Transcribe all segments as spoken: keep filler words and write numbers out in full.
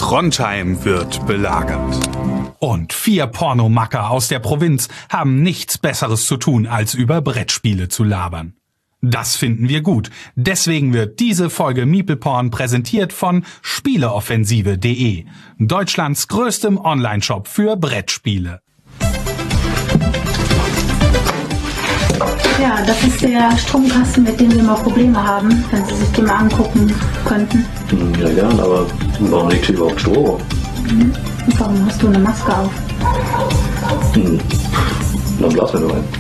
Trondheim wird belagert. Und vier Pornomacker aus der Provinz haben nichts Besseres zu tun, als über Brettspiele zu labern. Das finden wir gut. Deswegen wird diese Folge MeeplePorn präsentiert von Spieleoffensive punkt de, Deutschlands größtem Onlineshop für Brettspiele. Ja, das ist der Stromkasten, mit dem wir mal Probleme haben, wenn Sie sich den mal angucken könnten. Ja, gern, aber warum liegt hier überhaupt Strom? Mhm. Warum hast du eine Maske auf? Hm. Dann blasen wir nur rein.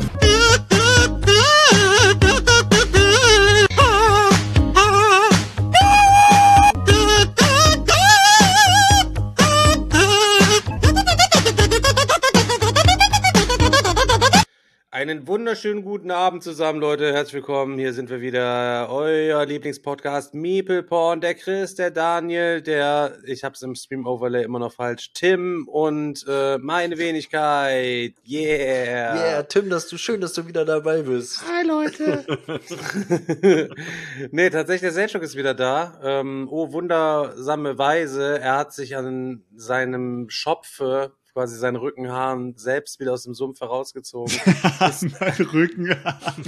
Einen wunderschönen guten Abend zusammen, Leute. Herzlich willkommen. Hier sind wir wieder. Euer Lieblingspodcast MeeplePorn. Der Chris, der Daniel, der, ich hab's im Stream-Overlay immer noch falsch, Tim und äh, meine Wenigkeit. Yeah. Yeah, Tim, dass du schön, dass du wieder dabei bist. Hi, Leute. Nee, tatsächlich, der Selchuk ist wieder da. Ähm, oh, wundersame Weise. Er hat sich an seinem Schopfe quasi seinen Rückenhaaren selbst wieder aus dem Sumpf herausgezogen. Mein Rückenhaaren.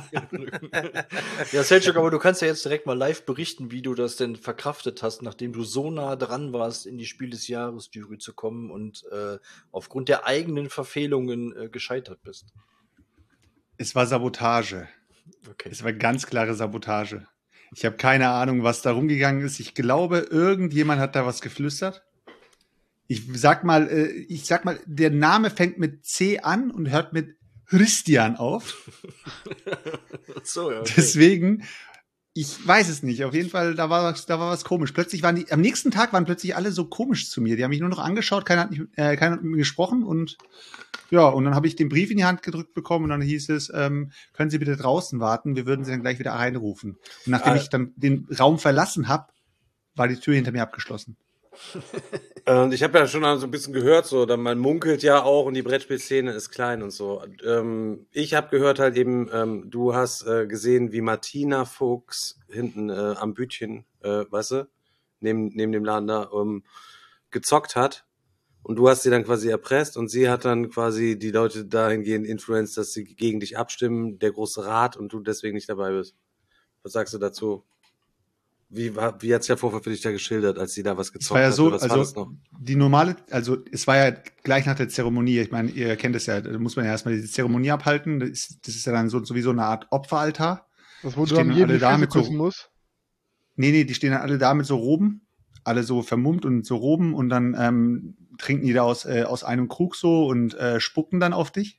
Ja, Selchuk, aber du kannst ja jetzt direkt mal live berichten, wie du das denn verkraftet hast, nachdem du so nah dran warst, in die Spiel des Jahres Jury zu kommen und äh, aufgrund der eigenen Verfehlungen äh, gescheitert bist. Es war Sabotage. Okay. Es war ganz klare Sabotage. Ich habe keine Ahnung, was da rumgegangen ist. Ich glaube, irgendjemand hat da was geflüstert. Ich sag mal, äh, ich sag mal, der Name fängt mit C an und hört mit Christian auf. So, ja, okay. Deswegen, ich weiß es nicht. Auf jeden Fall, da war was, da war was komisch. Plötzlich waren die, am nächsten Tag waren plötzlich alle so komisch zu mir. Die haben mich nur noch angeschaut, keiner hat, nicht, äh, keiner hat mit mir gesprochen und ja, und dann habe ich den Brief in die Hand gedrückt bekommen und dann hieß es, ähm, können Sie bitte draußen warten, wir würden Sie dann gleich wieder reinrufen. Und nachdem ah. ich dann den Raum verlassen habe, war die Tür hinter mir abgeschlossen. Und ich habe ja schon so ein bisschen gehört, so, dann man munkelt ja auch und die Brettspielszene ist klein und so. Ähm, ich habe gehört halt eben, ähm, du hast äh, gesehen, wie Martina Fuchs hinten äh, am Bütchen, äh, weißt du, neben, neben dem Laden da, ähm, gezockt hat. Und du hast sie dann quasi erpresst und sie hat dann quasi die Leute dahingehend influenced, dass sie gegen dich abstimmen, der große Rat und du deswegen nicht dabei bist. Was sagst du dazu? Wie, wie hat sich der Vorfall für dich da geschildert, als sie da was gezockt hat? Es war ja so, was also war das noch? Die normale, also es war ja gleich nach der Zeremonie, ich meine, ihr kennt es ja, da muss man ja erstmal die Zeremonie abhalten, das ist, das ist ja dann so, sowieso eine Art Opferaltar. Das, wo du dann jeden da mit so, muss? Nee, nee, die stehen dann alle da mit so Roben, alle so vermummt und so Roben und dann ähm, trinken die da aus, äh, aus einem Krug so und äh, spucken dann auf dich.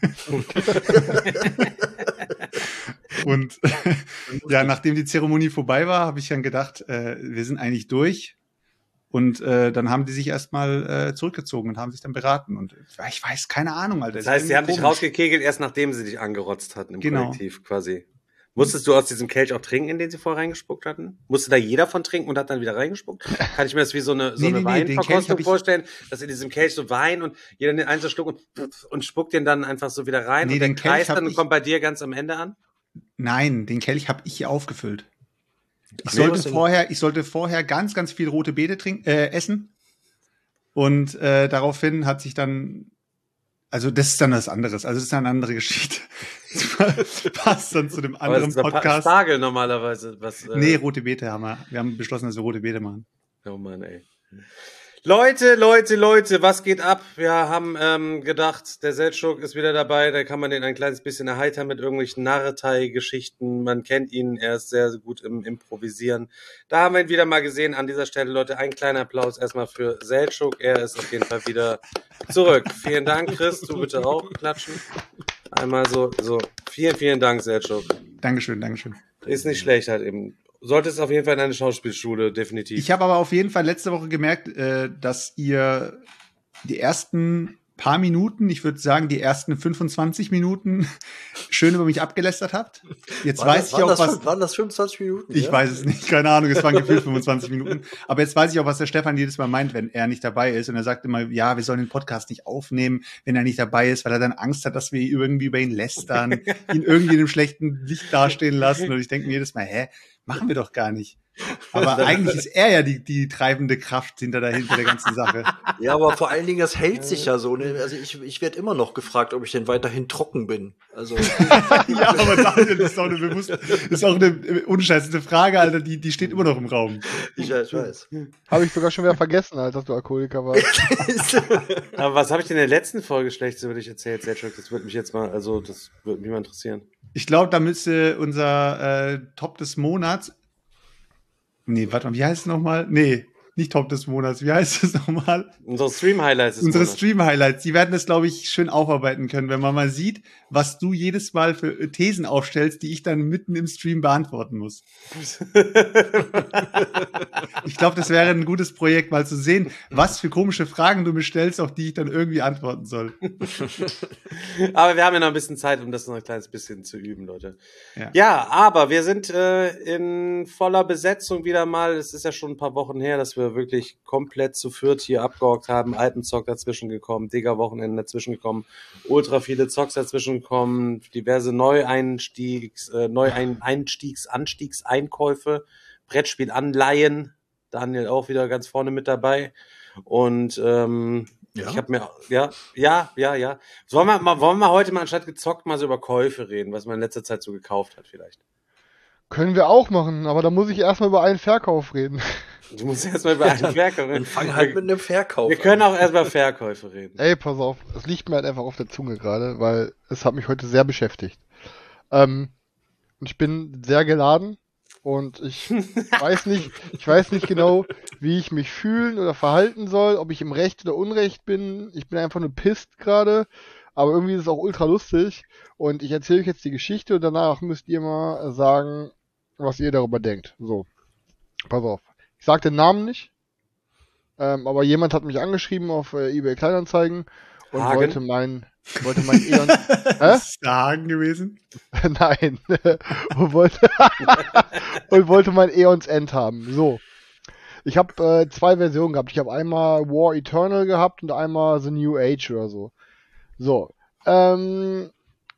Und ja, nachdem die Zeremonie vorbei war, habe ich dann gedacht, äh, wir sind eigentlich durch. Und äh, dann haben die sich erstmal äh, zurückgezogen und haben sich dann beraten. Und ich weiß, keine Ahnung, Alter. Das heißt, sie haben dich rausgekegelt, erst nachdem sie dich angerotzt hatten im genau. Kollektiv quasi. Musstest du aus diesem Kelch auch trinken, in den sie vorher reingespuckt hatten? Musste da jeder von trinken und hat dann wieder reingespuckt? Kann ich mir das wie so eine, so nee, eine nee, Weinverkostung vorstellen, dass in diesem Kelch so Wein und jeder den einzelnen Schluck und, und spuckt den dann einfach so wieder rein nee, und der den Kreis dann ich... kommt bei dir ganz am Ende an? Nein, den Kelch habe ich hier aufgefüllt. Ich Ach, sollte vorher, ich sollte vorher ganz, ganz viel rote Beete trinken, äh, essen. Und äh, daraufhin hat sich dann, also das ist dann was anderes, also das ist eine andere Geschichte. Passt dann zu dem anderen Aber Podcast. Spargel normalerweise. Was, äh nee, rote Beete haben wir. Wir haben beschlossen, dass wir rote Beete machen. Oh Mann, ey. Leute, Leute, Leute, was geht ab? Wir haben ähm, gedacht, der Selchuk ist wieder dabei, da kann man den ein kleines bisschen erheitern mit irgendwelchen Narretei-Geschichten. Man kennt ihn, er ist sehr, sehr gut im Improvisieren. Da haben wir ihn wieder mal gesehen. An dieser Stelle, Leute, ein kleiner Applaus erstmal für Selchuk. Er ist auf jeden Fall wieder zurück. Vielen Dank, Chris, du bitte auch klatschen. Einmal so, so. Vielen, vielen Dank, Selchuk. Dankeschön, Dankeschön. Ist nicht schlecht halt eben. Solltest auf jeden Fall in eine Schauspielschule, definitiv. Ich habe aber auf jeden Fall letzte Woche gemerkt, äh, dass ihr die ersten paar Minuten, ich würde sagen die ersten fünfundzwanzig Minuten schön über mich abgelästert habt. Jetzt war weiß das, ich auch, das, was... Waren das fünfundzwanzig Minuten? Ich ja? weiß es nicht, keine Ahnung, es waren gefühlt fünfundzwanzig Minuten. Aber jetzt weiß ich auch, was der Stefan jedes Mal meint, wenn er nicht dabei ist. Und er sagt immer, ja, wir sollen den Podcast nicht aufnehmen, wenn er nicht dabei ist, weil er dann Angst hat, dass wir irgendwie über ihn lästern, ihn irgendwie in einem schlechten Licht dastehen lassen. Und ich denke mir jedes Mal, hä, machen wir doch gar nicht. Aber eigentlich ist er ja die, die treibende Kraft hinter der, hinter der ganzen Sache. Ja, aber vor allen Dingen, das hält sich ja so. Ne? Also ich, ich werde immer noch gefragt, ob ich denn weiterhin trocken bin. Also ja, aber Daniel, das ist auch eine bewusste, das ist auch eine unscheißende Frage, Alter, die, die steht immer noch im Raum. Ich weiß. Habe ich sogar schon wieder vergessen, als dass du Alkoholiker warst. Aber was habe ich denn in der letzten Folge Schlechtes über dich erzählt, Selchuk? Das würde mich jetzt mal, also das würde mich mal interessieren. Ich glaube, da müsste unser äh, Top des Monats. Nee, warte mal, wie heißt es nochmal? Nee, nicht Top des Monats. Wie heißt es nochmal? Unsere Stream-Highlights. Unsere Stream-Highlights. Die werden das, glaube ich, schön aufarbeiten können, wenn man mal sieht, was du jedes Mal für Thesen aufstellst, die ich dann mitten im Stream beantworten muss. Ich glaube, das wäre ein gutes Projekt, mal zu sehen, was für komische Fragen du mir stellst, auf die ich dann irgendwie antworten soll. Aber wir haben ja noch ein bisschen Zeit, um das noch ein kleines bisschen zu üben, Leute. Ja, ja aber wir sind äh, in voller Besetzung wieder mal. Es ist ja schon ein paar Wochen her, dass wir wirklich komplett zu viert hier abgehockt haben. Alpenzock dazwischen gekommen, Digger-Wochenende dazwischen gekommen, ultra viele Zocks dazwischen gekommen, diverse Neueinstiegs, äh, Neueinstiegs, Anstiegseinkäufe, Brettspielanleihen. Daniel auch wieder ganz vorne mit dabei. Und ähm, ja? ich habe mir, ja, ja, ja, ja. Wollen wir, mal, wollen wir heute mal anstatt gezockt mal so über Käufe reden, was man in letzter Zeit so gekauft hat vielleicht? Können wir auch machen, aber da muss ich erstmal über einen Verkauf reden. Du musst erstmal über einen Verkauf reden. Dann fang halt mit einem Verkauf Wir können auch erstmal Verkäufe reden. Ey, pass auf, es liegt mir halt einfach auf der Zunge gerade, weil es hat mich heute sehr beschäftigt. Ähm, und ich bin sehr geladen und ich weiß nicht, ich weiß nicht genau, wie ich mich fühlen oder verhalten soll, ob ich im Recht oder Unrecht bin. Ich bin einfach nur pisst gerade, aber irgendwie ist es auch ultra lustig und ich erzähle euch jetzt die Geschichte und danach müsst ihr mal sagen, was ihr darüber denkt. So, pass auf. Ich sag den Namen nicht, ähm, aber jemand hat mich angeschrieben auf äh, eBay Kleinanzeigen und Hagen? wollte mein, wollte mein Eon... Hä? Ist der Hagen gewesen? Nein. und, wollte und wollte mein Eons End haben. So. Ich habe äh, zwei Versionen gehabt. Ich habe einmal War Eternal gehabt und einmal The New Age oder so. So. Ähm,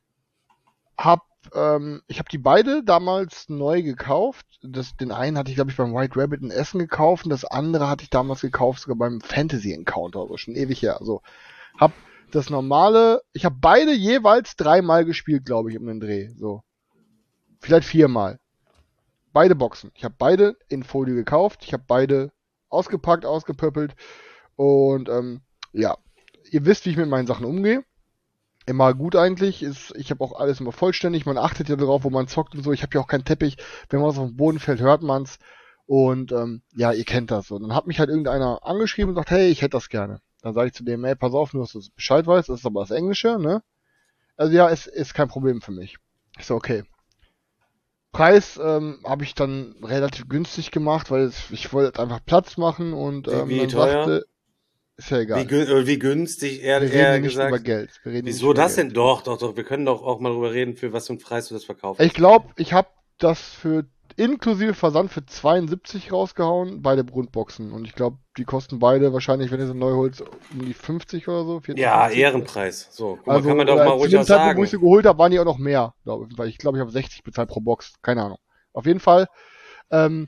hab, ähm, ich habe die beide damals neu gekauft. Das, den einen hatte ich, glaube ich, beim White Rabbit in Essen gekauft und das andere hatte ich damals gekauft, sogar beim Fantasy Encounter, also schon ewig her. Also, hab das normale, ich habe beide jeweils dreimal gespielt, glaube ich, um den Dreh. So. Vielleicht viermal. Beide Boxen. Ich habe beide in Folie gekauft. Ich habe beide ausgepackt, ausgepöppelt. Und ähm, ja, ihr wisst, wie ich mit meinen Sachen umgehe. Immer gut eigentlich. Ist, ich habe auch alles immer vollständig. Man achtet ja darauf, wo man zockt und so. Ich habe ja auch keinen Teppich. Wenn man was auf den Boden fällt, hört man's. Und ähm, ja, ihr kennt das. Und dann hat mich halt irgendeiner angeschrieben und sagt, hey, ich hätte das gerne. Dann sage ich zu dem, ey, pass auf, nur dass du Bescheid weißt, das ist aber das Englische, ne? Also ja, es ist kein Problem für mich. Ich so, okay. Preis ähm, habe ich dann relativ günstig gemacht, weil es, ich wollte einfach Platz machen und ähm, wie, wie dann teuer? sagte, ist ja egal. Wie, gün wie günstig er, wir reden er ja nicht gesagt. über Geld. Wir reden Wieso nicht über das Geld. denn? Doch, doch, doch. Wir können doch auch mal drüber reden, für was für einen Preis du das verkauft Ich glaube, ich habe das für inklusive Versand für zweiundsiebzig rausgehauen, beide Grundboxen. Und ich glaube, die kosten beide wahrscheinlich, wenn ihr sie neu holt, um die fünfzig oder so. vierzig, Ja, fünfzig. Ehrenpreis. So, guck mal, Also, kann man doch äh, mal zu ruhig dem auch Zeitpunkt, sagen. wo ich sie geholt habe, waren die auch noch mehr, glaube ich. Weil ich glaube, ich habe sechzig bezahlt pro Box. Keine Ahnung. Auf jeden Fall. Ähm,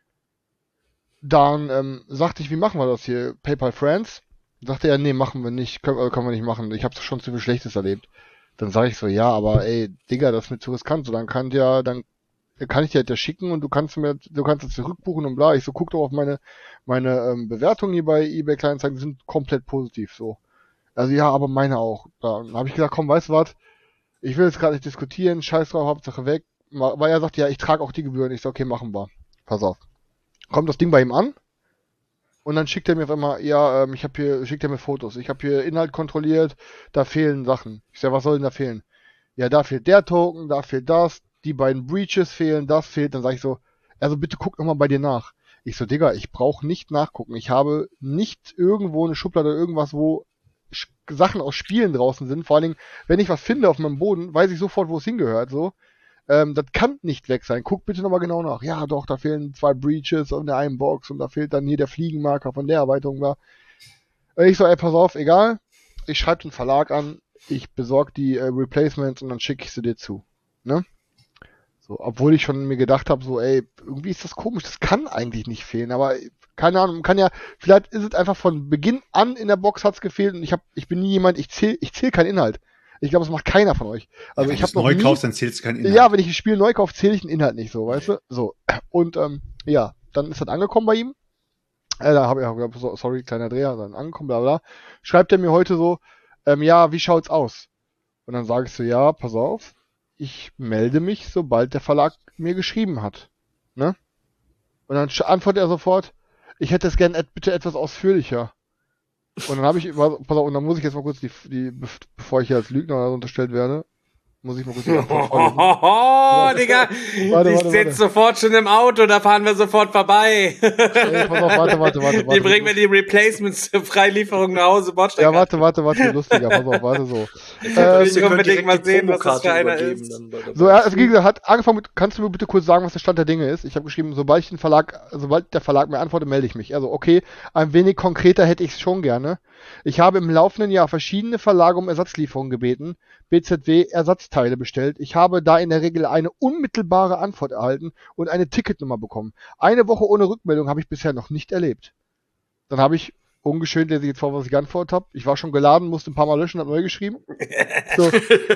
dann ähm, sagte ich, wie machen wir das hier? PayPal Friends? Sagte er, nee, machen wir nicht. Können, können wir nicht machen. Ich habe schon zu viel Schlechtes erlebt. Dann sage ich so, ja, aber ey, Digga, das ist mir zu riskant. So, dann kann der, dann kann ich dir das schicken und du kannst mir, du kannst es zurückbuchen und bla. Ich so, guck doch auf meine, meine ähm, Bewertungen hier bei eBay Kleinanzeigen, die sind komplett positiv, so. Also ja, aber meine auch. Dann habe ich gesagt, komm, weißt du was? Ich will jetzt gerade nicht diskutieren, scheiß drauf, Hauptsache weg. Weil er sagt, ja, ich trage auch die Gebühren. Ich so, okay, machen wir. Pass auf. Kommt das Ding bei ihm an und dann schickt er mir auf einmal, ja, ähm, ich habe hier, schickt er mir Fotos. Ich habe hier Inhalt kontrolliert, da fehlen Sachen. Ich sag, was soll denn da fehlen? Ja, da fehlt der Token, da fehlt das, die beiden Breaches fehlen, das fehlt. Dann sage ich so, also bitte guck nochmal bei dir nach. Ich so, Digga, ich brauche nicht nachgucken. Ich habe nicht irgendwo eine Schublade oder irgendwas, wo Sachen aus Spielen draußen sind. Vor allen Dingen, wenn ich was finde auf meinem Boden, weiß ich sofort, wo es hingehört. So, ähm, das kann nicht weg sein. Guck bitte nochmal genau nach. Ja, doch, da fehlen zwei Breaches und der einen Box und da fehlt dann hier der Fliegenmarker von der Erweiterung da. Ich so, ey, pass auf, egal. Ich schreibe den Verlag an, ich besorge die äh, Replacements und dann schicke ich sie dir zu. Ne? So, obwohl ich schon mir gedacht habe, so, ey, irgendwie ist das komisch, das kann eigentlich nicht fehlen, aber keine Ahnung, kann ja, vielleicht ist es einfach von Beginn an in der Box hat's gefehlt und ich hab, ich bin nie jemand, ich zähl, ich zähl keinen Inhalt. Ich glaube, das macht keiner von euch. Also ja, ich habe noch neu nie, kaufst, dann zählst du keinen Inhalt. Ja, wenn ich ein Spiel neu kaufe, zähle ich den Inhalt nicht so, weißt du? So. Und ähm, ja, dann ist das angekommen bei ihm. Äh, da habe ich, so, sorry, kleiner Dreher, dann angekommen, bla bla. Schreibt er mir heute so, ähm, ja, wie schaut's aus? Und dann sage ich so, ja, pass auf, ich melde mich, sobald der Verlag mir geschrieben hat. Ne? Und dann antwortet er sofort, ich hätte es gern et- bitte etwas ausführlicher. Und dann habe ich, pass auf, und dann muss ich jetzt mal kurz die, die, bevor ich hier als Lügner oder so unterstellt werde, muss ich mal kurz die Antwort vorlesen. Oh, Digga, Warte, ich warte, sitze warte. sofort schon im Auto, da fahren wir sofort vorbei. Ey, pass auf, warte, warte, warte, Die warte. bringen mir die Replacements zur Freilieferung nach Hause, Bordstein. Ja, warte, warte, warte, lustiger, pass auf, warte so. Ich Ähm, will unbedingt mal sehen, was das für einer übergeben ist. dann bei der So, er also, wie gesagt, hat angefangen mit, kannst du mir bitte kurz sagen, was der Stand der Dinge ist? Ich habe geschrieben, sobald ich den Verlag, sobald der Verlag mir antwortet, melde ich mich. Also, okay, ein wenig konkreter hätte ich es schon gerne. Ich habe im laufenden Jahr verschiedene Verlage um Ersatzlieferungen gebeten, B Z W Ersatzteile bestellt. Ich habe da in der Regel eine unmittelbare Antwort erhalten und eine Ticketnummer bekommen. Eine Woche ohne Rückmeldung habe ich bisher noch nicht erlebt. Dann habe ich ungeschönt, lese ich jetzt vor, was ich geantwortet habe. Ich war schon geladen, musste ein paar Mal löschen, habe neu geschrieben. So.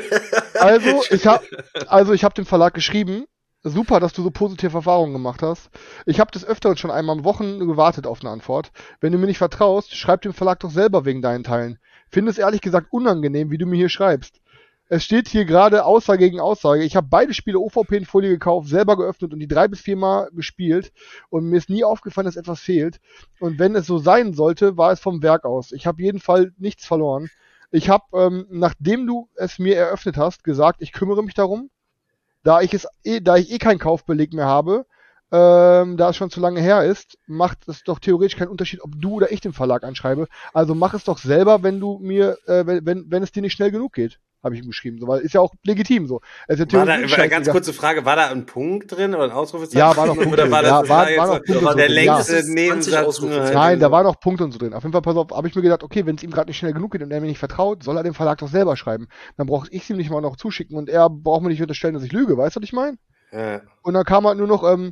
Also, ich habe also ich habe dem Verlag geschrieben, super, dass du so positive Erfahrungen gemacht hast. Ich habe des Öfteren schon einmal Wochen gewartet auf eine Antwort. Wenn du mir nicht vertraust, schreib dem Verlag doch selber wegen deinen Teilen. Finde es ehrlich gesagt unangenehm, wie du mir hier schreibst. Es steht hier gerade Aussage gegen Aussage. Ich habe beide Spiele O V P in Folie gekauft, selber geöffnet und die drei bis viermal gespielt und mir ist nie aufgefallen, dass etwas fehlt. Und wenn es so sein sollte, war es vom Werk aus. Ich habe jeden Fall nichts verloren. Ich habe, ähm, nachdem du es mir eröffnet hast, gesagt, ich kümmere mich darum. Da ich es eh, da ich eh keinen Kaufbeleg mehr habe, ähm, da es schon zu lange her ist, macht es doch theoretisch keinen Unterschied, ob du oder ich den Verlag anschreibe. Also mach es doch selber, wenn du mir, äh, wenn, wenn, wenn es dir nicht schnell genug geht, habe ich ihm geschrieben. So, weil ist ja auch legitim so. Es ist ja War da, theoretisch war, ganz scheißegal. kurze Frage, war da ein Punkt drin oder ein Ausrufezeichen? Ja, war noch Punkte. Oder war das, Ja, das war- war war jetzt noch so Punkte der so drin, längste ja. Nebensatz? Ausrufezeichen. Nein, da war noch Punkt und so drin. Auf jeden Fall, pass auf, habe ich mir gedacht, okay, wenn es ihm gerade nicht schnell genug geht und er mir nicht vertraut, soll er dem Verlag doch selber schreiben. Dann brauche ich es ihm nicht mal noch zuschicken und er braucht mir nicht unterstellen, dass ich lüge, weißt du, was ich meine? Ja. Und dann kam halt nur noch, ähm,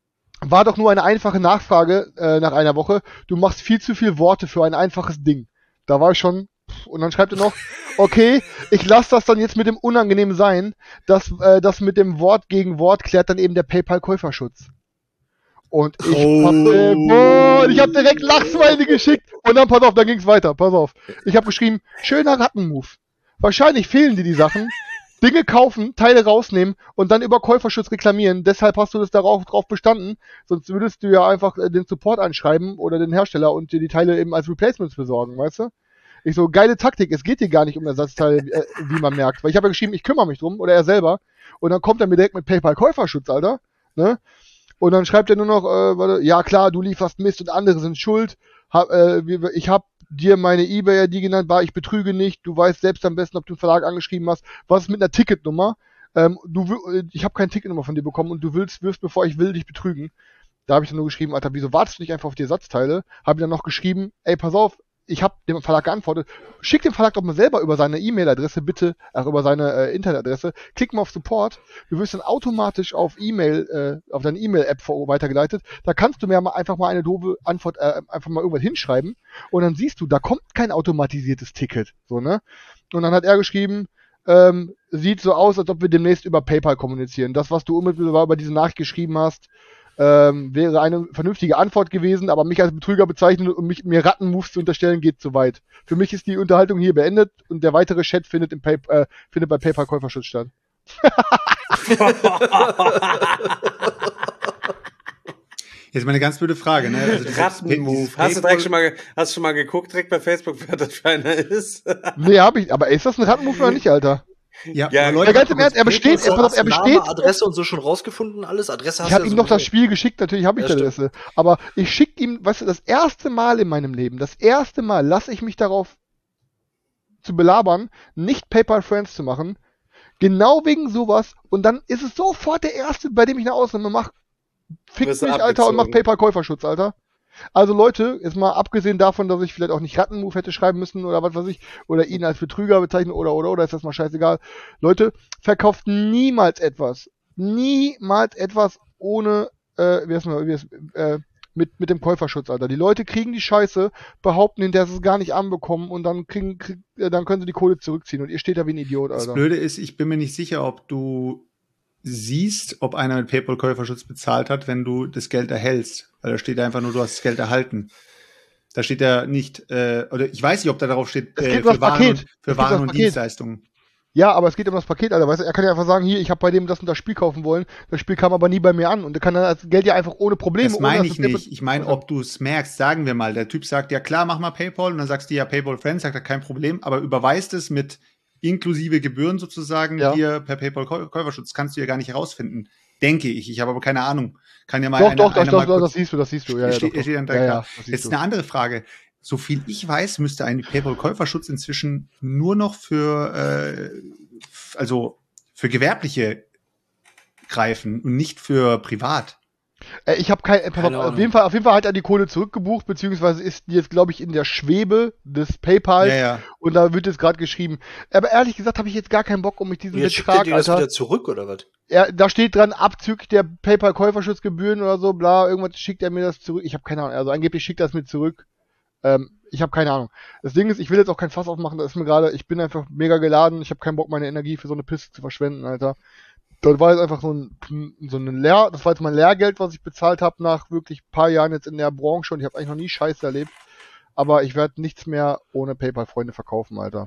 war doch nur eine einfache Nachfrage äh, nach einer Woche. Du machst viel zu viel Worte für ein einfaches Ding. Da war ich schon. pff, Und dann schreibt er noch, okay, ich lasse das dann jetzt mit dem Unangenehm sein. Das, äh, das mit dem Wort gegen Wort klärt dann eben der PayPal-Käuferschutz. Und ich Oh. hab, äh, boah, ich hab direkt Lachsmiley geschickt. Und dann, pass auf, dann ging's weiter. Pass auf. Ich habe geschrieben, schöner Rattenmove. Wahrscheinlich fehlen dir die Sachen. Dinge kaufen, Teile rausnehmen und dann über Käuferschutz reklamieren. Deshalb hast du das darauf drauf bestanden. Sonst würdest du ja einfach äh, den Support anschreiben oder den Hersteller und dir die Teile eben als Replacements besorgen, weißt du? Ich so, geile Taktik. Es geht dir gar nicht um Ersatzteile, äh, wie man merkt. Weil ich habe ja geschrieben, ich kümmere mich drum oder er selber. Und dann kommt er mir direkt mit PayPal-Käuferschutz, Alter. Ne? Und dann schreibt er nur noch, äh, warte, ja klar, du lieferst Mist und andere sind schuld. Hab, äh, wie- ich habe dir meine eBay-I D genannt, war ich betrüge nicht. Du weißt selbst am besten, ob du den Verlag angeschrieben hast. Was ist mit einer Ticketnummer? Ähm, du, wi- äh, ich habe keine Ticketnummer von dir bekommen und du willst, wirst, bevor ich will, dich betrügen. Da habe ich dann nur geschrieben, Alter, wieso wartest du nicht einfach auf die Ersatzteile? Habe dann noch geschrieben, ey, pass auf, ich habe dem Verlag geantwortet, schick dem Verlag doch mal selber über seine E-Mail-Adresse, bitte, auch über seine äh, Internetadresse, klick mal auf Support, du wirst dann automatisch auf E-Mail, äh, auf deine E-Mail-App vor- weitergeleitet, da kannst du mir mal einfach mal eine doofe Antwort, äh, einfach mal irgendwas hinschreiben und dann siehst du, da kommt kein automatisiertes Ticket, so, ne? Und dann hat er geschrieben, ähm, sieht so aus, als ob wir demnächst über PayPal kommunizieren. Das, was du unmittelbar über diese Nachricht geschrieben hast, ähm, wäre eine vernünftige Antwort gewesen, aber mich als Betrüger bezeichnen und mich, mir Rattenmoves zu unterstellen, geht zu weit. Für mich ist die Unterhaltung hier beendet und der weitere Chat findet, im Pay äh, findet bei PayPal Käuferschutz statt. Jetzt mal eine ganz blöde Frage, ne? Also dieses- Rattenmove. dieses Hast du PayPal- direkt schon mal, ge- hast du schon mal geguckt, direkt bei Facebook, wer das für einer ist? Nee, hab ich, aber ist das ein Rattenmove oder nicht, Alter? Ja, Ja, aber Ja, ganz im guck mal, Ernst, er besteht, So, er, pass auf, hast er du Name, besteht. Adresse und so schon rausgefunden, alles? Adresse hast Ich habe du ihm doch das sowieso. Spiel geschickt, natürlich habe ich Ja, die Adresse. Aber ich schicke ihm, weißt du, das erste Mal in meinem Leben, das erste Mal lasse ich mich darauf zu belabern, nicht PayPal Friends zu machen. Genau wegen sowas. Und dann ist es sofort der erste, bei dem ich eine Ausnahme mache. Fickt Wirst du mich, Alter, und macht abgezogen. PayPal Käuferschutz, Alter. Also Leute, jetzt mal abgesehen davon, dass ich vielleicht auch nicht Rattenmove hätte schreiben müssen oder was weiß ich, oder ihn als Betrüger bezeichnen oder oder oder ist das mal scheißegal. Leute, verkauft niemals etwas niemals etwas ohne, äh, wie heißt man, wie heißt, äh, mit, mit dem Käuferschutz, Alter. Die Leute kriegen die Scheiße, behaupten hinterher, dass sie es gar nicht anbekommen und dann kriegen, krieg, äh, dann können sie die Kohle zurückziehen und ihr steht da wie ein Idiot, Alter. Das Blöde ist, ich bin mir nicht sicher, ob du siehst, ob einer mit PayPal-Käuferschutz bezahlt hat, wenn du das Geld erhältst. Weil da steht einfach nur, du hast das Geld erhalten. Da steht ja nicht, äh, oder ich weiß nicht, ob da darauf steht, Es äh, geht um für das Waren, Paket. und, Es für geht Waren um das und Paket. Dienstleistungen. Ja, aber es geht um das Paket, Alter. Weißt du, er kann ja einfach sagen, hier, ich habe bei dem das und das Spiel kaufen wollen, das Spiel kam aber nie bei mir an und er kann dann das Geld ja einfach ohne Probleme. Das ohne meine dass ich das nicht. Ich meine, ob du es merkst, sagen wir mal, der Typ sagt, ja klar, mach mal PayPal und dann sagst du ja PayPal Friends, sagt er kein Problem, aber überweist es mit inklusive Gebühren sozusagen Ja. dir per PayPal Käu- Käuferschutz, kannst du ja gar nicht herausfinden. Denke ich. Ich habe aber keine Ahnung. Kann ja mal Doch, einer, doch, doch, einer doch, mal doch, kurz- das siehst du, das siehst du. Ja, ja, steht, doch, doch. steht dann Ja, direkt ja, da. das siehst Jetzt du. eine andere Frage. So viel ich weiß, müsste ein PayPal-Käuferschutz inzwischen nur noch für, äh, f- also für Gewerbliche greifen und nicht für privat. Äh, ich habe kein, äh, pass auf, Keine auf Ahnung. jeden Fall, auf jeden Fall hat er die Kohle zurückgebucht, beziehungsweise ist die jetzt, glaube ich, in der Schwebe des PayPal Ja, ja. und da wird jetzt gerade geschrieben. Aber ehrlich gesagt habe ich jetzt gar keinen Bock, um mich diesen Jetzt schickt Betrag, ihr das Alter. wieder zurück, oder was? Er, da steht dran, abzüglich der PayPal-Käuferschutzgebühren oder so, bla, irgendwas schickt er mir das zurück. Ich habe keine Ahnung, also angeblich schickt er es mir zurück. Ähm, ich habe keine Ahnung. Das Ding ist, ich will jetzt auch kein Fass aufmachen, das ist mir gerade, ich bin einfach mega geladen, ich habe keinen Bock, meine Energie für so eine Piste zu verschwenden, Alter. Das war jetzt einfach so ein, so ein Lehr, das war jetzt mein Lehrgeld, was ich bezahlt habe nach wirklich paar Jahren jetzt in der Branche und ich habe eigentlich noch nie Scheiße erlebt. Aber ich werde nichts mehr ohne PayPal-Freunde verkaufen, Alter.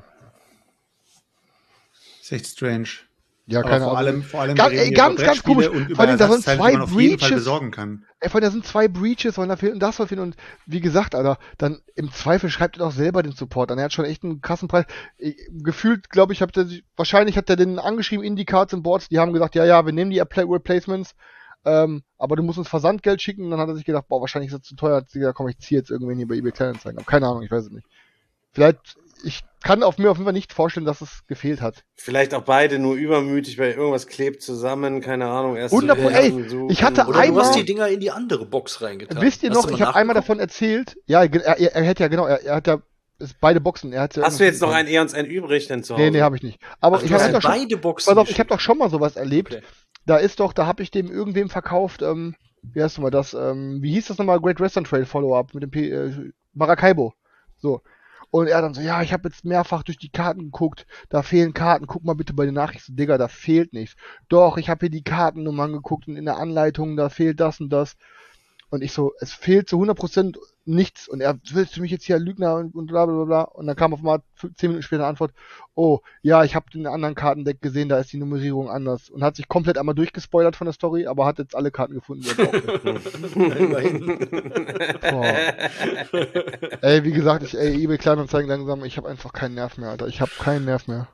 Ist echt strange. Ja, Aber keine vor Ahnung. allem, vor allem Ganz- wir reden ey, hier ganz, über ganz Brettspiele komisch. und über Vor allem, da sind Ersatzteile, zwei die man auf jeden Fall Breaches. besorgen kann. Ey, von da sind zwei Breaches, wollen da fehlen und das soll fehlen und wie gesagt, Alter, dann im Zweifel schreibt er doch selber den Support an. Er hat schon echt einen krassen Preis. Ich, gefühlt, glaube ich, hat der sich, wahrscheinlich hat er den angeschrieben, Indie Cards and Boards, die haben gesagt, ja, ja, wir nehmen die Appla- Replacements, ähm, aber du musst uns Versandgeld schicken und dann hat er sich gedacht, boah, wahrscheinlich ist das zu teuer, hat sie gesagt, komm, ich ziehe jetzt irgendwen hier bei eBay Kleinanzeigen. Aber keine Ahnung, ich weiß es nicht. Vielleicht, ich kann auf mir auf jeden Fall nicht vorstellen, dass es gefehlt hat. Vielleicht auch beide nur übermütig, weil irgendwas klebt zusammen, keine Ahnung. Erst hundert so Pro- ey, suchen. ich hatte Oder du einmal- hast die Dinger in die andere Box reingetan. Wisst ihr Hast noch, du mal ich habe einmal nachgeguckt? davon erzählt, ja, ge- er, er, er hätte ja, genau, er, er hat ja ist beide Boxen. Er hat ja Hast du jetzt noch ein E und ein übrig denn zu Hause? Nee, nee, habe ich nicht. Aber Ach, ich du hast habe doch schon, beide Boxen. pass auf, ich geschickt. habe doch schon mal sowas erlebt. Okay. Da ist doch, da habe ich dem irgendwem verkauft, ähm, wie heißt nochmal das, ähm, wie hieß das nochmal, Great Western Trail Follow-up mit dem P äh, Maracaibo. So. Und er dann so, ja, ich habe jetzt mehrfach durch die Karten geguckt, da fehlen Karten, guck mal bitte bei den Nachrichten, Digga, da fehlt nichts. Doch, ich habe hier die Kartennummern geguckt und in der Anleitung, da fehlt das und das. Und ich so, es fehlt zu hundert Prozent nichts. Und er, willst du mich jetzt hier Lügner und, und bla bla bla. Und dann kam auf einmal zehn Minuten später eine Antwort, oh, ja, ich habe den anderen Kartendeck gesehen, da ist die Nummerierung anders. Und hat sich komplett einmal durchgespoilert von der Story, aber hat jetzt alle Karten gefunden. Die er brauchte. Immerhin. Boah. Ey, wie gesagt, ich, ey, eBay Kleinanzeigen langsam, ich habe einfach keinen Nerv mehr, Alter. Ich habe keinen Nerv mehr.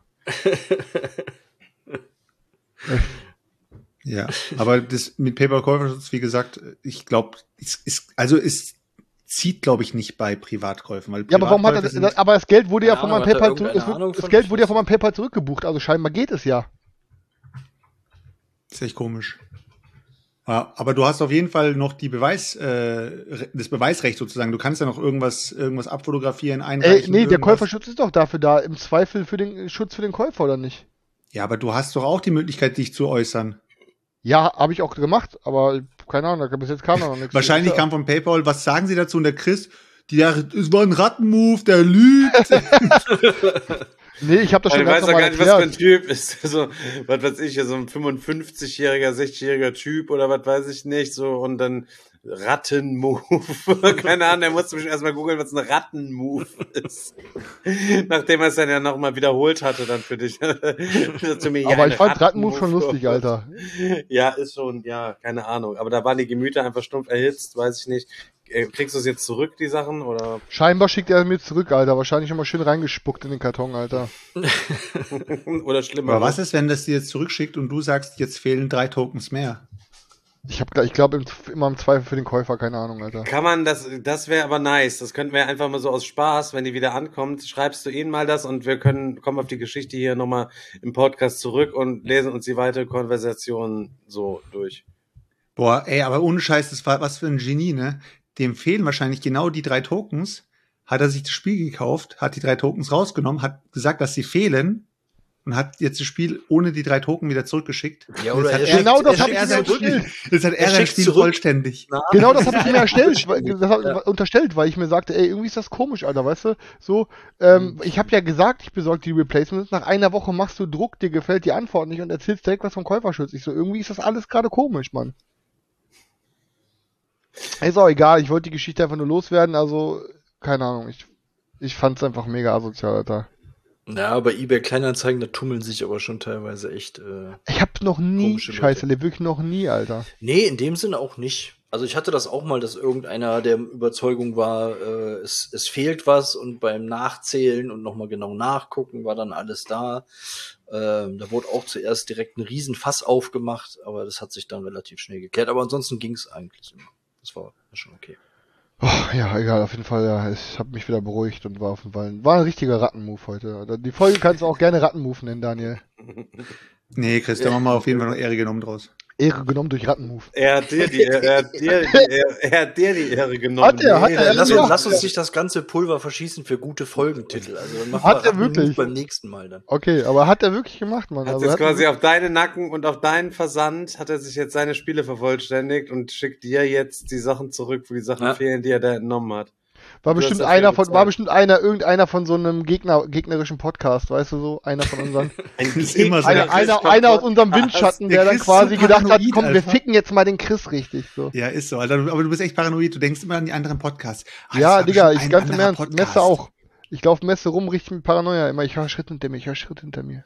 Ja, aber das mit PayPal-Käuferschutz, wie gesagt, ich glaube, es ist, also es zieht, glaube ich, nicht bei Privatkäufen, weil Ja, aber warum hat er Privatkäufe das, sind- aber das Geld wurde ja Keine von Ahnung, meinem hat er PayPal zurück, irgendeine es Ahnung wird- das von? Geld wurde ja von meinem PayPal zurückgebucht, also scheinbar geht es ja. ist echt komisch. Ja, aber du hast auf jeden Fall noch die Beweis, äh, das Beweisrecht sozusagen. Du kannst ja noch irgendwas, irgendwas abfotografieren, Ey, einreichen. nee, der irgendwas. Käuferschutz ist doch dafür da, im Zweifel für den Schutz für den Käufer, oder nicht? Ja, aber du hast doch auch die Möglichkeit, dich zu äußern. Ja, habe ich auch gemacht, aber keine Ahnung, da bis jetzt kam da noch nichts. Wahrscheinlich kam von PayPal, was sagen sie dazu? Und der Chris, die, der, es war ein Rattenmove, der lügt. Nee, ich habe das schon Ich ganz weiß doch normal gar nicht, was für ein erklärt. Typ ist. So, was weiß ich, so ein fünfundfünfzigjähriger, sechzigjähriger Typ oder was weiß ich nicht. So, und dann Rattenmove. Keine Ahnung, der musste bestimmt erstmal googeln, was ein Rattenmove ist. Nachdem er es dann ja nochmal wiederholt hatte, dann für dich. Zu mir, ja, Aber ein ich fand Rattenmove schon Rattenmove. lustig, Alter. Ja, ist schon, ja, keine Ahnung. Aber da waren die Gemüter einfach stumpf erhitzt, weiß ich nicht. Äh, Kriegst du es jetzt zurück, die Sachen, oder? Scheinbar schickt er mir zurück, Alter. Wahrscheinlich schon mal schön reingespuckt in den Karton, Alter. Oder schlimmer? Aber was ist, wenn das dir jetzt zurückschickt und du sagst, jetzt fehlen drei Tokens mehr? Ich habe, ich glaube immer im Zweifel für den Käufer, keine Ahnung, Alter. Kann man das, das wäre aber nice. Das könnten wir einfach mal so aus Spaß, wenn die wieder ankommt, schreibst du ihnen mal das und wir können, kommen auf die Geschichte hier nochmal im Podcast zurück und lesen uns die weitere Konversation so durch. Boah, ey, aber ohne Scheiß, das war was für ein Genie, ne? Dem fehlen wahrscheinlich genau die drei Tokens. Hat er sich das Spiel gekauft, hat die drei Tokens rausgenommen, hat gesagt, dass sie fehlen und hat jetzt das Spiel ohne die drei Token wieder zurückgeschickt. Ja, Und oder jetzt er hat Genau schickt- das er hab ich schickt mir sein zurück. erstellt. Jetzt hat Er er sein schickt's Spiel zurück. vollständig. Na, Genau das habe ich mir erstellt, weil, das hab ich unterstellt, weil ich mir sagte, ey, irgendwie ist das komisch, Alter, weißt du? So, ähm, ich habe ja gesagt, ich besorge die Replacements, nach einer Woche machst du Druck, dir gefällt die Antwort nicht und erzählst direkt was vom Käuferschutz. Ich so, irgendwie ist das alles gerade komisch, Mann. Ist auch egal, ich wollte die Geschichte einfach nur loswerden, also, keine Ahnung, ich, ich fand's einfach mega asozial, Alter. Ja, bei eBay Kleinanzeigen, da tummeln sich aber schon teilweise echt. Äh... Ich hab noch nie Komische Leute. Scheiße erlebt, wirklich noch nie, Alter. Nee, in dem Sinne auch nicht. Also ich hatte das auch mal, dass irgendeiner der Überzeugung war, äh, es, es fehlt was und beim Nachzählen und nochmal genau nachgucken war dann alles da. Ähm, da wurde auch zuerst direkt ein Riesenfass aufgemacht, aber das hat sich dann relativ schnell geklärt. Aber ansonsten ging's eigentlich immer. Das war, war schon okay. Oh, ja, egal, auf jeden Fall, ja, ich habe mich wieder beruhigt und war auf jeden Fall, war ein richtiger Rattenmove heute. Alter. Die Folge kannst du auch gerne Rattenmove nennen, Daniel. Nee, Chris, da machen wir auf jeden Fall noch Ehre genommen draus. Ehre genommen durch Rattenmove. Er hat dir die, er hat dir, die, er, er hat dir die Ehre genommen. Hat er, hat er, Lass, ja. uns, lass uns nicht das ganze Pulver verschießen für gute Folgentitel. Also dann machen Hat wir er wirklich? beim nächsten Mal dann. Okay, aber hat er wirklich gemacht, Mann. Hat Also jetzt hat quasi er, auf deinen Nacken und auf deinen Versand hat er sich jetzt seine Spiele vervollständigt und schickt dir jetzt die Sachen zurück, wo die Sachen Ja. fehlen, die er da entnommen hat. war du hast bestimmt dafür einer von, bezahlt. war bestimmt einer, irgendeiner von so einem Gegner, gegnerischen Podcast, weißt du so, einer von unseren, Das ist immer so. einer, Der einer, Chris einer aus kommt- unserem Windschatten, der der dann Chris ist so quasi gedacht hat, paranoid, komm, wir Alter. ficken jetzt mal den Chris richtig, so. Ja, ist so, Alter. Aber du bist echt paranoid. Du denkst immer an die anderen Podcasts. Ah, das Ja, war Digga, bestimmt ich ein ganz im anderer Ernst, Podcast. Messe auch. Ich laufe Messe rum, richtig mit Paranoia, immer, ich höre Schritt hinter mir, ich höre Schritt hinter mir.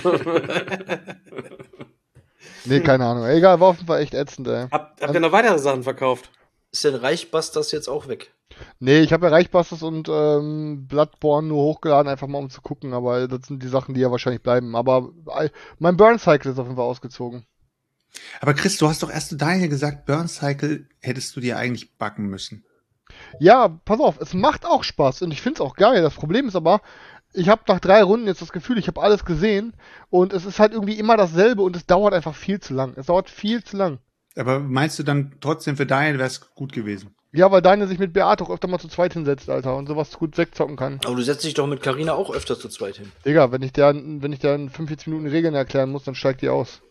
Nee, keine Ahnung, egal, war auf jeden Fall echt ätzend, ey. Habt, habt ihr noch weitere Sachen verkauft? Ist denn Reichbusters jetzt auch weg? Nee, ich habe ja Reichbusters und ähm, Bloodborne nur hochgeladen, einfach mal um zu gucken, aber das sind die Sachen, die ja wahrscheinlich bleiben. Aber äh, mein Burn Cycle ist auf jeden Fall ausgezogen. Aber Chris, du hast doch erst zu Daniel gesagt, Burn Cycle hättest du dir eigentlich backen müssen. Ja, pass auf, es macht auch Spaß und ich find's auch geil. Das Problem ist aber, ich habe nach drei Runden jetzt das Gefühl, ich habe alles gesehen und es ist halt irgendwie immer dasselbe und es dauert einfach viel zu lang. Es dauert viel zu lang. Aber meinst du dann trotzdem für Daniel wäre es gut gewesen? Ja, weil Daniel sich mit Beate auch öfter mal zu zweit hinsetzt, Alter, und sowas gut wegzocken kann. Aber du setzt dich doch mit Carina auch öfter zu zweit hin. Digga, wenn ich der, wenn ich der in fünfundvierzig Minuten Regeln erklären muss, dann steigt die aus.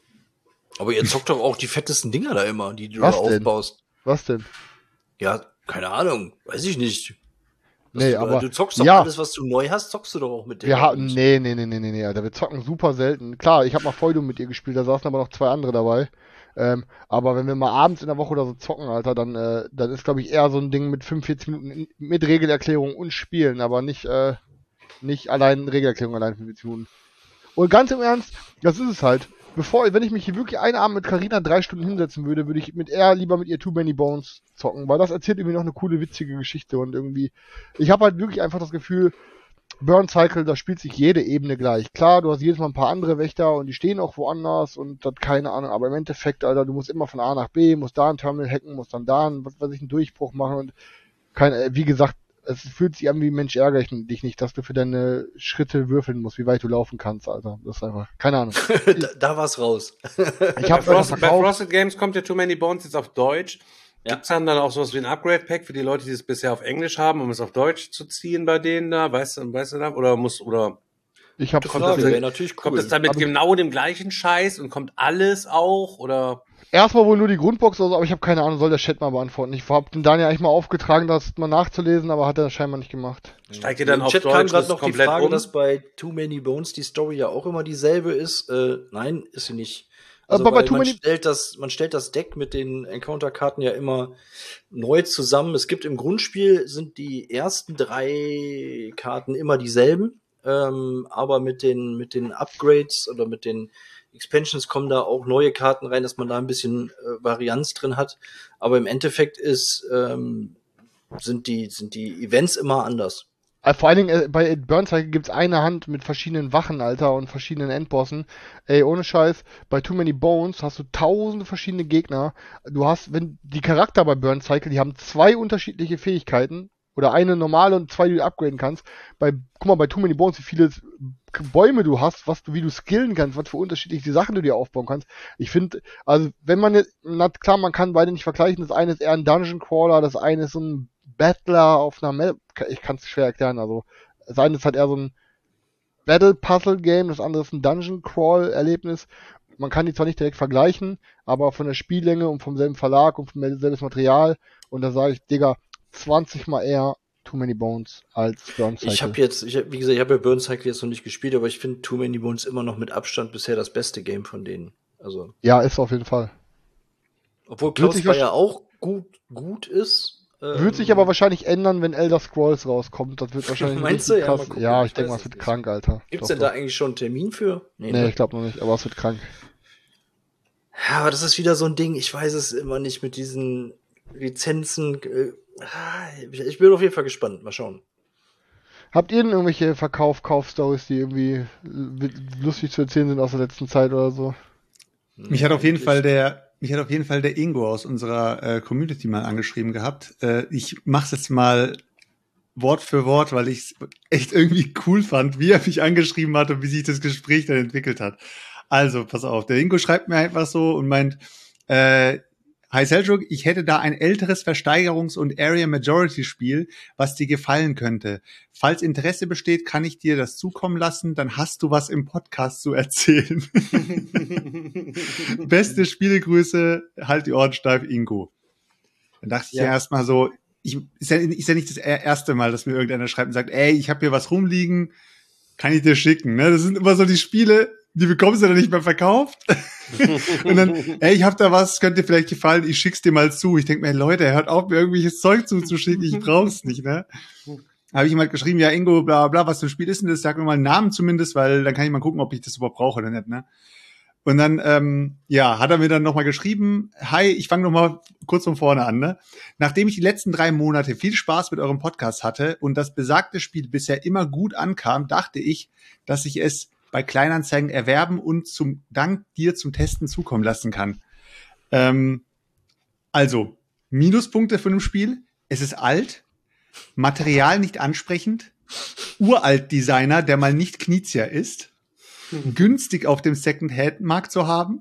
Aber ihr zockt doch auch die fettesten Dinger da immer, die du Was da denn? aufbaust. Was denn? Ja, keine Ahnung, weiß ich nicht. Was Nee, du, aber du zockst doch ja. alles, was du neu hast, zockst du doch auch mit denen. Wir hatten, nee, nee, nee, nee, nee, nee, Alter, wir zocken super selten. Klar, ich habe mal Feudum mit ihr gespielt, da saßen aber noch zwei andere dabei. Ähm, aber wenn wir mal abends in der Woche oder so zocken, Alter, dann, äh, dann ist, glaube ich, eher so ein Ding mit fünfundvierzig Minuten in, mit Regelerklärung und Spielen, aber nicht, äh, nicht allein Regelerklärung, allein fünfundvierzig Minuten. Und ganz im Ernst, das ist es halt. Bevor, wenn ich mich hier wirklich einen Abend mit Carina drei Stunden hinsetzen würde, würde ich mit eher lieber mit ihr Too Many Bones zocken, weil das erzählt irgendwie noch eine coole, witzige Geschichte und irgendwie, ich habe halt wirklich einfach das Gefühl, Burn Cycle, da spielt sich jede Ebene gleich. Klar, du hast jedes Mal ein paar andere Wächter und die stehen auch woanders und das keine Ahnung, aber im Endeffekt, Alter, du musst immer von A nach B, musst da ein Terminal hacken, musst dann da einen, was weiß ich, einen Durchbruch machen und keine, wie gesagt, es fühlt sich an wie Mensch, ärgere ich dich nicht, dass du für deine Schritte würfeln musst, wie weit du laufen kannst, Alter. Das ist einfach, keine Ahnung. da, da war's raus. Ich Bei hab's einfach Frosted, bei verkauft. Frosted Games kommt ja Too Many Bones jetzt auf Deutsch. Ja. Gibt's dann dann auch sowas wie ein Upgrade-Pack für die Leute, die es bisher auf Englisch haben, um es auf Deutsch zu ziehen bei denen da? Weißt du, weißt du da? Oder muss, oder Ich hab, Kommt Frage, das- wäre natürlich cool. kommt es dann mit Aber ich- genau dem gleichen Scheiß und kommt alles auch? Oder? erstmal wohl nur die Grundbox oder so, aber ich habe keine Ahnung, soll der Chat mal beantworten. Ich hab den Daniel eigentlich mal aufgetragen, das mal nachzulesen, aber hat er scheinbar nicht gemacht. Steigt ihr dann Im auf Chat kam Deutsch gerade das noch die komplett Frage, um? dass bei Too Many Bones die Story ja auch immer dieselbe ist. Äh, nein, ist sie nicht. Aber Also bei weil Too man, Many- stellt das, man stellt das Deck mit den Encounter-Karten ja immer neu zusammen. Es gibt im Grundspiel sind die ersten drei Karten immer dieselben, ähm, aber mit den, mit den Upgrades oder mit den Expansions kommen da auch neue Karten rein, dass man da ein bisschen äh, Varianz drin hat. Aber im Endeffekt ist, ähm, sind die, sind die Events immer anders. Äh, Vor allen Dingen äh, bei Burn Cycle gibt's eine Hand mit verschiedenen Wachen, Alter, und verschiedenen Endbossen. Ey, ohne Scheiß, bei Too Many Bones hast du tausende verschiedene Gegner. Du hast, wenn die Charakter bei Burn Cycle, die haben zwei unterschiedliche Fähigkeiten. Oder eine normale und zwei, die du upgraden kannst. Bei, guck mal, bei Too Many Bones, wie viele Bäume du hast, was du, wie du skillen kannst, was für unterschiedliche Sachen du dir aufbauen kannst. Ich finde, also, wenn man jetzt, na klar, man kann beide nicht vergleichen. Das eine ist eher ein Dungeon Crawler, das eine ist so ein Battler auf einer Map. Ich kann es schwer erklären, also, das eine ist halt eher so ein, Battle Puzzle Game, das andere ist ein Dungeon Crawl Erlebnis. Man kann die zwar nicht direkt vergleichen, aber von der Spiellänge und vom selben Verlag und vom selben Material. Und da sage ich, Digga, zwanzig mal eher Too Many Bones als Burn Cycle. Ich habe jetzt, ich hab, wie gesagt, ich habe ja Burn Cycle jetzt noch nicht gespielt, aber ich finde Too Many Bones immer noch mit Abstand bisher das beste Game von denen. Also. Ja, ist auf jeden Fall. Obwohl Klaus ja auch gut, gut ist. Ähm, wird sich aber wahrscheinlich ändern, wenn Elder Scrolls rauskommt. Das wird wahrscheinlich Meinst du? krass. Ja, gucken, ja ich, ich denke mal, es wird nicht. krank, Alter. Gibt's doch, denn doch. da eigentlich schon einen Termin für? Nee, nee ich glaube noch nicht, aber es wird krank. Ja, aber das ist wieder so ein Ding, ich weiß es immer nicht mit diesen Lizenzen. Ich bin auf jeden Fall gespannt, mal schauen. Habt ihr denn irgendwelche Verkauf-Kauf-Stories, die irgendwie lustig zu erzählen sind aus der letzten Zeit oder so? Mich hat auf jeden Fall der, mich hat auf jeden Fall der Ingo aus unserer äh, Community mal angeschrieben gehabt. Äh, ich mach's jetzt mal Wort für Wort, weil ich es echt irgendwie cool fand, wie er mich angeschrieben hat und wie sich das Gespräch dann entwickelt hat. Also, pass auf, der Ingo schreibt mir einfach so und meint, äh, Hi Seljuk, ich hätte da ein älteres Versteigerungs- und Area-Majority-Spiel, was dir gefallen könnte. Falls Interesse besteht, kann ich dir das zukommen lassen, dann hast du was im Podcast zu erzählen. Beste Spielegrüße, halt die Ohren steif, Ingo. Dann dachte ich ja, ja erstmal so, ich, ist, ja, ist ja nicht das erste Mal, dass mir irgendeiner schreibt und sagt, ey, ich habe hier was rumliegen, kann ich dir schicken. Ne? Das sind immer so die Spiele, die bekommst du dann nicht mehr verkauft. Und dann, ey, ich hab da was, könnte dir vielleicht gefallen, ich schick's dir mal zu. Ich denk mir, Leute, hört auf, mir irgendwelches Zeug zuzuschicken, ich brauch's nicht, ne? Habe ich ihm halt geschrieben, ja, Ingo, bla bla, was für ein Spiel ist denn das? Sag mir mal einen Namen zumindest, weil dann kann ich mal gucken, ob ich das überhaupt brauche oder nicht, ne? Und dann, ähm, ja, hat er mir dann nochmal geschrieben, hi, ich fange nochmal kurz von vorne an, ne? Nachdem ich die letzten drei Monate viel Spaß mit eurem Podcast hatte und das besagte Spiel bisher immer gut ankam, dachte ich, dass ich es bei Kleinanzeigen erwerben und zum Dank dir zum Testen zukommen lassen kann. Ähm, also, Minuspunkte von dem Spiel. Es ist alt, Material nicht ansprechend, Uralt-Designer, der mal nicht Knizia ist, mhm. günstig auf dem Second-Hand-Markt zu haben.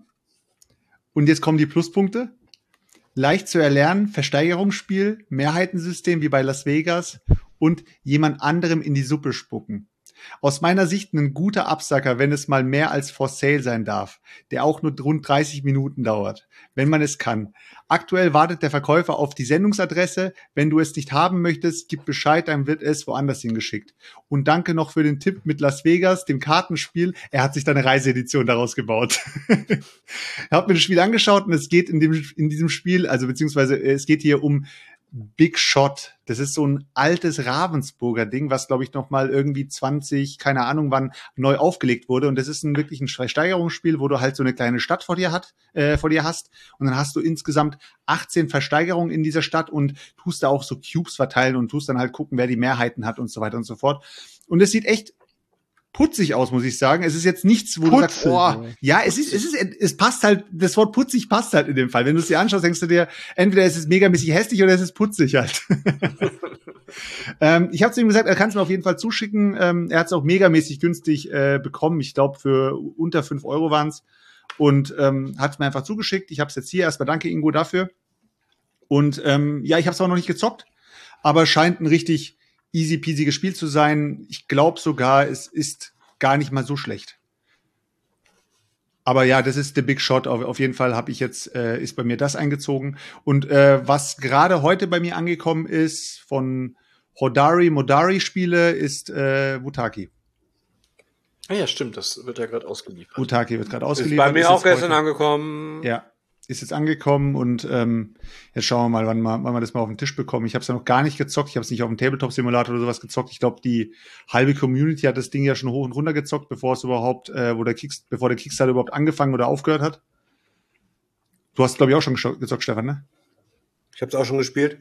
Und jetzt kommen die Pluspunkte. Leicht zu erlernen, Versteigerungsspiel, Mehrheitensystem wie bei Las Vegas und jemand anderem in die Suppe spucken. Aus meiner Sicht ein guter Absacker, wenn es mal mehr als for sale sein darf, der auch nur rund dreißig Minuten dauert, wenn man es kann. Aktuell wartet der Verkäufer auf die Sendungsadresse. Wenn du es nicht haben möchtest, gib Bescheid, dann wird es woanders hingeschickt. Und danke noch für den Tipp mit Las Vegas, dem Kartenspiel. Er hat sich da eine Reiseedition daraus gebaut. Ich habe mir das Spiel angeschaut und es geht in, dem, in diesem Spiel, also beziehungsweise es geht hier um Big Shot. Das ist so ein altes Ravensburger Ding, was, glaube ich, noch mal irgendwie zwanzig, keine Ahnung wann, neu aufgelegt wurde. Und das ist ein wirklich ein Versteigerungsspiel, wo du halt so eine kleine Stadt vor dir, hat, äh, vor dir hast. Und dann hast du insgesamt achtzehn Versteigerungen in dieser Stadt und tust da auch so Cubes verteilen und tust dann halt gucken, wer die Mehrheiten hat und so weiter und so fort. Und es sieht echt putzig aus, muss ich sagen. Es ist jetzt nichts, wo putzig, du sagst, oh, ja, es ist, es ist, es passt halt, das Wort putzig passt halt in dem Fall. Wenn du es dir anschaust, denkst du dir, entweder es ist megamäßig hässlich oder es ist putzig halt. ähm, ich habe zu ihm gesagt, er kann es mir auf jeden Fall zuschicken. Ähm, er hat es auch megamäßig günstig äh, bekommen. Ich glaube, für unter fünf Euro waren es. Und ähm, hat es mir einfach zugeschickt. Ich habe es jetzt hier. Erstmal danke, Ingo, dafür. Und ähm, ja, ich habe es auch noch nicht gezockt, aber scheint ein richtig easy peasy gespielt zu sein. Ich glaube sogar, es ist gar nicht mal so schlecht. Aber ja, das ist der Big Shot. Auf, auf jeden Fall habe ich jetzt, äh, ist bei mir das eingezogen. Und äh, was gerade heute bei mir angekommen ist, von Hodari Modari Spiele, ist äh, Wutaki. Ah ja, stimmt, das wird ja gerade ausgeliefert. Wutaki wird gerade ausgeliefert. Ist bei mir ist auch gestern heute angekommen. Ja. Ist jetzt angekommen und ähm, jetzt schauen wir mal, wann, wir, wann wir das mal auf den Tisch bekommen. Ich habe es ja noch gar nicht gezockt. Ich habe es nicht auf dem Tabletop-Simulator oder sowas gezockt. Ich glaube, die halbe Community hat das Ding ja schon hoch und runter gezockt, bevor es überhaupt, äh, wo der Kick, bevor der Kickstarter überhaupt angefangen oder aufgehört hat. Du hast, glaube ich, auch schon gezockt, Stefan, ne? Ich habe es auch schon gespielt.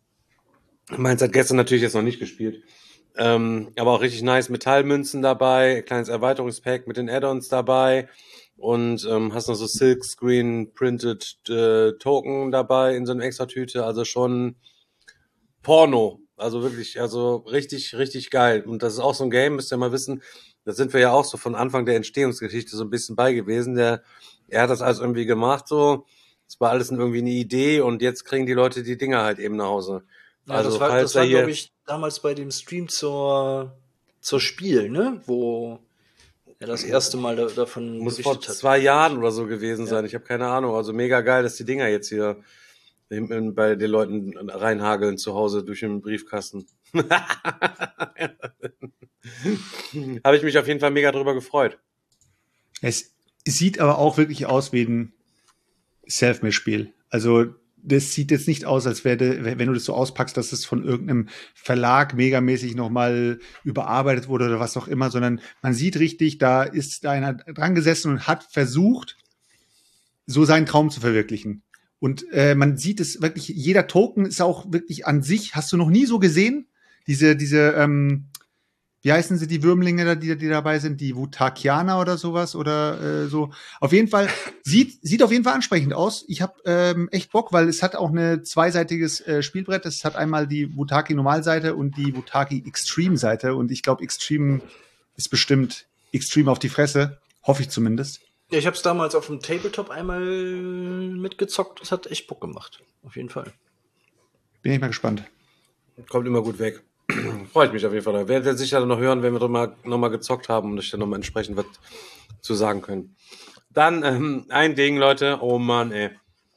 Meins hat gestern natürlich jetzt noch nicht gespielt. Ähm, aber auch richtig nice. Metallmünzen dabei, kleines Erweiterungspack mit den Add-ons dabei. Und ähm, hast noch so Silkscreen-printed äh, Token dabei in so einer Extratüte. Also schon Porno. Also wirklich, also richtig, richtig geil. Und das ist auch so ein Game, müsst ihr mal wissen, da sind wir ja auch so von Anfang der Entstehungsgeschichte so ein bisschen bei gewesen. Der, er hat das alles irgendwie gemacht so. Es war alles irgendwie eine Idee und jetzt kriegen die Leute die Dinger halt eben nach Hause. Ja, also das war, falls das war hier glaube ich, damals bei dem Stream zur, zur Spiel, ne? Wo ja das erste Mal da, davon Muss vor berichtet hat. zwei Jahren oder so gewesen Ja. sein. Ich habe keine Ahnung. Also mega geil, dass die Dinger jetzt hier in, in, bei den Leuten reinhageln zu Hause durch den Briefkasten. Habe ich mich auf jeden Fall mega drüber gefreut. Es sieht aber auch wirklich aus wie ein Selfmade-Spiel. Also das sieht jetzt nicht aus, als wäre, wenn du das so auspackst, dass es von irgendeinem Verlag megamäßig nochmal überarbeitet wurde oder was auch immer, sondern man sieht richtig, da ist da einer dran gesessen und hat versucht, so seinen Traum zu verwirklichen. Und äh, man sieht es wirklich, jeder Token ist auch wirklich an sich, hast du noch nie so gesehen? Diese, diese, ähm, wie heißen sie, die Würmlinge, da, die, die dabei sind, die Wutakianer oder sowas oder äh, so. Auf jeden Fall, sieht, sieht auf jeden Fall ansprechend aus. Ich habe ähm, echt Bock, weil es hat auch eine zweiseitiges äh, Spielbrett. Es hat einmal die Wutaki-Normalseite und die Wutaki-Extreme-Seite. Und ich glaube, Extreme ist bestimmt Extreme auf die Fresse. Hoffe ich zumindest. Ja, ich habe es damals auf dem Tabletop einmal mitgezockt. Das hat echt Bock gemacht. Auf jeden Fall. Bin ich mal gespannt. Kommt immer gut weg. Freue ich mich auf jeden Fall. Werdet ihr sicher noch hören, wenn wir nochmal noch mal gezockt haben und euch dann nochmal entsprechend was zu sagen können. Dann ähm, ein Ding, Leute. Oh Mann, ey.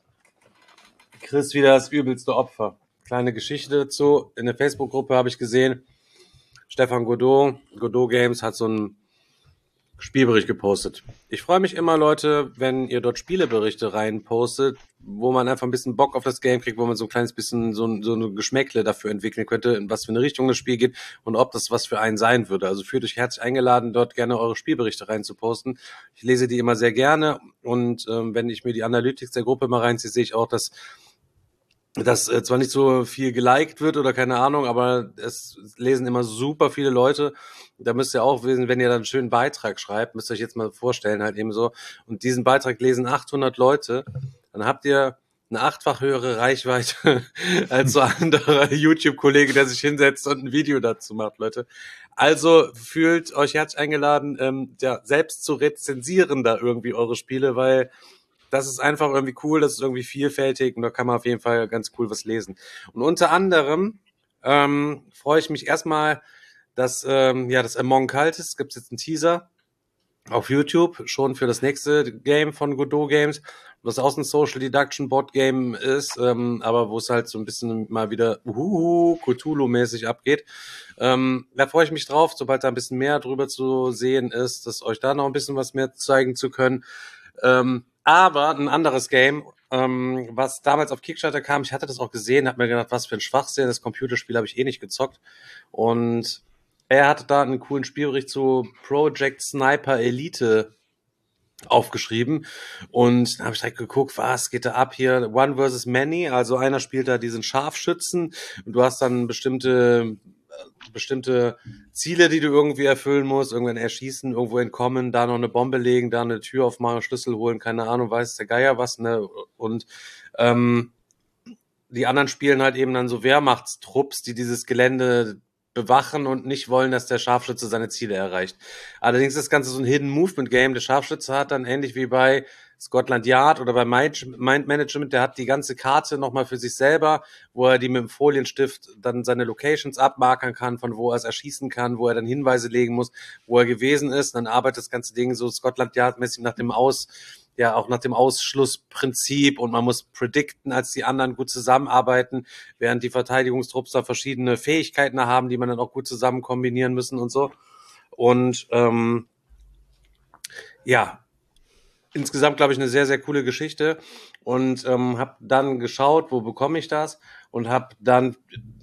Chris wieder das übelste Opfer. Kleine Geschichte dazu. In der Facebook-Gruppe habe ich gesehen, Stefan Godot, Godot Games hat so einen Spielbericht gepostet. Ich freue mich immer, Leute, wenn ihr dort Spieleberichte reinpostet, wo man einfach ein bisschen Bock auf das Game kriegt, wo man so ein kleines bisschen so, so eine Geschmäckle dafür entwickeln könnte, in was für eine Richtung das Spiel geht und ob das was für einen sein würde. Also fühlt euch herzlich eingeladen, dort gerne eure Spielberichte reinzuposten. Ich lese die immer sehr gerne und ähm, wenn ich mir die Analytics der Gruppe mal reinziehe, sehe ich auch, dass dass äh, zwar nicht so viel geliked wird oder keine Ahnung, aber es lesen immer super viele Leute. Da müsst ihr auch wissen, wenn ihr dann einen schönen Beitrag schreibt, müsst ihr euch jetzt mal vorstellen, halt eben so, und diesen Beitrag lesen achthundert Leute, dann habt ihr eine achtfach höhere Reichweite als so ein anderer YouTube-Kollege, der sich hinsetzt und ein Video dazu macht, Leute. Also fühlt euch herzlich eingeladen, ähm, ja, selbst zu rezensieren da irgendwie eure Spiele, weil das ist einfach irgendwie cool, das ist irgendwie vielfältig und da kann man auf jeden Fall ganz cool was lesen. Und unter anderem ähm, freue ich mich erstmal, dass ähm, ja das Among Cultists, gibt es jetzt einen Teaser auf YouTube, schon für das nächste Game von Godot Games, was auch ein Social Deduction Bot Game ist, ähm, aber wo es halt so ein bisschen mal wieder uhuhu, Cthulhu-mäßig abgeht. Ähm, da freue ich mich drauf, sobald da ein bisschen mehr drüber zu sehen ist, dass euch da noch ein bisschen was mehr zeigen zu können. Ähm, aber ein anderes Game, ähm, was damals auf Kickstarter kam, ich hatte das auch gesehen, hab mir gedacht, was für ein Schwachsinn, das Computerspiel habe ich eh nicht gezockt. Und er hatte da einen coolen Spielbericht zu Project Sniper Elite aufgeschrieben. Und da habe ich direkt geguckt, was geht da ab hier? One versus Many, also einer spielt da diesen Scharfschützen und du hast dann bestimmte bestimmte Ziele, die du irgendwie erfüllen musst, irgendwann erschießen, irgendwo entkommen, da noch eine Bombe legen, da eine Tür aufmachen, Schlüssel holen, keine Ahnung, weiß der Geier was, ne? Und ähm, die anderen spielen halt eben dann so Wehrmachtstrupps, die dieses Gelände bewachen und nicht wollen, dass der Scharfschütze seine Ziele erreicht. Allerdings ist das Ganze so ein Hidden Movement Game. Der Scharfschütze hat dann ähnlich wie bei Scotland Yard oder bei Mind Management, der hat die ganze Karte nochmal für sich selber, wo er die mit dem Folienstift dann seine Locations abmarkern kann, von wo er es erschießen kann, wo er dann Hinweise legen muss, wo er gewesen ist. Dann arbeitet das ganze Ding so Scotland Yard-mäßig nach dem Aus, ja, auch nach dem Ausschlussprinzip und man muss predikten, als die anderen gut zusammenarbeiten, während die Verteidigungstrupps da verschiedene Fähigkeiten haben, die man dann auch gut zusammen kombinieren müssen und so. Und ähm, ja, insgesamt, glaube ich, eine sehr, sehr coole Geschichte und ähm, habe dann geschaut, wo bekomme ich das und habe dann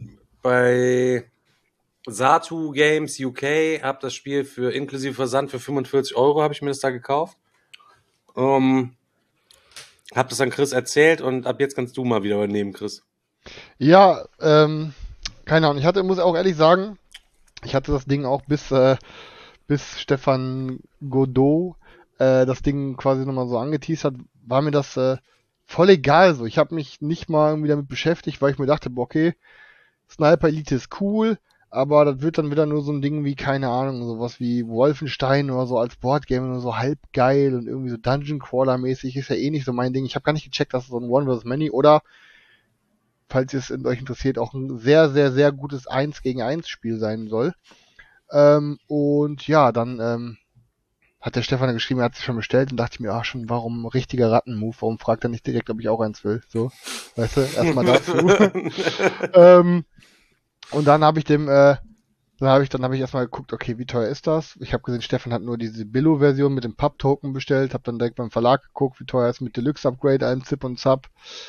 bei Satu Games U K, habe das Spiel für inklusive Versand für fünfundvierzig Euro, habe ich mir das da gekauft. Ähm, habe das an Chris erzählt und ab jetzt kannst du mal wieder übernehmen, Chris. Ja, ähm, keine Ahnung. Ich hatte, muss auch ehrlich sagen, ich hatte das Ding auch bis, äh, bis Stefan Godot äh, das Ding quasi nochmal so angeteased hat, war mir das äh, voll egal so. Ich habe mich nicht mal irgendwie damit beschäftigt, weil ich mir dachte, boah, okay, Sniper Elite ist cool, aber das wird dann wieder nur so ein Ding wie, keine Ahnung, sowas wie Wolfenstein oder so als Boardgame, nur so halb geil und irgendwie so Dungeon Crawler mäßig, ist ja eh nicht so mein Ding. Ich habe gar nicht gecheckt, dass es so ein One versus Many oder, falls es euch interessiert, auch ein sehr, sehr, sehr gutes eins gegen eins Spiel sein soll. Ähm, und ja, dann ähm, hat der Stefan geschrieben, er hat sich schon bestellt und dachte ich mir, ach schon, warum richtiger Rattenmove, warum fragt er nicht direkt, ob ich auch eins will, so, weißt du, erstmal dazu. ähm, und dann habe ich dem, äh, dann habe ich, dann habe ich erstmal geguckt, okay, wie teuer ist das? Ich habe gesehen, Stefan hat nur diese Billo-Version mit dem Pub-Token bestellt, habe dann direkt beim Verlag geguckt, wie teuer ist mit Deluxe-Upgrade, einem Zip und Zap.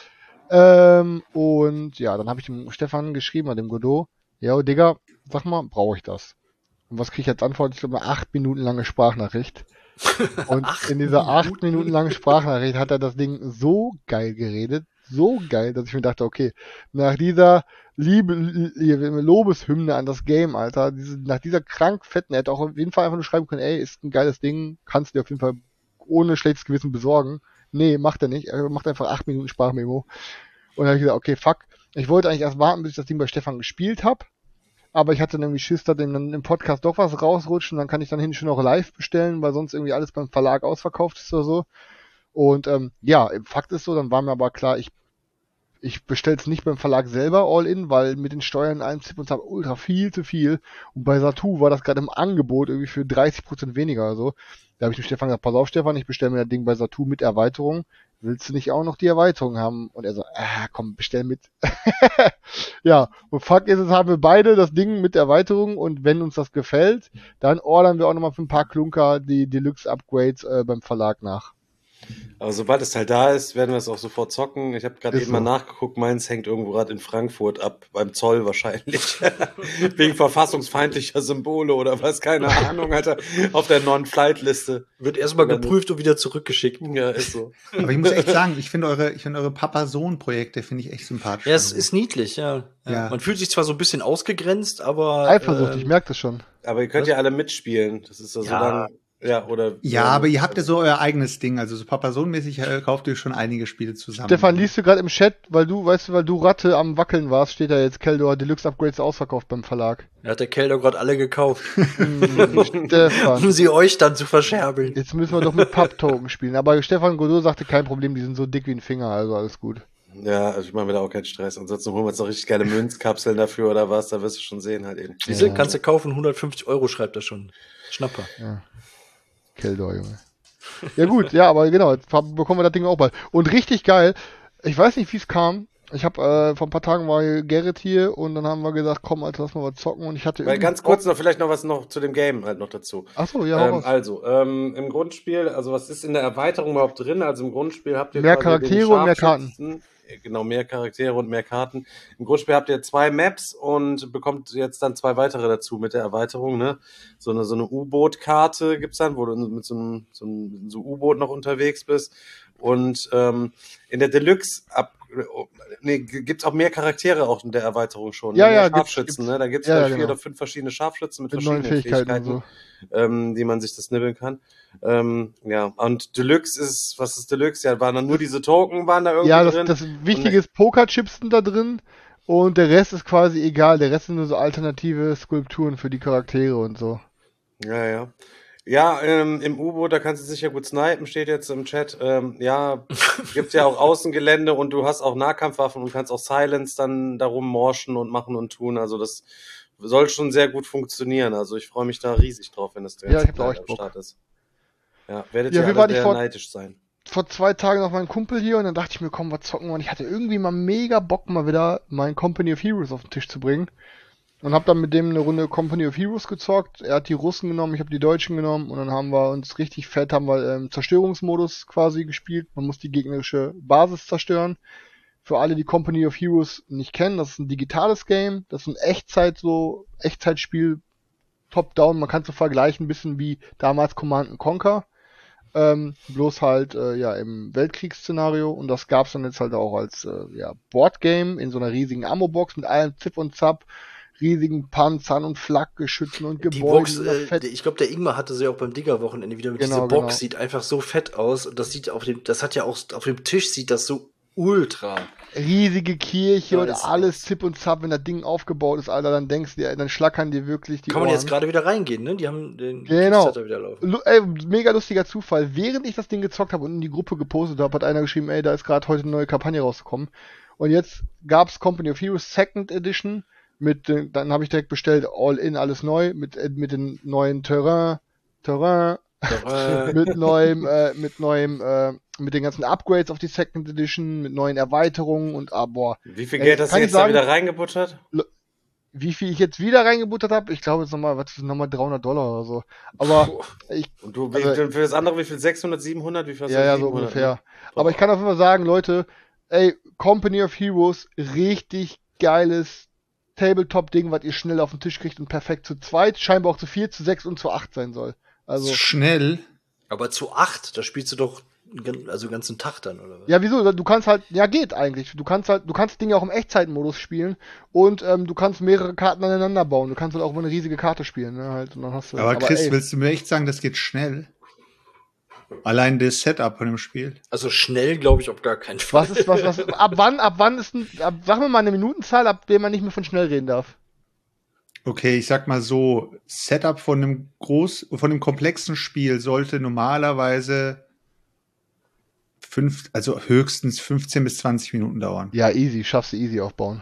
Ähm, und ja, dann habe ich dem Stefan geschrieben, an dem Godot, yo, Digga, sag mal, brauche ich das? Und was kriege ich als Antwort? Ich glaube, eine acht Minuten lange Sprachnachricht. Und in dieser acht Minuten langen Sprachnachricht hat er das Ding so geil geredet, so geil, dass ich mir dachte, okay, nach dieser Liebe, Lobeshymne an das Game, Alter, diese, nach dieser krank fetten, er hätte auch auf jeden Fall einfach nur schreiben können, ey, ist ein geiles Ding, kannst du dir auf jeden Fall ohne schlechtes Gewissen besorgen. Nee, macht er nicht, er macht einfach acht Minuten Sprachmemo. Und dann habe ich gesagt, okay, fuck, ich wollte eigentlich erst warten, bis ich das Ding bei Stefan gespielt habe. Aber ich hatte dann irgendwie Schiss, dass dann im Podcast doch was rausrutscht und dann kann ich dann hinten schon noch live bestellen, weil sonst irgendwie alles beim Verlag ausverkauft ist oder so. Und ähm, ja, Fakt ist so, dann war mir aber klar, ich ich bestelle es nicht beim Verlag selber all in, weil mit den Steuern einem Zip und Zap ultra viel zu viel. Und bei Satu war das gerade im Angebot irgendwie für dreißig Prozent weniger oder so. Da habe ich dem Stefan gesagt, pass auf Stefan, ich bestelle mir das Ding bei Satu mit Erweiterung. Willst du nicht auch noch die Erweiterung haben? Und er so, ah, komm, bestell mit. Ja, und fuck ist es, haben wir beide das Ding mit Erweiterung und wenn uns das gefällt, dann ordern wir auch nochmal für ein paar Klunker die Deluxe-Upgrades äh, beim Verlag nach. Aber sobald es halt da ist, werden wir es auch sofort zocken. Ich habe gerade Ist eben mal so. nachgeguckt, meins hängt irgendwo gerade in Frankfurt ab, beim Zoll wahrscheinlich. Wegen verfassungsfeindlicher Symbole oder was, keine Ahnung, Alter, auf der Non-Flight-Liste. Wird erstmal geprüft und wieder zurückgeschickt. Ja, ist so. Aber ich muss echt sagen, ich finde eure, ich finde eure Papa-Sohn-Projekte finde ich echt sympathisch. Ja, es ist niedlich, ja. ja. Ja. Man fühlt sich zwar so ein bisschen ausgegrenzt, aber Eifersucht, ähm, ich merke das schon. Aber ihr könnt ja alle mitspielen. Das ist ja so Ja. lang. Ja, oder. Ja, aber ihr habt ja so euer eigenes Ding. Also so Papa-Sohn-mäßig äh, kauft ihr schon einige Spiele zusammen. Stefan, liest du gerade im Chat, weil du, weißt du, weil du Ratte am Wackeln warst, steht da jetzt Keldor Deluxe Upgrades ausverkauft beim Verlag. er hat der Keldor gerade alle gekauft, Hm, Stefan, um sie euch dann zu verscherbeln. jetzt müssen wir doch mit Pub-Token spielen. Aber Stefan Godot sagte, kein Problem, die sind so dick wie ein Finger, also alles gut. Ja, also ich mache mir da auch keinen Stress. Ansonsten holen wir uns noch richtig geile Münzkapseln dafür oder was, da wirst du schon sehen halt eben. Diese Ja. kannst du kaufen, hundertfünfzig Euro schreibt er schon. Schnapper. Keldor, Junge. Ja gut, ja, aber genau, jetzt bekommen wir das Ding auch bald. Und richtig geil, ich weiß nicht, wie es kam. Ich habe äh, vor ein paar Tagen war Gerrit hier und dann haben wir gesagt, komm, Alter, lass mal was zocken und ich hatte Weil irgendwie ganz kurz noch vielleicht noch was noch zu dem Game halt noch dazu. Ach so, ja, hau Ähm, raus. also, ähm, im Grundspiel, also was ist in der Erweiterung überhaupt drin? Also im Grundspiel habt ihr Mehr quasi den Charaktere und mehr Karten. Scharfschützen. Genau, mehr Charaktere und mehr Karten. Im Grundspiel habt ihr zwei Maps und bekommt jetzt dann zwei weitere dazu mit der Erweiterung, ne? So eine, so eine U-Boot-Karte gibt's dann, wo du mit so einem, so einem so U-Boot noch unterwegs bist. Und ähm, in der Deluxe ab nee, gibt's auch mehr Charaktere auch in der Erweiterung schon. Ja, mehr ja, gibt's- Scharfschützen, gibt's- ne? Da gibt's ja, ja, ja, vier genau. oder fünf verschiedene Scharfschützen mit, Mit verschiedenen neuen Fähigkeiten und Fähigkeiten, so. ähm, die man sich das nibbeln kann. Ähm, ja, und Deluxe ist, was ist Deluxe? Ja, waren dann nur diese Token, waren da irgendwie Ja, das, drin. das Wichtige ist, Pokerchips sind da drin und der Rest ist quasi egal. Der Rest sind nur so alternative Skulpturen für die Charaktere und so. Ja, ja. Ja, ähm, im U-Boot, da kannst du sicher gut snipen, steht jetzt im Chat. Ähm, ja, gibt ja auch Außengelände und du hast auch Nahkampfwaffen und kannst auch Silence dann darum morschen und machen und tun. Also das soll schon sehr gut funktionieren. Also ich freue mich da riesig drauf, wenn das Ja, ich hab da auch am Bock. Start ist. Ja, werdet Ja, ihr wir alle waren nicht sehr vor- neidisch sein. Vor zwei Tagen noch mein Kumpel hier und dann dachte ich mir, komm, was zocken wir. Und ich hatte irgendwie mal mega Bock, mal wieder mein Company of Heroes auf den Tisch zu bringen. Und hab dann mit dem eine Runde Company of Heroes gezockt. Er hat die Russen genommen, ich habe die Deutschen genommen und dann haben wir uns richtig fett, haben wir ähm, Zerstörungsmodus quasi gespielt. Man muss die gegnerische Basis zerstören. Für alle, die Company of Heroes nicht kennen, das ist ein digitales Game, das ist ein Echtzeit so, Echtzeitspiel, Top-Down, man kann es so vergleichen, ein bisschen wie damals Command and Conquer. Ähm, bloß halt äh, ja im Weltkriegsszenario und das gab's dann jetzt halt auch als äh, ja, Boardgame in so einer riesigen Ammo-Box mit allem Zip und Zap, riesigen Panzern und Flakgeschützen und Die Gebäuden. Box, und das äh, Fett- ich glaube, der Ingmar hatte sie auch beim Digger-Wochenende wieder mit. Genau, Diese Box genau. sieht einfach so fett aus und das sieht auf dem, das hat ja auch auf dem Tisch sieht das so ultra. riesige Kirche und Nice. alles Zip und Zap, wenn das Ding aufgebaut ist, Alter, dann denkst du dir, dann schlackern dir wirklich die Kann man Ohren. jetzt gerade wieder reingehen, ne? Die haben den Genau. Kickstarter wieder laufen. Lu- ey, mega lustiger Zufall. Während ich das Ding gezockt habe und in die Gruppe gepostet habe, hat einer geschrieben, ey, da ist gerade heute eine neue Kampagne rausgekommen. Und jetzt gab's Company of Heroes Second Edition mit, den- dann habe ich direkt bestellt, all in, alles neu, mit, äh, mit den neuen Terrain, Terrain, Äh, mit neuem, äh, mit neuem, äh, mit den ganzen Upgrades auf die Second Edition, mit neuen Erweiterungen und ah, boah. wie viel Ey, Geld hast du kann ich jetzt da sagen- wieder reingebuttert? Wie viel ich jetzt wieder reingebuttert habe, ich glaube jetzt nochmal, was ist nochmal dreihundert Dollar oder so. Aber ich, Und du, wie, Also- für das andere, wie viel? sechshundert, siebenhundert? Wie viel hast du? ja, ja, so siebenhundert, ungefähr. ne? Aber ich kann auf jeden Fall sagen, Leute, ey, Company of Heroes, richtig geiles Tabletop-Ding, was ihr schnell auf den Tisch kriegt und perfekt zu zweit, scheinbar auch zu vier, zu sechs und zu acht sein soll. Also, Schnell. Aber zu acht, da spielst du doch gan- also den ganzen Tag dann, oder was? ja, wieso? Du kannst halt, ja, geht eigentlich. Du kannst halt, du kannst Dinge auch im Echtzeitmodus spielen und ähm, du kannst mehrere Karten aneinander bauen. Du kannst halt auch über eine riesige Karte spielen, ne, halt. Und dann hast du, Aber Chris, ey, willst du mir echt sagen, das geht schnell? Allein das Setup von dem Spiel. Also schnell glaube ich auf gar keinen Fall. was ist, was, was, ab wann, ab wann ist ein, ab, sag mir mal eine Minutenzahl, ab der man nicht mehr von schnell reden darf. Okay, ich sag mal so, Setup von einem groß, von einem komplexen Spiel sollte normalerweise fünf, also höchstens fünfzehn bis zwanzig Minuten dauern. Ja, easy, schaffst du easy aufbauen.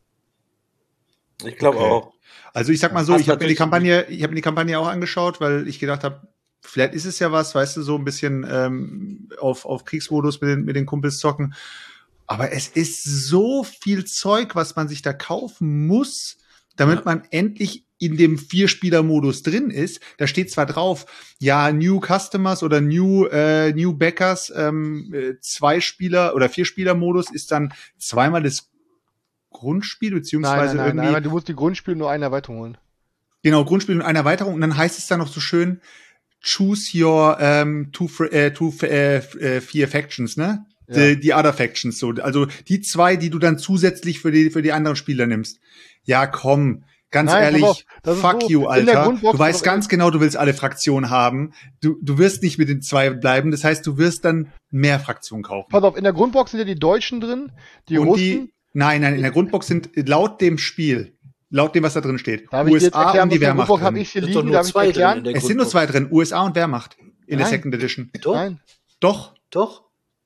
Ich glaube Okay. auch. Also ich sag mal so, Hast ich habe mir die natürlich- Kampagne, ich habe mir die Kampagne auch angeschaut, weil ich gedacht habe, vielleicht ist es ja was, weißt du, so ein bisschen ähm, auf, auf Kriegsmodus mit den, mit den Kumpels zocken. Aber es ist so viel Zeug, was man sich da kaufen muss, damit Ja. man endlich in dem Vier-Spieler-Modus drin ist. Da steht zwar drauf, ja, New Customers oder New, äh, New Backers, ähm, äh, Zwei-Spieler- oder Vier-Spieler-Modus ist dann zweimal das Grundspiel, Nein, beziehungsweise nein, nein, irgendwie nein, du musst die Grundspiele nur eine Erweiterung holen. Genau, Grundspiel und eine Erweiterung. Und dann heißt es dann noch so schön, choose your ähm, two, fr- äh, two äh, äh, vier Factions, ne? Ja. Die, die other Factions, so. Also die zwei, die du dann zusätzlich für die, für die anderen Spieler nimmst. Ja, komm, ganz Nein, ehrlich, pass auf, das ist fuck so, you, in der Alter. Grundbox Du weißt ist doch ganz genau, du willst alle Fraktionen haben. Du, du wirst nicht mit den zwei bleiben. Das heißt, du wirst dann mehr Fraktionen kaufen. Pass auf, in der Grundbox sind ja die Deutschen drin, die und Russen. die, nein, nein, in der Grundbox sind laut dem Spiel, laut dem, was da drin steht, Darf ich dir jetzt U S A erklären, und die was in der Wehrmacht Grundbox habe drin. ich hier Sind doch liegen, nur darf ich zwei dir drin erklären? in der Es sind nur Grundbox. zwei drin, U S A und Wehrmacht in der Nein. Second Edition. Doch, Nein, Doch. doch.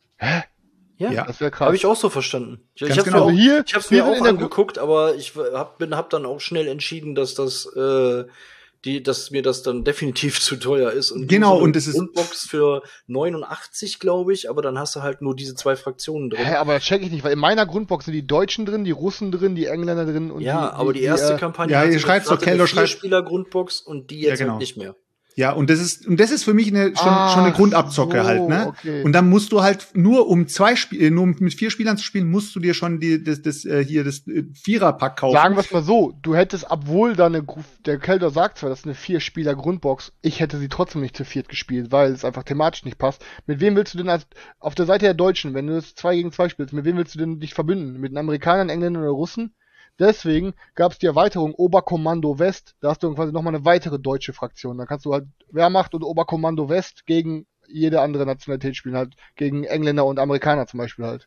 Ja. Ja, das wäre krass. habe ich auch so verstanden. Ich, Ganz ich hab's genau. mir auch, Also hier- ich hab's hier mir sind auch in der angeguckt, aber ich hab, bin, hab dann auch schnell entschieden, dass das, äh, die, dass mir das dann definitiv zu teuer ist. Und Genau, so eine und das ist- Grundbox für neunundachtzig, glaube ich, aber dann hast du halt nur diese zwei Fraktionen drin. Hä, aber das check ich nicht, weil in meiner Grundbox sind die Deutschen drin, die Russen drin, die Engländer drin und ja, die, aber die erste äh, Kampagne ja, hatte ihr eine- schreibt's doch, hatte eine Keldo schreibt- Vier-Spieler-Grundbox und die Ja, jetzt genau. halt nicht mehr. Ja, und das ist und das ist für mich eine, schon, Ach schon eine Grundabzocke so, halt, ne? okay. Und dann musst du halt nur um zwei Spiele, nur um mit vier Spielern zu spielen, musst du dir schon die das das äh, hier das äh, Viererpack kaufen. Sagen wir es mal so, du hättest, obwohl da eine, Gru- der Kelder sagt zwar, das ist eine Vier-Spieler-Grundbox, ich hätte sie trotzdem nicht zu viert gespielt, weil es einfach thematisch nicht passt. Mit wem willst du denn als, auf der Seite der Deutschen, wenn du das zwei gegen zwei spielst, mit wem willst du denn dich verbünden? Mit den Amerikanern, Engländern oder Russen? Deswegen gab es die Erweiterung Oberkommando West, da hast du dann quasi nochmal eine weitere deutsche Fraktion. Dann kannst du halt Wehrmacht und Oberkommando West gegen jede andere Nationalität spielen, halt gegen Engländer und Amerikaner zum Beispiel halt.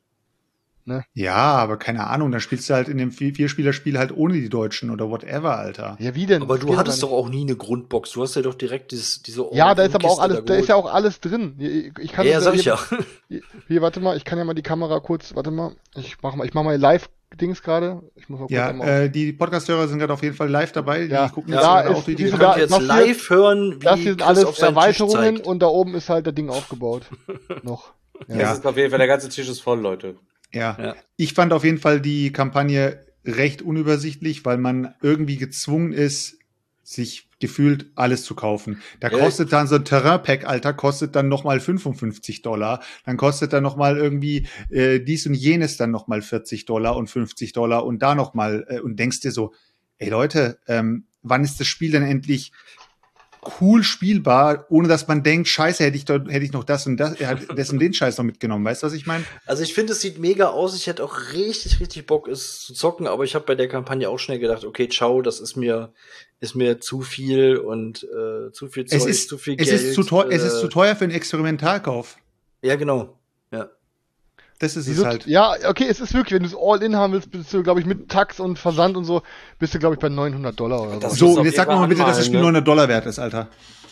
Ja, aber keine Ahnung, dann spielst du halt in dem Vier- Vierspielerspiel halt ohne die Deutschen oder whatever, Alter. Ja, wie denn? Aber Das du geht hattest gar doch auch nie eine Grundbox. Du hast ja doch direkt dieses, diese Ja, da ist aber auch Kiste alles, da ist geholt. ja auch alles drin. Ich ich kann Ja, ja, das sag ich hier, ja. Hier, hier, warte mal, ich kann ja mal die Kamera kurz, warte mal, ich mach mal, ich mach mal Live-Dings gerade. Ich muss mal kurz Ja, einmal äh, die Podcast-Hörer sind gerade auf jeden Fall live dabei. Ja, die gucken ja, jetzt da gerade ist auch durch die diese Ihr da- könnt jetzt das hier- live hören, wie Das hier sind Chris alles auf seinen Tisch Erweiterungen zeigt. und da oben ist halt das Ding aufgebaut. Noch. Ja. Das ist auf jeden Fall, der ganze Tisch ist voll, Leute. Ja. Ja. Ich fand auf jeden Fall die Kampagne recht unübersichtlich, weil man irgendwie gezwungen ist, sich gefühlt alles zu kaufen. Da Ja. kostet dann so ein Terrain-Pack, Alter, kostet dann nochmal fünfundfünfzig Dollar. Dann kostet dann nochmal irgendwie äh, dies und jenes dann nochmal vierzig Dollar und fünfzig Dollar und da nochmal äh, und denkst dir so, ey Leute, ähm, wann ist das Spiel denn endlich cool spielbar, ohne dass man denkt, scheiße, hätte ich dort, hätte ich noch das und das, er hat das und den Scheiß noch mitgenommen. Weißt du, was ich meine? Also ich finde, es sieht mega aus. Ich hätte auch richtig, richtig Bock, es zu zocken, aber ich habe bei der Kampagne auch schnell gedacht, okay, ciao, das ist mir, ist mir zu viel und äh, zu viel Zeug, Es ist, zu viel es Geld. ist zu teuer, es ist äh, zu teuer für einen Experimentalkauf. Ja, genau. Ja. Das ist es Wieso- halt. Ja, okay, es ist wirklich, wenn du es All-In haben willst, bist du, glaube ich, mit Tax und Versand und so, bist du, glaube ich, bei neunhundert Dollar oder Das so. ist So, auf und jetzt jeden sag mir Fall mal bitte, dass das anmalen, Spiel ne? neunhundert Dollar wert ist, Alter.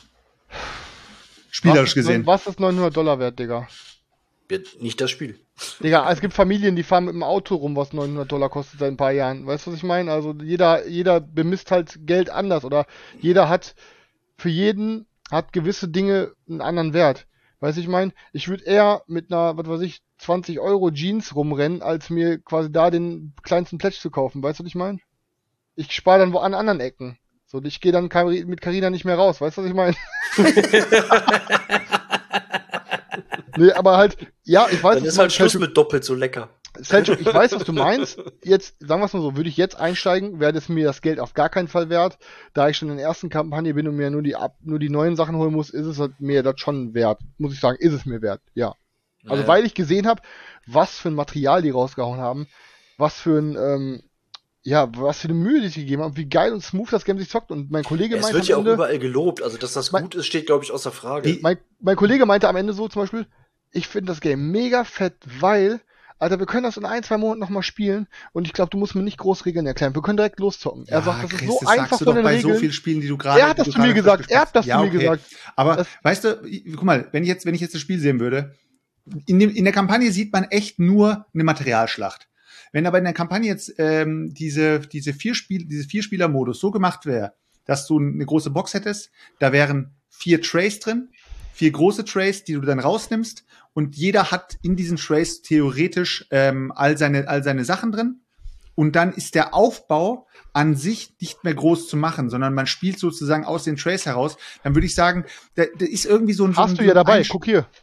Spielerisch was ist, gesehen. Was ist neunhundert Dollar wert, Digga? Wird nicht das Spiel. Digga, es gibt Familien, die fahren mit dem Auto rum, was neunhundert Dollar kostet seit ein paar Jahren. Weißt du, was ich meine? Also jeder, jeder bemisst halt Geld anders oder jeder hat für jeden hat gewisse Dinge einen anderen Wert. Weißt du, ich meine, ich würde eher mit einer, was weiß ich, zwanzig Euro Jeans rumrennen, als mir quasi da den kleinsten Plätsch zu kaufen. Weißt du, was ich meine? Ich spare dann wo an anderen Ecken. So, ich gehe dann Kari- mit Carina nicht mehr raus. Weißt du, was ich meine? Nee, aber halt, ja, ich weiß, Dann was ist du halt Schluss Selchuk- mit doppelt so lecker. Selchuk, ich weiß, was du meinst. Jetzt, sagen wir es mal so, würde ich jetzt einsteigen, wäre das mir das Geld auf gar keinen Fall wert. Da ich schon in der ersten Kampagne bin und mir nur die ab, nur die neuen Sachen holen muss, ist es halt mir das schon wert. Muss ich sagen, ist es mir wert, ja. Also Ja. weil ich gesehen habe, was für ein Material die rausgehauen haben, was für ein, ähm, ja, was für eine Mühe die sich gegeben haben, wie geil und smooth das Game sich zockt. Und mein Kollege Ja, es meinte wird ja am auch Ende, überall gelobt, also dass das Mein- gut ist, steht, glaube ich, außer Frage. mein, mein Kollege meinte am Ende so zum Beispiel, ich finde das Game mega fett, weil, Alter, wir können das in ein, zwei Monaten nochmal spielen und ich glaube, du musst mir nicht groß Regeln erklären. Wir können direkt loszocken. Er sagt, das Chris, ist so das einfach sagst du von doch den bei Regeln. so vielen Spielen, die du gerade Er hat das die du zu mir gerade gesagt, besprichst. er hat das ja, zu mir okay. gesagt. Aber Das- weißt du, ich- guck mal, wenn ich jetzt, wenn ich jetzt das Spiel sehen würde, in, dem, in der Kampagne sieht man echt nur eine Materialschlacht. Wenn aber in der Kampagne jetzt ähm, diese diese vier Spiel diese Vierspieler-Modus so gemacht wäre, dass du eine große Box hättest, da wären vier Trays drin, vier große Trays, die du dann rausnimmst, und jeder hat in diesen Trays theoretisch ähm, all seine all seine Sachen drin. Und dann ist der Aufbau an sich nicht mehr groß zu machen, sondern man spielt sozusagen aus den Trays heraus. Dann würde ich sagen, da, da ist irgendwie so ein so Hast ein, du ja dabei, ein, guck hier.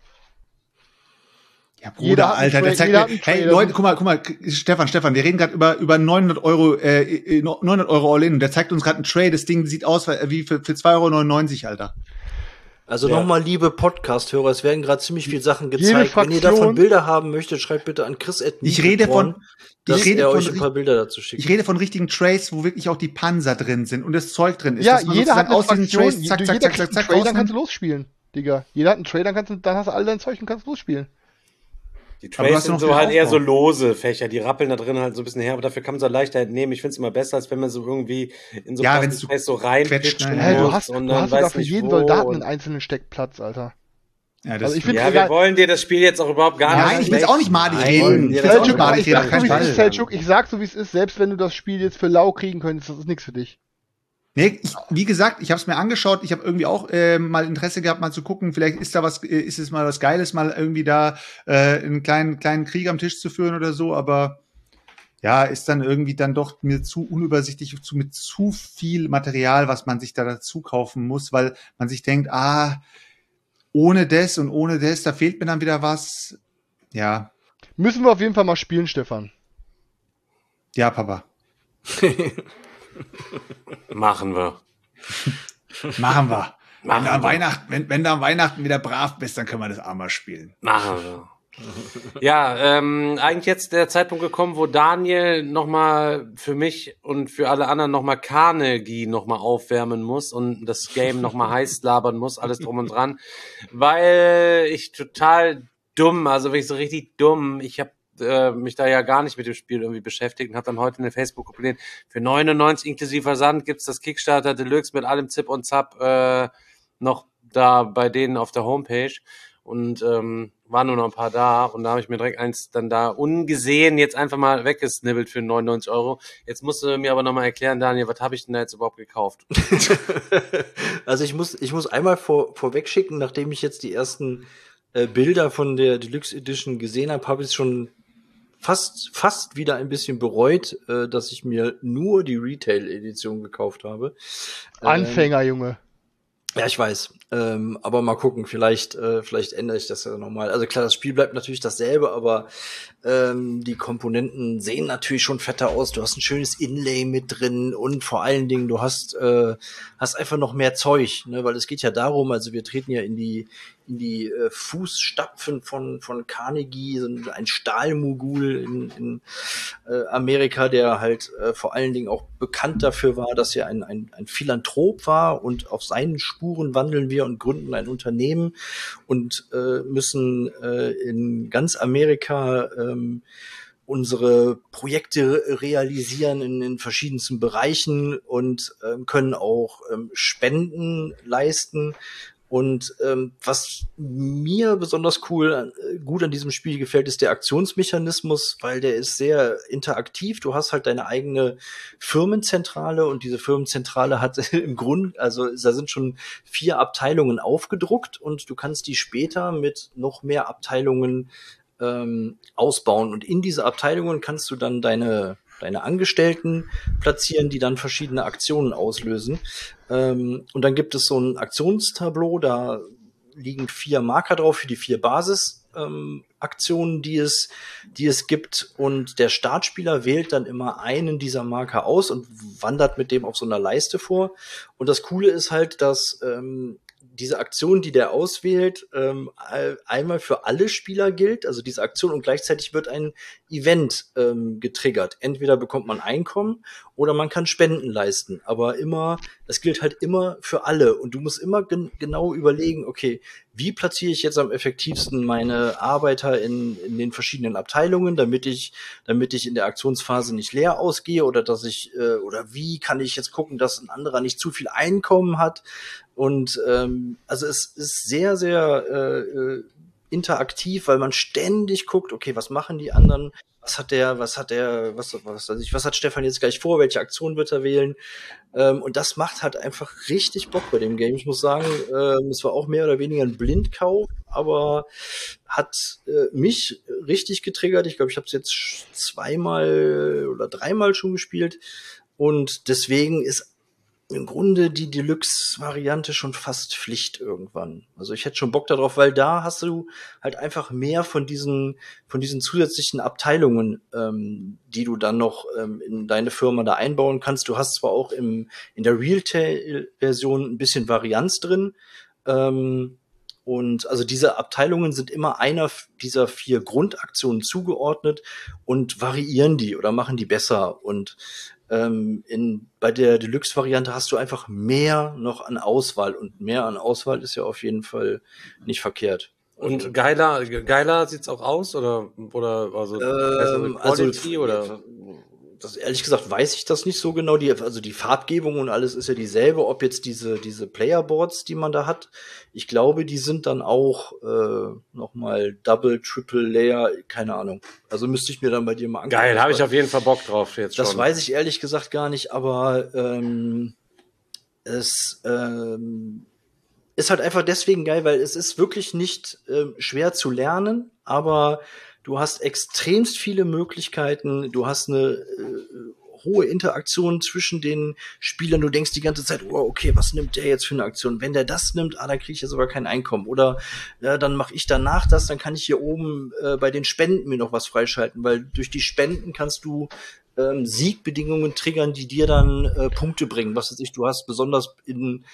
Ja, Bruder, Jeder hat einen Alter, Tra- der zeigt jeder mir, hat einen hey Trailer. Leute, guck mal, guck mal, Stefan, Stefan, wir reden gerade über über neunhundert Euro, äh, neunhundert Euro All-In, und der zeigt uns gerade einen Trade, das Ding sieht aus wie für, für zwei Euro neunundneunzig, Alter. Also Ja. nochmal, liebe Podcast-Hörer, es werden gerade ziemlich viele Sachen Jede gezeigt. Wenn ihr Fraktion- davon Bilder haben möchtet, schreibt bitte an Chris at Ich rede von- dass ich rede er von euch ein paar Bilder dazu schickt. Ich rede von richtigen Trays, wo wirklich auch die Panzer drin sind und das Zeug drin ist. Ja, dass man jeder hat sozusagen eine aus diesen Fraktion, Trays zack, du, zack, jeder zack, kriegt zack, einen zack, Trade, dann kannst rausnimmt. du losspielen, Digga. Jeder hat einen Trade, dann kannst du, dann hast du all dein Zeug und kannst losspielen. Die Aber du hast Trays ja noch sind so den halt eher Aufbau. so lose Fächer, die rappeln da drin halt so ein bisschen her, aber dafür kann man so leichter entnehmen. Ich finde es immer besser, als wenn man so irgendwie in so Ja, krassen wenn's so Trays so quetscht, reinquetschen nein, Hey, Ja. du muss hast, und du dann hast sogar weiß für nicht jeden wo Soldaten und- einen einzelnen Steckplatz, Alter. Ja, das Also ich finde Ja, egal. wir wollen dir das Spiel jetzt auch überhaupt gar Nein, nicht ich will's auch nicht madig Nein, reden. dir Ich das will's auch auch nicht gar madig ich reden, sag auf so, keinen wie es Fall. ist, Selchuk, ich sag so, wie es ist, selbst wenn du das Spiel jetzt für lau kriegen könntest, das ist nichts für dich. Nee, ich, wie gesagt, ich habe es mir angeschaut. Ich habe irgendwie auch äh, mal Interesse gehabt, mal zu gucken. Vielleicht ist da was, äh, ist es mal was Geiles, mal irgendwie da äh, einen kleinen kleinen Krieg am Tisch zu führen oder so. Aber ja, ist dann irgendwie dann doch mir zu unübersichtlich, zu mit zu viel Material, was man sich da dazu kaufen muss, weil man sich denkt, ah, ohne das und ohne das, da fehlt mir dann wieder was. Ja, Müssen wir auf jeden Fall mal spielen, Stefan. ja, Papa, Machen wir. machen wir. Wenn Machen du am wir. Weihnachten, wenn, wenn du am Weihnachten wieder brav bist, dann können wir das auch mal spielen. Machen wir. Ja, ähm, eigentlich jetzt der Zeitpunkt gekommen, wo Daniel nochmal für mich und für alle anderen nochmal Carnegie nochmal aufwärmen muss und das Game nochmal heiß labern muss, alles drum und dran, weil ich total dumm, also wirklich so richtig dumm, ich habe äh, mich da ja gar nicht mit dem Spiel irgendwie beschäftigt und habe dann heute in der Facebook-Gruppe gesehen, für neunundneunzig inklusive Versand gibt's das Kickstarter Deluxe mit allem Zip und Zap äh, noch da bei denen auf der Homepage. Und ähm, waren nur noch ein paar da und da habe ich mir direkt eins dann da ungesehen jetzt einfach mal weggesnibbelt für neunundneunzig Euro. Jetzt musst du mir aber nochmal erklären, Daniel, was habe ich denn da jetzt überhaupt gekauft? Also ich muss, ich muss einmal vor, vorweg schicken, nachdem ich jetzt die ersten äh, Bilder von der Deluxe Edition gesehen habe, habe ich es schon fast, fast wieder ein bisschen bereut, äh, dass ich mir nur die Retail-Edition gekauft habe. Ähm, Anfänger, Junge. Ja, ich weiß. Ähm, aber mal gucken, vielleicht, äh, vielleicht ändere ich das ja nochmal. Also klar, das Spiel bleibt natürlich dasselbe, aber ähm, die Komponenten sehen natürlich schon fetter aus. Du hast ein schönes Inlay mit drin und vor allen Dingen, du hast, äh, hast einfach noch mehr Zeug, ne? Weil es geht ja darum, also wir treten ja in die in die äh, Fußstapfen von von Carnegie, so ein Stahlmogul in, in äh, Amerika, der halt äh, vor allen Dingen auch bekannt dafür war, dass er ein, ein, ein Philanthrop war, und auf seinen Spuren wandeln wir und gründen ein Unternehmen und äh, müssen äh, in ganz Amerika ähm, unsere Projekte realisieren in den verschiedensten Bereichen und ähm, können auch ähm, Spenden leisten. Und ähm, was mir besonders cool, äh, gut an diesem Spiel gefällt, ist der Aktionsmechanismus, weil der ist sehr interaktiv. Du hast halt deine eigene Firmenzentrale und diese Firmenzentrale hat im Grund, also da sind schon vier Abteilungen aufgedruckt und du kannst die später mit noch mehr Abteilungen ähm, ausbauen. Und in diese Abteilungen kannst du dann deine deine Angestellten platzieren, die dann verschiedene Aktionen auslösen. Ähm, und dann gibt es so ein Aktionstableau, da liegen vier Marker drauf für die vier Basisaktionen, ähm, die es, die es gibt. Und der Startspieler wählt dann immer einen dieser Marker aus und wandert mit dem auf so einer Leiste vor. Und das Coole ist halt, dass ähm, diese Aktion, die der auswählt, ähm, einmal für alle Spieler gilt, also diese Aktion, und gleichzeitig wird ein Event ähm, getriggert. Entweder bekommt man Einkommen oder man kann Spenden leisten, aber immer, das gilt halt immer für alle und du musst immer gen- genau überlegen, okay, wie platziere ich jetzt am effektivsten meine Arbeiter in, in den verschiedenen Abteilungen, damit ich, damit ich in der Aktionsphase nicht leer ausgehe oder dass ich, äh, oder wie kann ich jetzt gucken, dass ein anderer nicht zu viel Einkommen hat. Und ähm, also es ist sehr, sehr äh, interaktiv, weil man ständig guckt, okay, was machen die anderen? Was hat der, was hat der, was, was weiß ich, was hat Stefan jetzt gleich vor? Welche Aktion wird er wählen? Ähm, und das macht halt einfach richtig Bock bei dem Game. Ich muss sagen, ähm, es war auch mehr oder weniger ein Blindkauf, aber hat äh, mich richtig getriggert. Ich glaube, ich habe es jetzt zweimal oder dreimal schon gespielt und deswegen ist im Grunde die Deluxe-Variante schon fast Pflicht irgendwann. Also ich hätte schon Bock darauf, weil da hast du halt einfach mehr von diesen von diesen zusätzlichen Abteilungen, ähm, die du dann noch ähm, in deine Firma da einbauen kannst. Du hast zwar auch im in der Retail-Version ein bisschen Varianz drin, ähm, und also diese Abteilungen sind immer einer dieser vier Grundaktionen zugeordnet und variieren die oder machen die besser. Und ähm, in, bei der Deluxe-Variante hast du einfach mehr noch an Auswahl. Und mehr an Auswahl ist ja auf jeden Fall nicht verkehrt. Und geiler, geiler sieht's auch aus? Oder, oder also, Ähm, Quality, also oder? Das, ehrlich gesagt weiß ich das nicht so genau. Die, also die Farbgebung und alles ist ja dieselbe. Ob jetzt diese diese Playerboards, die man da hat, ich glaube, die sind dann auch äh, nochmal Double, Triple Layer, keine Ahnung. Also müsste ich mir dann bei dir mal angucken. Geil, habe ich auf jeden Fall Bock drauf jetzt schon. Das weiß ich ehrlich gesagt gar nicht, aber ähm, es ähm, ist halt einfach deswegen geil, weil es ist wirklich nicht ähm, schwer zu lernen, aber du hast extremst viele Möglichkeiten, du hast eine äh, hohe Interaktion zwischen den Spielern, du denkst die ganze Zeit, oh, okay, was nimmt der jetzt für eine Aktion? Wenn der das nimmt, ah, dann kriege ich ja sogar kein Einkommen. Oder ja, dann mache ich danach das, dann kann ich hier oben äh, bei den Spenden mir noch was freischalten, weil durch die Spenden kannst du ähm, Siegbedingungen triggern, die dir dann äh, Punkte bringen. Was weiß ich, du hast besonders in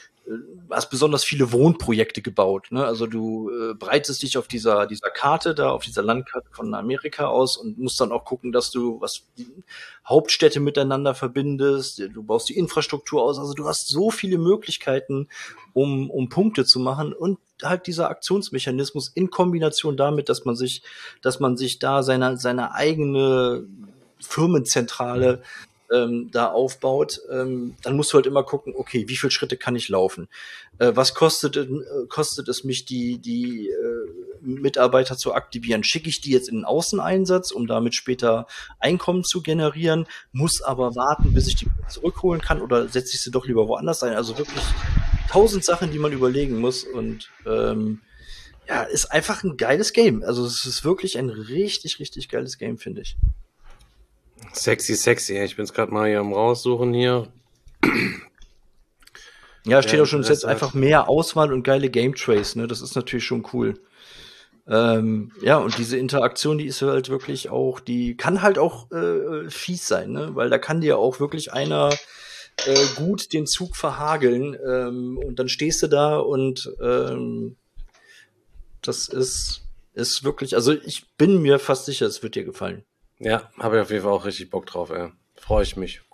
hast besonders viele Wohnprojekte gebaut, ne? Also du äh, breitest dich auf dieser dieser Karte da, auf dieser Landkarte von Amerika aus und musst dann auch gucken, dass du was die Hauptstädte miteinander verbindest. Du baust die Infrastruktur aus. Also du hast so viele Möglichkeiten, um um Punkte zu machen und halt dieser Aktionsmechanismus in Kombination damit, dass man sich, dass man sich da seine seine eigene Firmenzentrale Ähm, da aufbaut, ähm, dann musst du halt immer gucken, okay, wie viele Schritte kann ich laufen? Äh, was kostet, äh, kostet es mich, die, die äh, Mitarbeiter zu aktivieren? Schicke ich die jetzt in den Außeneinsatz, um damit später Einkommen zu generieren, muss aber warten, bis ich die zurückholen kann, oder setze ich sie doch lieber woanders ein? Also wirklich tausend Sachen, die man überlegen muss, und ähm, ja, ist einfach ein geiles Game. Also es ist wirklich ein richtig, richtig geiles Game, finde ich. Sexy, sexy. Ich bin's gerade mal hier am raussuchen hier. Ja, steht Ja, auch schon, es ist jetzt einfach mehr Auswahl und geile Game Trays, ne? Das ist natürlich schon cool. Ähm, ja, und diese Interaktion, die ist halt wirklich auch, die kann halt auch äh, fies sein, ne? Weil da kann dir auch wirklich einer äh, gut den Zug verhageln, ähm, und dann stehst du da und ähm, das ist, ist wirklich, also ich bin mir fast sicher, es wird dir gefallen. Ja, habe ich auf jeden Fall auch richtig Bock drauf, ey. Freue ich mich.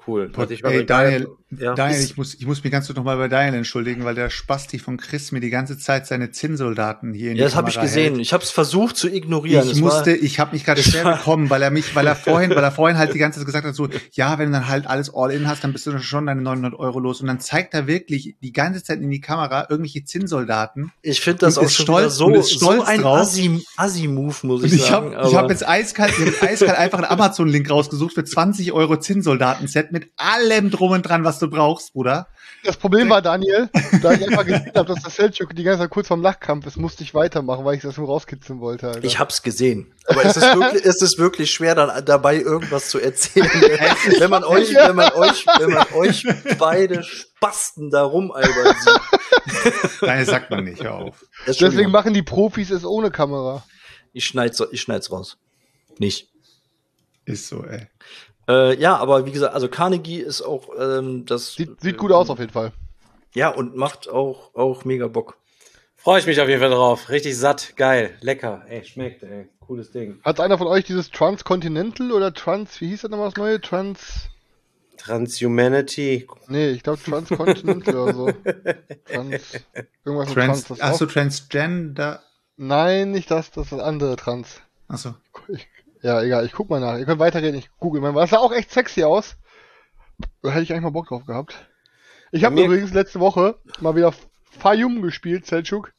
cool. Boah, Ich war ey, bei Daniel, ja. Daniel, ich muss, ich muss mich ganz kurz nochmal bei Daniel entschuldigen, weil der Spasti von Chris mir die ganze Zeit seine Zinnsoldaten hier in Ja, die das habe Kamera ich gesehen. hält. Ich habe es versucht zu ignorieren. Ich Es musste, war, ich habe mich gerade es schwer war- bekommen, weil er mich, weil er vorhin, weil er vorhin halt die ganze Zeit gesagt hat, so, ja, wenn du dann halt alles all in hast, dann bist du schon deine neunhundert Euro los. Und dann zeigt er wirklich die ganze Zeit in die Kamera irgendwelche Zinnsoldaten. ich finde das und auch ist schon stolz- wieder und so, ist stolz so ein drauf. Assi- Assi-Move, muss Und ich, ich sagen. habe ich hab aber- jetzt eiskalt, ich hab eiskalt einfach einen Amazon-Link rausgesucht für zwanzig Euro Zinnsoldaten-Set mit allem drum und dran, was du brauchst, Bruder. Das Problem war, Daniel, da ich einfach gesehen habe, dass der Selçuk die ganze Zeit kurz vorm Lachkampf ist, musste ich weitermachen, weil ich das nur rauskitzeln wollte. Alter. Ich hab's gesehen. Aber es ist wirklich, es ist wirklich schwer, dann dabei irgendwas zu erzählen. wenn man euch, wenn man euch, wenn man euch beide Spasten da rumalbern sieht. Nein, das sagt man nicht, hör auf. Deswegen machen die Profis es ohne Kamera. Ich schneid's, ich schneid's raus. Nicht. Ist so, ey. Äh, ja, aber wie gesagt, also Carnegie ist auch ähm, das. Sieht, sieht gut aus auf jeden Fall. Ja, und macht auch, auch mega Bock. Freue ich mich auf jeden Fall drauf. Richtig satt, geil, lecker. Ey, schmeckt, ey. Cooles Ding. Hat einer von euch dieses Transcontinental oder Trans, wie hieß das nochmal das neue? Trans. Transhumanity. Nee, ich glaube Transcontinental oder so. Trans. Irgendwas mit Trans. Trans, das achso, auch- Transgender. Nein, nicht das, das ist das andere Trans. Achso. Ich, ja, egal, ich guck mal nach. Ihr könnt weiterreden, ich google mal. Das sah auch echt sexy aus. Da hätte ich eigentlich mal Bock drauf gehabt. Ich habe Mir- übrigens letzte Woche mal wieder Fayum gespielt, Selçuk.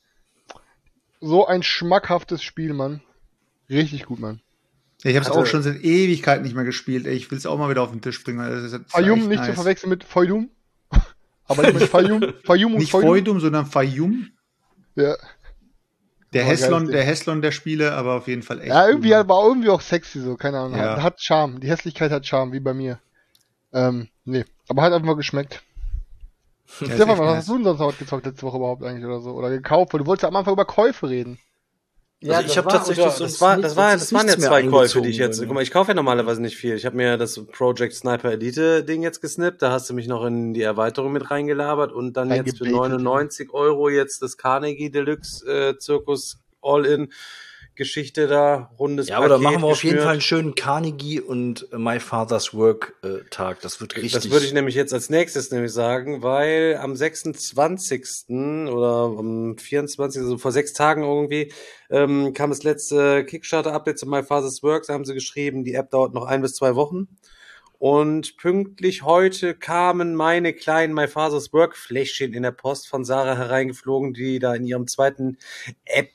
So ein schmackhaftes Spiel, Mann. Richtig gut, Mann. Ja, ich habe es Also- auch schon seit Ewigkeiten nicht mehr gespielt. Ey, ich will es auch mal wieder auf den Tisch bringen. weil Das ist, das ist Fayum echt nicht nice. zu verwechseln mit Feudum. Aber nicht mit Fayum. Fayum und Nicht Feudum. Feudum, sondern Fayum. Ja. Der Oh, Heslon, geiles der Heslon der Spiele, aber auf jeden Fall echt. Ja, irgendwie gut. war irgendwie auch sexy so, keine Ahnung. Ja. Hat, hat Charme. Die Hässlichkeit hat Charme, wie bei mir. Ähm, nee. Aber hat einfach geschmeckt. Der ist Stefan, echt was nice. hast du denn sonst heute gezockt letzte Woche überhaupt eigentlich oder so? Oder gekauft? Weil du wolltest ja am Anfang über Käufe reden. Ja, Also ich habe tatsächlich das, sonst war, nichts- das, war, sonst das ist waren ja nichts mehr zwei Käufe, eingezogen die ich jetzt. bei mir. Guck mal, ich kaufe ja normalerweise nicht viel. Ich habe mir das Project Sniper Elite Ding jetzt gesnippt. Da hast du mich noch in die Erweiterung mit reingelabert und dann jetzt für Reingebaitet. neunundneunzig Euro jetzt das Carnegie Deluxe äh, Zirkus All-In Geschichte da, rundes Ja, aber da Paket machen wir auf jeden geschnürt. Fall einen schönen Carnegie und My Father's Work äh, Tag. Das wird richtig. Das würde ich nämlich jetzt als nächstes nämlich sagen, weil am sechsundzwanzigsten oder am vierundzwanzigsten, also vor sechs Tagen irgendwie, ähm, kam das letzte Kickstarter-Update zu My Father's Work. Da haben sie geschrieben, die App dauert noch ein bis zwei Wochen. Und pünktlich heute kamen meine kleinen My Father's Work Fläschchen in der Post von Sarah hereingeflogen, die da in ihrem zweiten App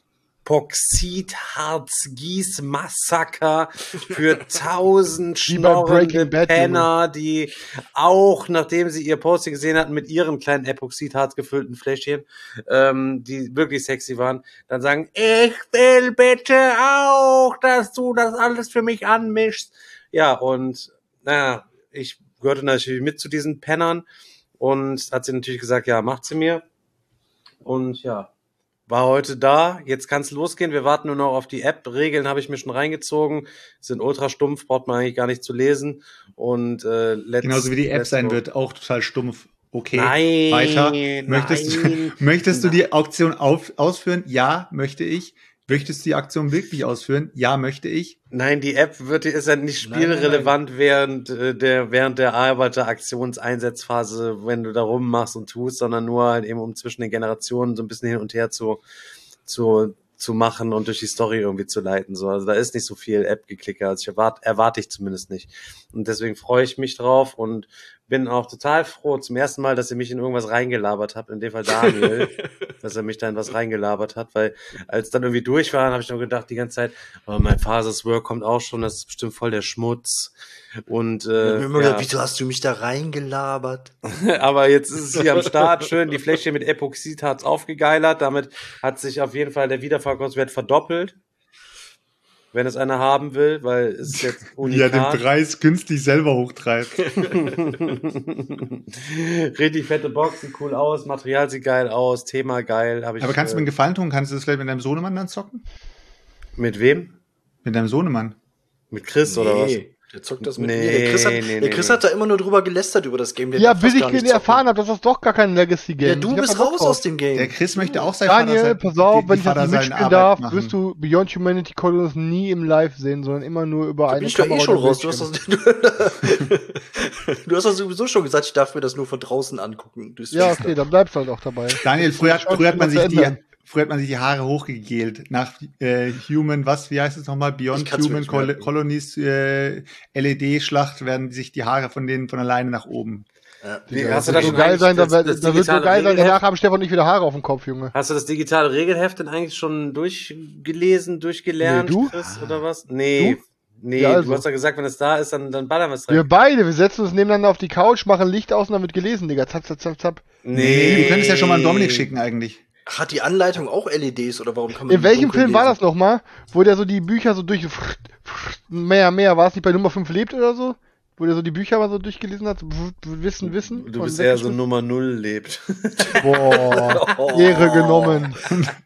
Epoxidharz-Gieß-Massaker für tausend Wie bei Breaking schnorrende Bad, Penner, die auch, nachdem sie ihr Posting gesehen hatten, mit ihren kleinen Epoxidharz gefüllten Fläschchen, ähm, die wirklich sexy waren, dann sagen, ich will bitte auch, dass du das alles für mich anmischst. Ja, und naja, ich gehörte natürlich mit zu diesen Pennern und hat sie natürlich gesagt, ja, macht sie mir. Und ja, war heute da, jetzt kann's losgehen, wir warten nur noch auf die App, Regeln habe ich mir schon reingezogen, sind ultra stumpf, braucht man eigentlich gar nicht zu lesen und äh, let's, Genauso wie die App let's sein go. wird, auch total stumpf. Okay, Nein, weiter. Möchtest, nein, du, möchtest du nein. die Auktion auf, ausführen? Ja, möchte ich. Möchtest du die Aktion wirklich ausführen? Ja, möchte ich. Nein, die App wird, ist ja nicht Nein, nein, spielrelevant während äh, der während der Arbeiteraktionseinsatzphase, wenn du da rummachst und tust, sondern nur halt eben um zwischen den Generationen so ein bisschen hin und her zu zu zu machen und durch die Story irgendwie zu leiten. So, also da ist nicht so viel App-Geklicker, also ich erwarte erwarte ich zumindest nicht. Und deswegen freue ich mich drauf und bin auch total froh zum ersten Mal, dass ihr mich in irgendwas reingelabert habt, in dem Fall Daniel, dass er mich da in was reingelabert hat, weil als dann irgendwie durch war, habe ich noch gedacht die ganze Zeit, oh, mein Father's Work kommt auch schon, das ist bestimmt voll der Schmutz und Ich hab äh, mir immer ja. gedacht, wieso hast du mich da reingelabert? Aber jetzt ist es hier am Start, schön die Fläschchen mit Epoxidharz aufgegeilert, damit hat sich auf jeden Fall der Wiederverkaufswert verdoppelt, wenn es einer haben will, weil es ist jetzt Wie er den unikat. Preis günstig selber hochtreibt. Richtig fette Box, sieht cool aus, Material sieht geil aus, Thema geil. Hab ich, Aber kannst du mir äh, einen Gefallen tun? Kannst du das vielleicht mit deinem Sohnemann dann zocken? mit wem? Mit deinem Sohnemann? Mit Chris oder was? Nee. Der zockt das mit Nee, mir. Der Chris, hat, nee, der Chris nee. hat da immer nur drüber gelästert über das Game. Der Ja, darf bis das ich gar nicht erfahren zocken. habe, dass das doch gar kein Legacy-Game Ja, ist. du Ich hab bist da Bock raus drauf. aus dem Game. Der Chris möchte auch sein Daniel, Vater, pass auf, die, wenn die ich das Vater seine mitspielen Arbeit darf, machen. wirst du Beyond Humanity Colonies nie im Live sehen, sondern immer nur über Da eine bin ich doch eh Kamera schon oder raus. Du hast, Bildschirm. das, du hast das sowieso schon gesagt, ich darf mir das nur von draußen angucken. durchs Ja, Fenster. okay, dann bleibst du halt auch dabei. Daniel, früher, hat- Chance, früher, hat man das sich zu die, ändern. früher hat man sich die Haare hochgegelt. Nach äh, Human, was, wie heißt es nochmal? Ich Beyond kann's mir Human nicht Col merken. Colonies äh, L E D-Schlacht werden sich die Haare von denen von alleine nach oben. Ja. Wie, Ja, hast du das da wird schon so geil eigentlich sein, da, das, wird- das da wird so digitale geil sein, Regelheft? danach haben Stefan nicht wieder Haare auf dem Kopf, Junge. Hast du das digitale Regelheft denn eigentlich schon durchgelesen, durchgelernt, Nee, du? Chris, oder was? Nee. Du? Nee, Ja, also. du hast ja gesagt, wenn es da ist, dann, dann ballern wir es Wir rein. beide, wir setzen uns nebeneinander auf die Couch, machen Licht aus und dann wird gelesen, Digga. Zap, zap, zap, zap. Nee, wir können es ja schon mal an Dominik schicken eigentlich. Hat die Anleitung auch L E Ds oder warum kann man In die welchem dunkel Film war lesen? das nochmal, wo der so die Bücher so durch... Mehr, mehr, war es nicht bei Nummer fünf lebt oder so? Wo der so die Bücher mal so durchgelesen hat, so Wissen, Wissen. Du und bist eher so weggeschmissen? Nummer Null lebt. Boah, Oh. Ehre genommen.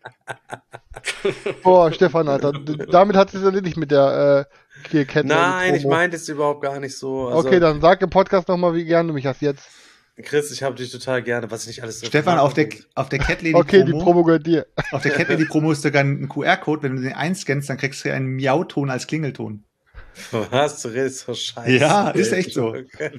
Boah, Stefan, Alter, d- damit hat es erledigt mit der äh, hier Cat Lady Nein, ich Promo. meinte es überhaupt gar nicht so. Also, Okay, dann sag im Podcast nochmal, wie gern du mich hast jetzt. Chris, ich habe dich total gerne, was ich nicht alles so Stefan, auf der, auf der Cat Lady Okay, die Promo, Promo gehört dir. auf der Cat Lady Promo ist sogar ein Q R-Code. Wenn du den einscannst, dann kriegst du einen Miauton als Klingelton. Was? Du redest so scheiße. Ja, ist echt so.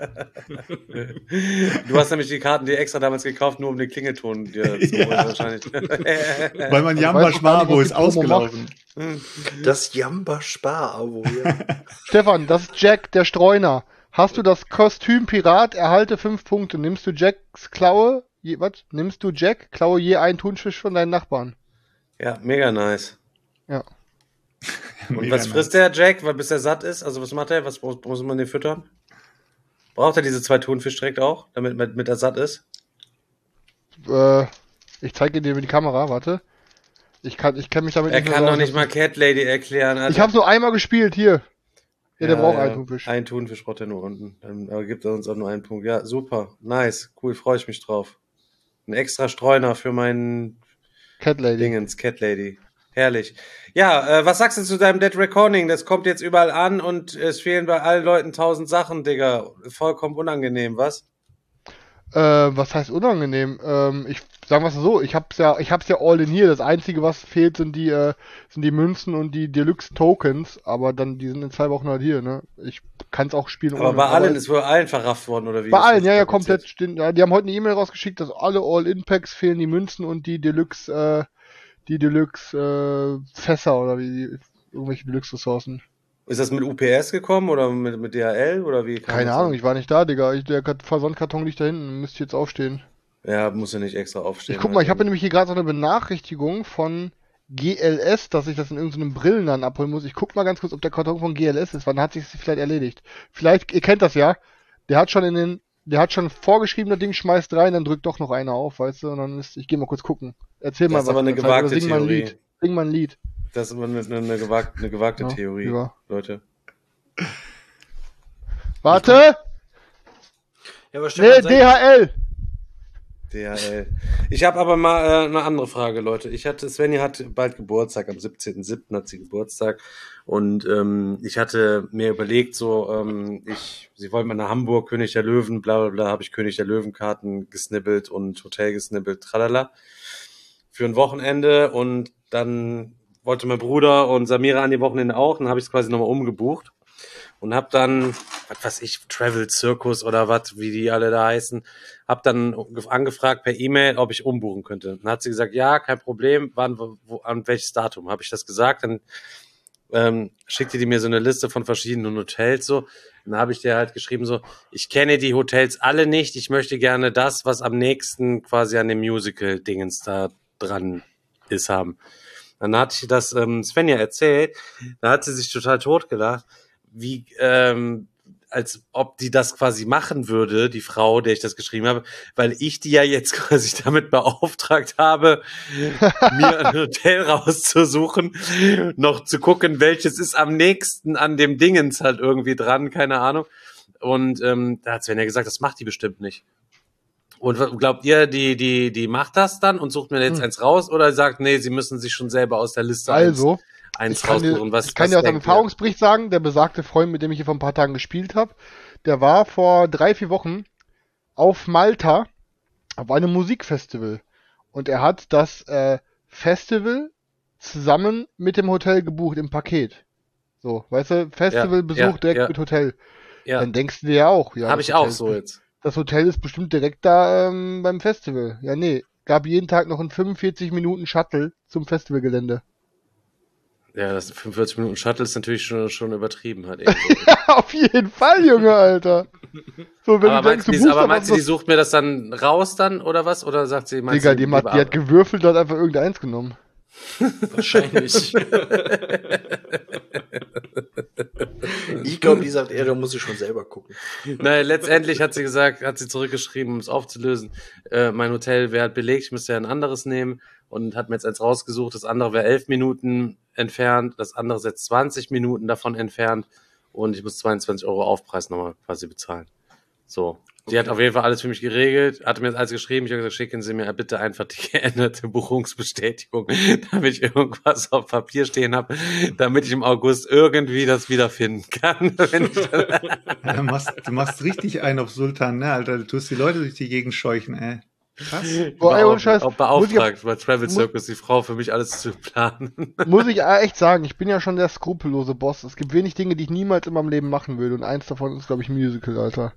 Du hast nämlich die Karten dir extra damals gekauft, nur um den Klingelton dir zu holen, Ja. wahrscheinlich. Weil man Also Jamba weißt du gar nicht, Schwabo was ist die Promo ausgelaufen. Das Jamba-Spar-Abo. Ja. Stefan, das ist Jack, der Streuner. Hast du das Kostüm Pirat, erhalte fünf Punkte. Nimmst du Jacks Klaue, je, was? Nimmst du Jack, klaue je einen Thunfisch von deinen Nachbarn. Ja, mega nice. Ja. Und Mega was frisst der Jack, weil bis er satt ist? Also was macht er? Was muss, muss man den füttern? Braucht er diese zwei Thunfisch direkt auch, damit, damit, damit er satt ist? Äh, ich zeige dir die Kamera, warte. Ich kann, ich kenn mich damit Er nicht mehr kann so doch aus. nicht mal Cat Lady erklären. Alter. Ich habe so einmal gespielt, hier. Ja, der braucht einen Thunfisch. Ein Thunfisch braucht er nur unten. Dann aber gibt er uns auch nur einen Punkt. Ja, super. Nice. Cool, freue ich mich drauf. Ein extra Streuner für meinen Cat Lady. Dingens, Cat Lady. Herrlich. Ja, äh, was sagst du zu deinem Dead Reckoning? Das kommt jetzt überall an und es fehlen bei allen Leuten tausend Sachen, Digga. Vollkommen unangenehm, was? Äh, was heißt unangenehm? Ähm, ich sagen wir es so, ich hab's ja, ich hab's ja all in hier. Das einzige, was fehlt, sind die, äh, sind die Münzen und die Deluxe Tokens, aber dann, die sind in zwei Wochen halt hier, ne? Ich kann's auch spielen. Aber ohne. bei allen ist wohl allen verrafft worden, oder wie? Bei ist allen, das ja, ja, kompliziert? komplett. Stehen, ja, die haben heute eine E-Mail rausgeschickt, dass alle All-In-Packs fehlen, die Münzen und die Deluxe, äh, die Deluxe, äh, Fässer oder wie, die, irgendwelche Deluxe-Ressourcen. Ist das mit U P S gekommen oder mit, mit D H L oder wie? kam Keine das Ahnung, an? ich war nicht da, Digga. Ich, der Kat- Versandkarton liegt da hinten, müsste jetzt aufstehen. Ja, muss ja nicht extra aufstehen. Ich guck mal, ich habe Alter. nämlich hier gerade so eine Benachrichtigung von G L S, dass ich das in irgendeinem Brillenladen abholen muss. Ich guck mal ganz kurz, ob der Karton von G L S ist, weil dann hat sich vielleicht erledigt. Vielleicht, ihr kennt das ja, der hat schon in den, der hat schon vorgeschriebene Ding, schmeißt rein, dann drückt doch noch einer auf, weißt du, und dann ist, ich gehe mal kurz gucken. Erzähl Das mal ist was. aber eine in der Zeit, oder gewagte sing mal ein Theorie. Lied. Sing mal ein Lied. Das ist immer eine, eine, gewagte, eine gewagte Ja, Theorie, ja. Leute. Warte! Ja, aber Nee, Stefan, D H L! D H L. Ich habe aber mal äh, eine andere Frage, Leute. Ich hatte, Svenja hat bald Geburtstag, am siebzehnten siebten hat sie Geburtstag. Und ähm, ich hatte mir überlegt, so, ähm, ich, sie wollte mal nach Hamburg, König der Löwen, bla bla bla, habe ich König der Löwen-Karten gesnibbelt und Hotel gesnibbelt, tralala, für ein Wochenende. Und dann wollte mein Bruder und Samira an die Wochenende auch. Dann habe ich es quasi nochmal umgebucht. Und hab dann, was weiß ich, Travel Circus oder was, wie die alle da heißen, hab dann angefragt per E-Mail, ob ich umbuchen könnte. Dann hat sie gesagt, ja, kein Problem, wann, wo, an welches Datum? Habe ich das gesagt, dann ähm, schickte die mir so eine Liste von verschiedenen Hotels so. Dann habe ich dir halt geschrieben so, ich kenne die Hotels alle nicht, ich möchte gerne das, was am nächsten quasi an dem Musical-Dingens da dran ist, haben. Dann hatte ich das ähm, Svenja erzählt, da hat sie sich total totgelacht, wie, ähm, als ob die das quasi machen würde, die Frau, der ich das geschrieben habe, weil ich die ja jetzt quasi damit beauftragt habe, mir ein Hotel rauszusuchen, noch zu gucken, welches ist am nächsten an dem Dingens halt irgendwie dran, keine Ahnung. Und ähm, da hat Sven ja gesagt, das macht die bestimmt nicht. Und glaubt ihr, die, die, die macht das dann und sucht mir jetzt Hm. eins raus oder sagt, nee, sie müssen sich schon selber aus der Liste Also, eins Ich kann dir, raussuchen. Was, ich kann was dir aus einem denkt ihr? Erfahrungsbericht sagen, der besagte Freund, mit dem ich hier vor ein paar Tagen gespielt habe, der war vor drei, vier Wochen auf Malta auf einem Musikfestival. Und er hat das äh, Festival zusammen mit dem Hotel gebucht im Paket. So, weißt du, Festivalbesuch ja, direkt ja. mit Hotel. Ja, Dann denkst du dir ja auch, ja. habe das ich auch Hotel so ist, jetzt. Das Hotel ist bestimmt direkt da ähm, beim Festival. Ja, nee. Gab jeden Tag noch einen fünfundvierzig Minuten Shuttle zum Festivalgelände. Ja, das fünfundvierzig Minuten Shuttle ist natürlich schon, schon übertrieben halt. Irgendwie. Ja, auf jeden Fall, Junge, Alter. So, wenn aber du meinst denkst, du, du die, buchst aber aber meinst du, die was, sucht mir das dann raus dann oder was? Oder sagt sie, meinst Digga, du, die, hat, die hat gewürfelt und hat einfach irgendeins genommen. Wahrscheinlich. Ich glaube, die sagt, er, da muss ich schon selber gucken. Naja, letztendlich hat sie gesagt, hat sie zurückgeschrieben, um es aufzulösen, äh, mein Hotel wäre halt belegt, ich müsste ja ein anderes nehmen und hat mir jetzt eins rausgesucht, das andere wäre elf Minuten entfernt, das andere ist jetzt zwanzig Minuten davon entfernt und ich muss zweiundzwanzig Euro Aufpreis nochmal quasi bezahlen. So. Die Okay. hat auf jeden Fall alles für mich geregelt, hatte mir jetzt alles geschrieben, ich habe gesagt, schicken Sie mir bitte einfach die geänderte Buchungsbestätigung, damit ich irgendwas auf Papier stehen habe, damit ich im August irgendwie das wiederfinden kann. Wenn ich dann Ja, du, machst, du machst richtig einen auf Sultan, ne, Alter? Du tust die Leute durch die Gegend scheuchen, ey. Krass. Boah, ey, ohne Scheiß, auch muss ich beauftragt bei Travel muss- Circus, die Frau für mich alles zu planen. Muss ich echt sagen, ich bin ja schon der skrupellose Boss. Es gibt wenig Dinge, die ich niemals in meinem Leben machen würde. Und eins davon ist, glaube ich, Musical, Alter.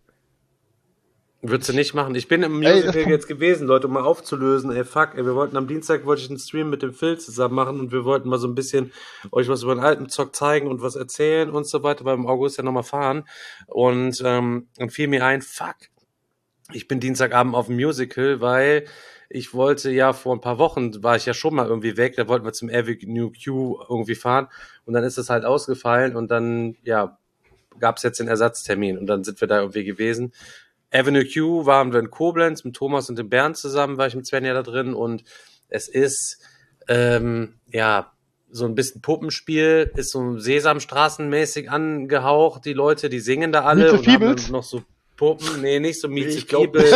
Würdest du nicht machen? Ich bin im Ey, Musical das- jetzt gewesen, Leute, um mal aufzulösen. Ey, fuck, ey, wir wollten am Dienstag, wollte ich einen Stream mit dem Phil zusammen machen und wir wollten mal so ein bisschen euch was über den alten Zock zeigen und was erzählen und so weiter, weil im August ja nochmal fahren. Und ähm, dann fiel mir ein, fuck, ich bin Dienstagabend auf dem Musical, weil ich wollte ja vor ein paar Wochen, war ich ja schon mal irgendwie weg, da wollten wir zum Avenue Q irgendwie fahren und dann ist es halt ausgefallen und dann, ja, gab es jetzt den Ersatztermin und dann sind wir da irgendwie gewesen. Avenue Q waren wir in Koblenz mit Thomas und dem Bernd zusammen, war ich mit Sven ja da drin und es ist, ähm, ja, so ein bisschen Puppenspiel, ist so Sesamstraßenmäßig angehaucht, die Leute, die singen da alle Mieze und haben Fiebels? dann noch so Puppen, nee, nicht so Mieze Ich glaub Fiebels,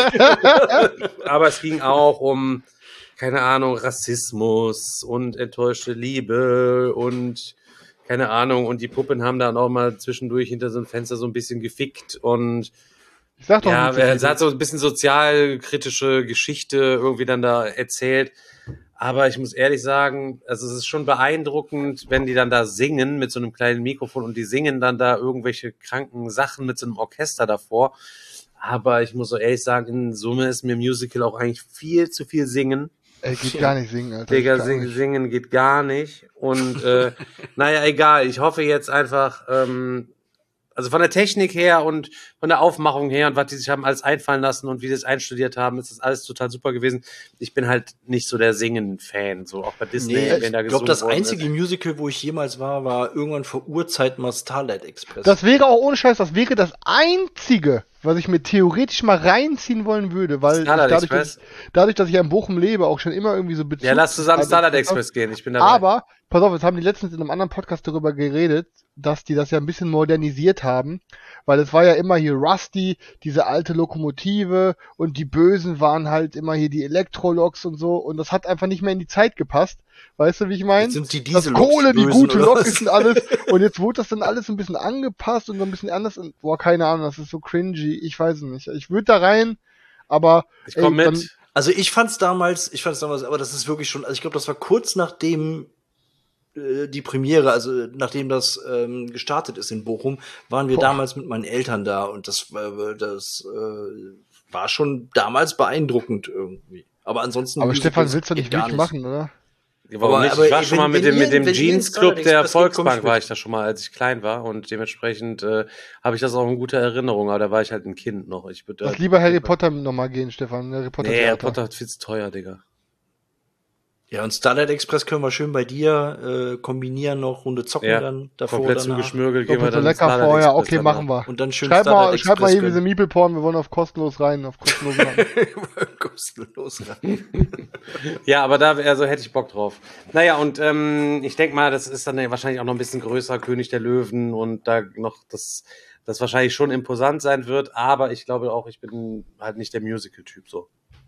aber es ging auch um, keine Ahnung, Rassismus und enttäuschte Liebe und keine Ahnung, und die Puppen haben dann auch mal zwischendurch hinter so einem Fenster so ein bisschen gefickt und Ich sag doch ja, Mieze er Fiebels. hat so ein bisschen sozialkritische Geschichte irgendwie dann da erzählt. Aber ich muss ehrlich sagen, also es ist schon beeindruckend, wenn die dann da singen mit so einem kleinen Mikrofon und die singen dann da irgendwelche kranken Sachen mit so einem Orchester davor. Aber ich muss so ehrlich sagen, in Summe ist mir Musical auch eigentlich viel zu viel Singen. Ey, geht gar nicht singen, Alter. Digga, Geht gar sing, nicht. singen geht gar nicht. Und äh, naja, egal. Ich hoffe jetzt einfach, ähm, also von der Technik her und von der Aufmachung her und was die sich haben alles einfallen lassen und wie sie es einstudiert haben, ist das alles total super gewesen. Ich bin halt nicht so der Singen-Fan, so auch bei Disney, Nee, wenn da ich gesungen glaube, das worden einzige ist. Musical, wo ich jemals war, war irgendwann vor Urzeiten mal Starlight Express. Das wäre auch ohne Scheiß, das wäre das einzige, was ich mir theoretisch mal reinziehen wollen würde, weil ich Starlight dadurch, dass Express? ich, dadurch, dass ich ja in Bochum lebe, auch schon immer irgendwie so Bezug Ja, lass zusammen zu Starlight Starlight Express gehen. Ich bin dabei. Aber, pass auf, jetzt haben die letztens in einem anderen Podcast darüber geredet, dass die das ja ein bisschen modernisiert haben, weil es war ja immer hier Rusty, diese alte Lokomotive und die Bösen waren halt immer hier die Elektroloks und so und das hat einfach nicht mehr in die Zeit gepasst. Weißt du, wie ich meine? Jetzt sind die Das Dieselloks Kohle, die Bösen, gute oder Lok was? ist und alles und jetzt wurde das dann alles ein bisschen angepasst und so ein bisschen anders und, boah, keine Ahnung, das ist so cringy, ich weiß es nicht. Ich würde da rein, aber Ich komme ey, mit. dann- Also ich fand's damals, ich fand's damals, aber das ist wirklich schon, also ich glaube, das war kurz nachdem äh, die Premiere, also nachdem das ähm, gestartet ist in Bochum, waren wir Boah. damals mit meinen Eltern da und das, äh, das äh, war schon damals beeindruckend irgendwie. Aber ansonsten. aber Musicals Stefan, willst du geht nicht gar wirklich machen, oder? Warum Aber- nicht? aber Ich war ey, schon wenn- mal mit wenn dem, ihr- mit dem wenn ihr ins Jeans Starlight Club der Express geht, komm ich Volksbank war mit. ich da schon mal, als ich klein war und dementsprechend äh, habe ich das auch in guter Erinnerung, aber da war ich halt ein Kind noch. Ich würde Lass lieber Harry Potter nochmal gehen, Stefan. Harry Potter Nee, Harry Theater. Potter ist viel zu teuer, Digga. Ja, und Starlight Express können wir schön bei dir äh, kombinieren noch, Runde zocken Ja, dann davor Komplett danach. zugeschmürgelt gehen wir Doppelt so dann lecker Starlight vorher, Express okay, danach. machen wir. Und dann schön Schreib Starlight mal, schreib mal Express hier diese gönnen. Meeple-Porn, wir wollen auf kostenlos rein, auf kostenlos rein. Kostenlos rein. Ja, aber da also hätte ich Bock drauf. Naja, und ähm, ich denke mal, das ist dann ja wahrscheinlich auch noch ein bisschen größer, König der Löwen und da noch das, das wahrscheinlich schon imposant sein wird, aber ich glaube auch, ich bin halt nicht der Musical-Typ so.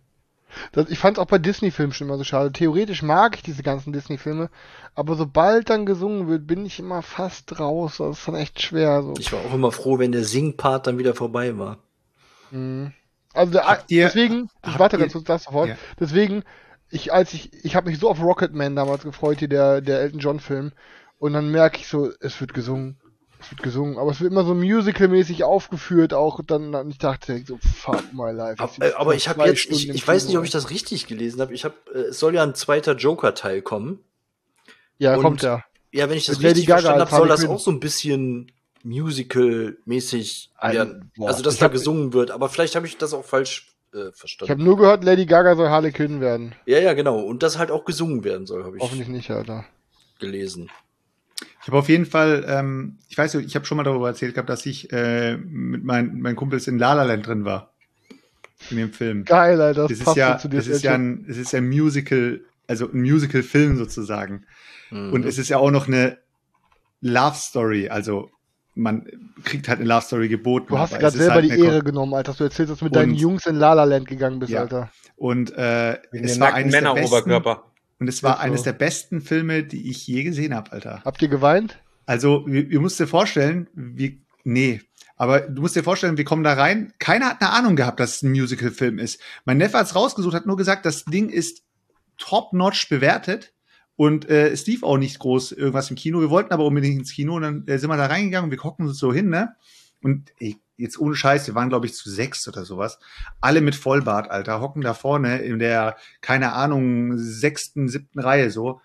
Das, ich fand es auch bei Disney-Filmen schon immer so schade. Theoretisch mag ich diese ganzen Disney-Filme, aber sobald dann gesungen wird, bin ich immer fast raus. Das ist dann echt schwer. So. Ich war auch immer froh, wenn der Sing-Part dann wieder vorbei war. Mhm. Also der, Habt ihr- deswegen, ich habt warte ihr- ganz kurz, das sofort. Ja. Deswegen, ich als ich, ich habe mich so auf Rocketman damals gefreut, hier der der Elton John Film, und dann merke ich so, es wird gesungen, es wird gesungen, aber es wird immer so musical-mäßig aufgeführt, auch dann, und ich dachte so, fuck my life. Ab, jetzt äh, ist aber noch ich habe zwei jetzt, Stunden ich, im ich weiß Kino. nicht, ob ich das richtig gelesen habe. Ich habe, äh, es soll ja ein zweiter Joker-Teil kommen. Ja, und- kommt ja. Ja, wenn ich das Mit Lady richtig Gaga verstanden als habe, soll Harley das Quinn. auch so ein bisschen Musical-mäßig Ein- werden. boah, Also, dass ich da hab- gesungen wird. Aber vielleicht habe ich das auch falsch äh, Ich habe verstanden. nur gehört, Lady Gaga soll Harley Quinn werden. Ja, ja, genau. Und das halt auch gesungen werden soll, habe ich Hoffentlich nicht, Alter. gelesen. Ich habe auf jeden Fall, ähm, ich weiß, ich habe schon mal darüber erzählt gehabt, dass ich äh, mit meinen meinen Kumpels in La La Land drin war. In dem Film. Geil, Alter, das, Das ist passt ja, so zu dir. das ist ja ein, es ist ein Musical, also ein Musical-Film sozusagen. Mhm. Und es ist ja auch noch eine Love Story, also man kriegt halt eine Love Story geboten. Du hast aber gerade es ist selber halt die eine Ko- Ehre genommen, Alter, dass du erzählst, dass du mit deinen Und- Jungs in La La Land gegangen bist, Ja. Alter. Und äh, Wegen es den war nackten eines der besten, Männeroberkörper. und es war Ist so. eines der besten Filme, die ich je gesehen habe, Alter. Habt ihr geweint? Also, wir- ihr müsst dir vorstellen, wir, nee, aber du musst dir vorstellen, wir kommen da rein. Keiner hat eine Ahnung gehabt, dass es ein Musical-Film ist. Mein Neffe hat's rausgesucht, hat nur gesagt, das Ding ist top-notch bewertet. Und äh, es lief auch nicht groß irgendwas im Kino. Wir wollten aber unbedingt ins Kino und dann äh, sind wir da reingegangen und wir gucken uns so hin, ne? Und ey, jetzt ohne Scheiß, wir waren, glaube ich, zu sechs oder sowas. Alle mit Vollbart, Alter, hocken da vorne in der, keine Ahnung, sechsten, siebten Reihe so.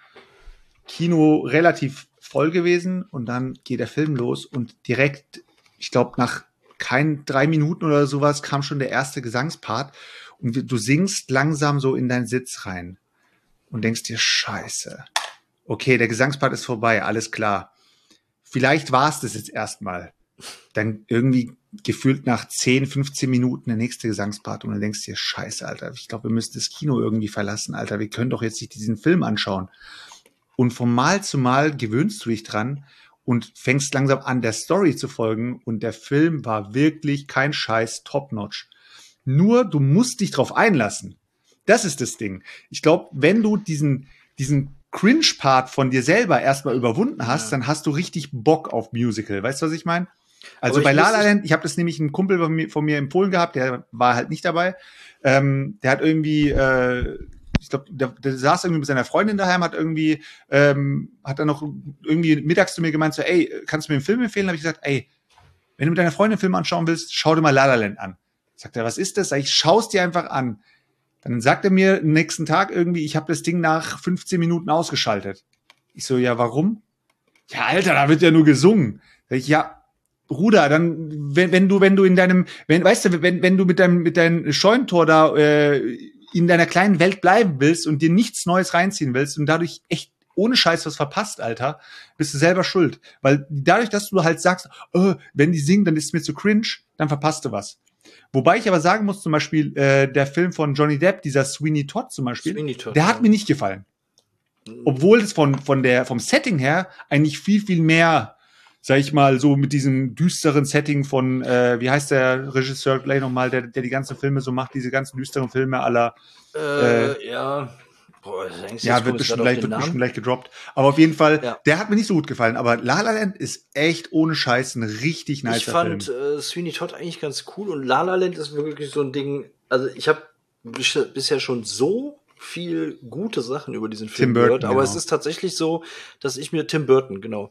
Kino relativ voll gewesen und dann geht der Film los und direkt, ich glaube, nach kein drei Minuten oder sowas kam schon der erste Gesangspart und wir- du singst langsam so in deinen Sitz rein und denkst dir, scheiße. Okay, der Gesangspart ist vorbei, alles klar. Vielleicht war es das jetzt erstmal. Dann irgendwie gefühlt nach zehn, fünfzehn Minuten der nächste Gesangspart und dann denkst du dir, scheiße, Alter, ich glaube, wir müssen das Kino irgendwie verlassen, Alter. Wir können doch jetzt nicht diesen Film anschauen. Und von Mal zu Mal gewöhnst du dich dran und fängst langsam an, der Story zu folgen. Und der Film war wirklich kein Scheiß top-notch. Nur, du musst dich drauf einlassen. Das ist das Ding. Ich glaube, wenn du diesen, diesen Cringe-Part von dir selber erstmal überwunden hast, Ja. dann hast du richtig Bock auf Musical. Weißt du, was ich meine? Also Aber bei ich La muss- La Land, ich habe das nämlich einen Kumpel von mir, von mir empfohlen gehabt, der war halt nicht dabei. Ähm, der hat irgendwie, äh, ich glaube, der, der saß irgendwie mit seiner Freundin daheim, hat irgendwie, ähm, hat dann noch irgendwie mittags zu mir gemeint, so, ey, kannst du mir einen Film empfehlen? Habe ich gesagt, ey, wenn du mit deiner Freundin einen Film anschauen willst, schau dir mal La La Land an. Sagt er, was ist das? Sag ich, schau's dir einfach an. Dann sagt er mir am nächsten Tag irgendwie, ich habe das Ding nach fünfzehn Minuten ausgeschaltet. Ich so, ja, warum? Ja, Alter, da wird ja nur gesungen. Sag ich, ja, Bruder, dann, wenn, wenn du, wenn du in deinem, wenn, weißt du, wenn, wenn du mit deinem, mit deinem Scheunentor da äh, in deiner kleinen Welt bleiben willst und dir nichts Neues reinziehen willst und dadurch echt ohne Scheiß was verpasst, Alter, bist du selber schuld. Weil dadurch, dass du halt sagst, oh, wenn die singen, dann ist es mir zu cringe, dann verpasst du was. Wobei ich aber sagen muss, zum Beispiel, äh, der Film von Johnny Depp, dieser Sweeney Todd zum Beispiel, Sweeney Todd, der ja. hat mir nicht gefallen. Obwohl es von, von der, vom Setting her eigentlich viel, viel mehr, sag ich mal, so mit diesem düsteren Setting von, äh, wie heißt der Regisseur gleich nochmal, der, der die ganzen Filme so macht, diese ganzen düsteren Filme aller, Äh, ja. Boah, das ist eigentlich- ja, jetzt wird komm ich bestimmt grad auf gleich, den wird Namen. bestimmt gleich gedroppt. Aber auf jeden Fall, Ja. der hat mir nicht so gut gefallen. Aber La La Land ist echt ohne Scheiß ein richtig nicer Ich fand Film. äh, Sweeney Todd eigentlich ganz cool und La La Land ist wirklich so ein Ding. Also ich habe bis, bisher schon so viel gute Sachen über diesen Film Tim Burton, gehört, aber genau. es ist tatsächlich so, dass ich mir Tim Burton genau,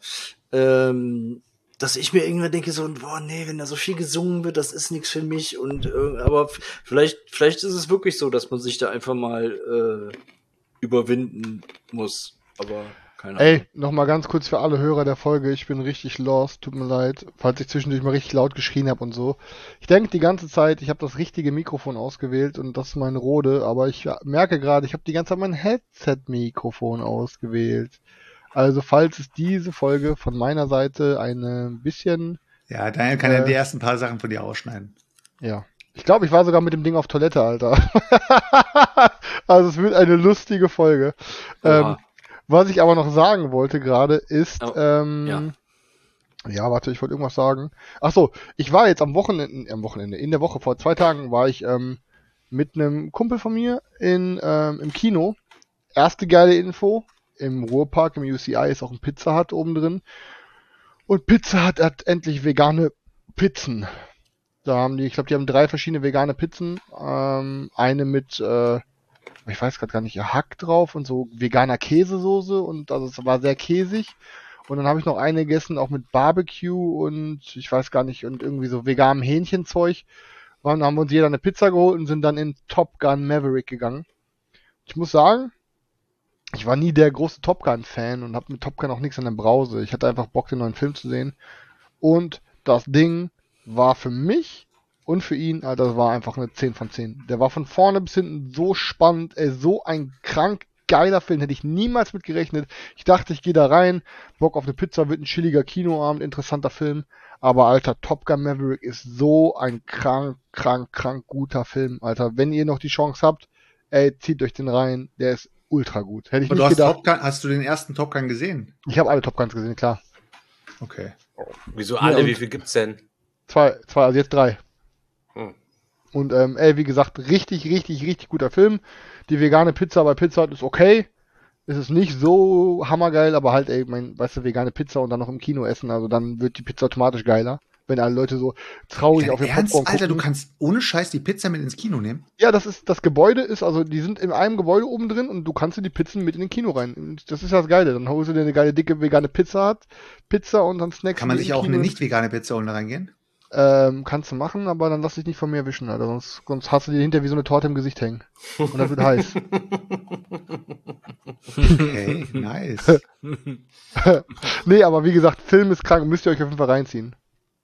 ähm, dass ich mir irgendwann denke so, boah nee, wenn da so viel gesungen wird, das ist nichts für mich und äh, aber f- vielleicht vielleicht ist es wirklich so, dass man sich da einfach mal äh, überwinden muss, aber keine Ahnung. Ey, nochmal ganz kurz für alle Hörer der Folge, ich bin richtig lost, tut mir leid, falls ich zwischendurch mal richtig laut geschrien habe und so. Ich denke die ganze Zeit, ich habe das richtige Mikrofon ausgewählt und das ist mein Rode, aber ich merke gerade, ich habe die ganze Zeit mein Headset-Mikrofon ausgewählt. Also falls es diese Folge von meiner Seite eine bisschen, Ja, Daniel kann ja äh, die ersten paar Sachen von dir ausschneiden. ja. Ich glaube, ich war sogar mit dem Ding auf Toilette, Alter. Also es wird eine lustige Folge. Ähm, Oha. was ich aber noch sagen wollte gerade ist, Oh, ähm, ja. ja, warte, ich wollte irgendwas sagen. Ach so, ich war jetzt am Wochenende, am Wochenende, in der Woche vor zwei Tagen war ich ähm, mit einem Kumpel von mir in, ähm, im Kino. Erste geile Info, im Ruhrpark, im U C I ist auch ein Pizza Hut oben drin. Und Pizza Hut hat endlich vegane Pizzen. Da haben die, ich glaube, die haben drei verschiedene vegane Pizzen. Ähm, eine mit, äh, ich weiß gerade gar nicht, Hack drauf und so veganer Käsesoße und also es war sehr käsig. Und dann habe ich noch eine gegessen, auch mit Barbecue und ich weiß gar nicht, und irgendwie so veganem Hähnchenzeug. Dann haben wir uns jeder eine Pizza geholt und sind dann in Top Gun Maverick gegangen. Ich muss sagen, ich war nie der große Top Gun-Fan und habe mit Top Gun auch nichts an der Brause. Ich hatte einfach Bock, den neuen Film zu sehen. Und das Ding war für mich und für ihn, Alter, das war einfach eine zehn von zehn. Der war von vorne bis hinten so spannend, ey, so ein krank geiler Film, hätte ich niemals mit gerechnet. Ich dachte, ich gehe da rein, Bock auf eine Pizza, wird ein chilliger Kinoabend, interessanter Film. Aber, Alter, Top Gun Maverick ist so ein krank, krank, krank guter Film, Alter. Wenn ihr noch die Chance habt, ey, zieht euch den rein, der ist ultra gut. Hätte ich Aber nicht du hast, gedacht. Top Gun, hast du den ersten Top Gun gesehen? Ich habe alle Top Guns gesehen, klar. Okay. Wieso alle? Ja, Wie viel gibt's denn? Zwei, zwei, also jetzt drei. Hm. Und ähm, ey, wie gesagt, richtig, richtig, richtig guter Film. Die vegane Pizza bei Pizza Hut ist okay. Es ist nicht so hammergeil, aber halt, ey, mein, weißt du, vegane Pizza und dann noch im Kino essen, also dann wird die Pizza automatisch geiler. Wenn alle Leute so traurig Dein auf ihr Ernst, Popcorn Alter, gucken. du kannst ohne Scheiß die Pizza mit ins Kino nehmen? Ja, das ist, das Gebäude ist, also die sind in einem Gebäude oben drin und du kannst dir die Pizzen mit in den Kino rein. Und das ist ja das Geile. Dann holst du dir eine geile, dicke, vegane Pizza hat, Pizza und dann Snacks. Kann man die sich im auch Kino. eine nicht vegane Pizza holen da reingehen? Ähm, kannst du machen, aber dann lass dich nicht von mir erwischen, Alter. Sonst, sonst hast du dir hinter wie so eine Torte im Gesicht hängen. Und das wird heiß. Okay, nice. Nee, aber wie gesagt, Film ist krank, müsst ihr euch auf jeden Fall reinziehen.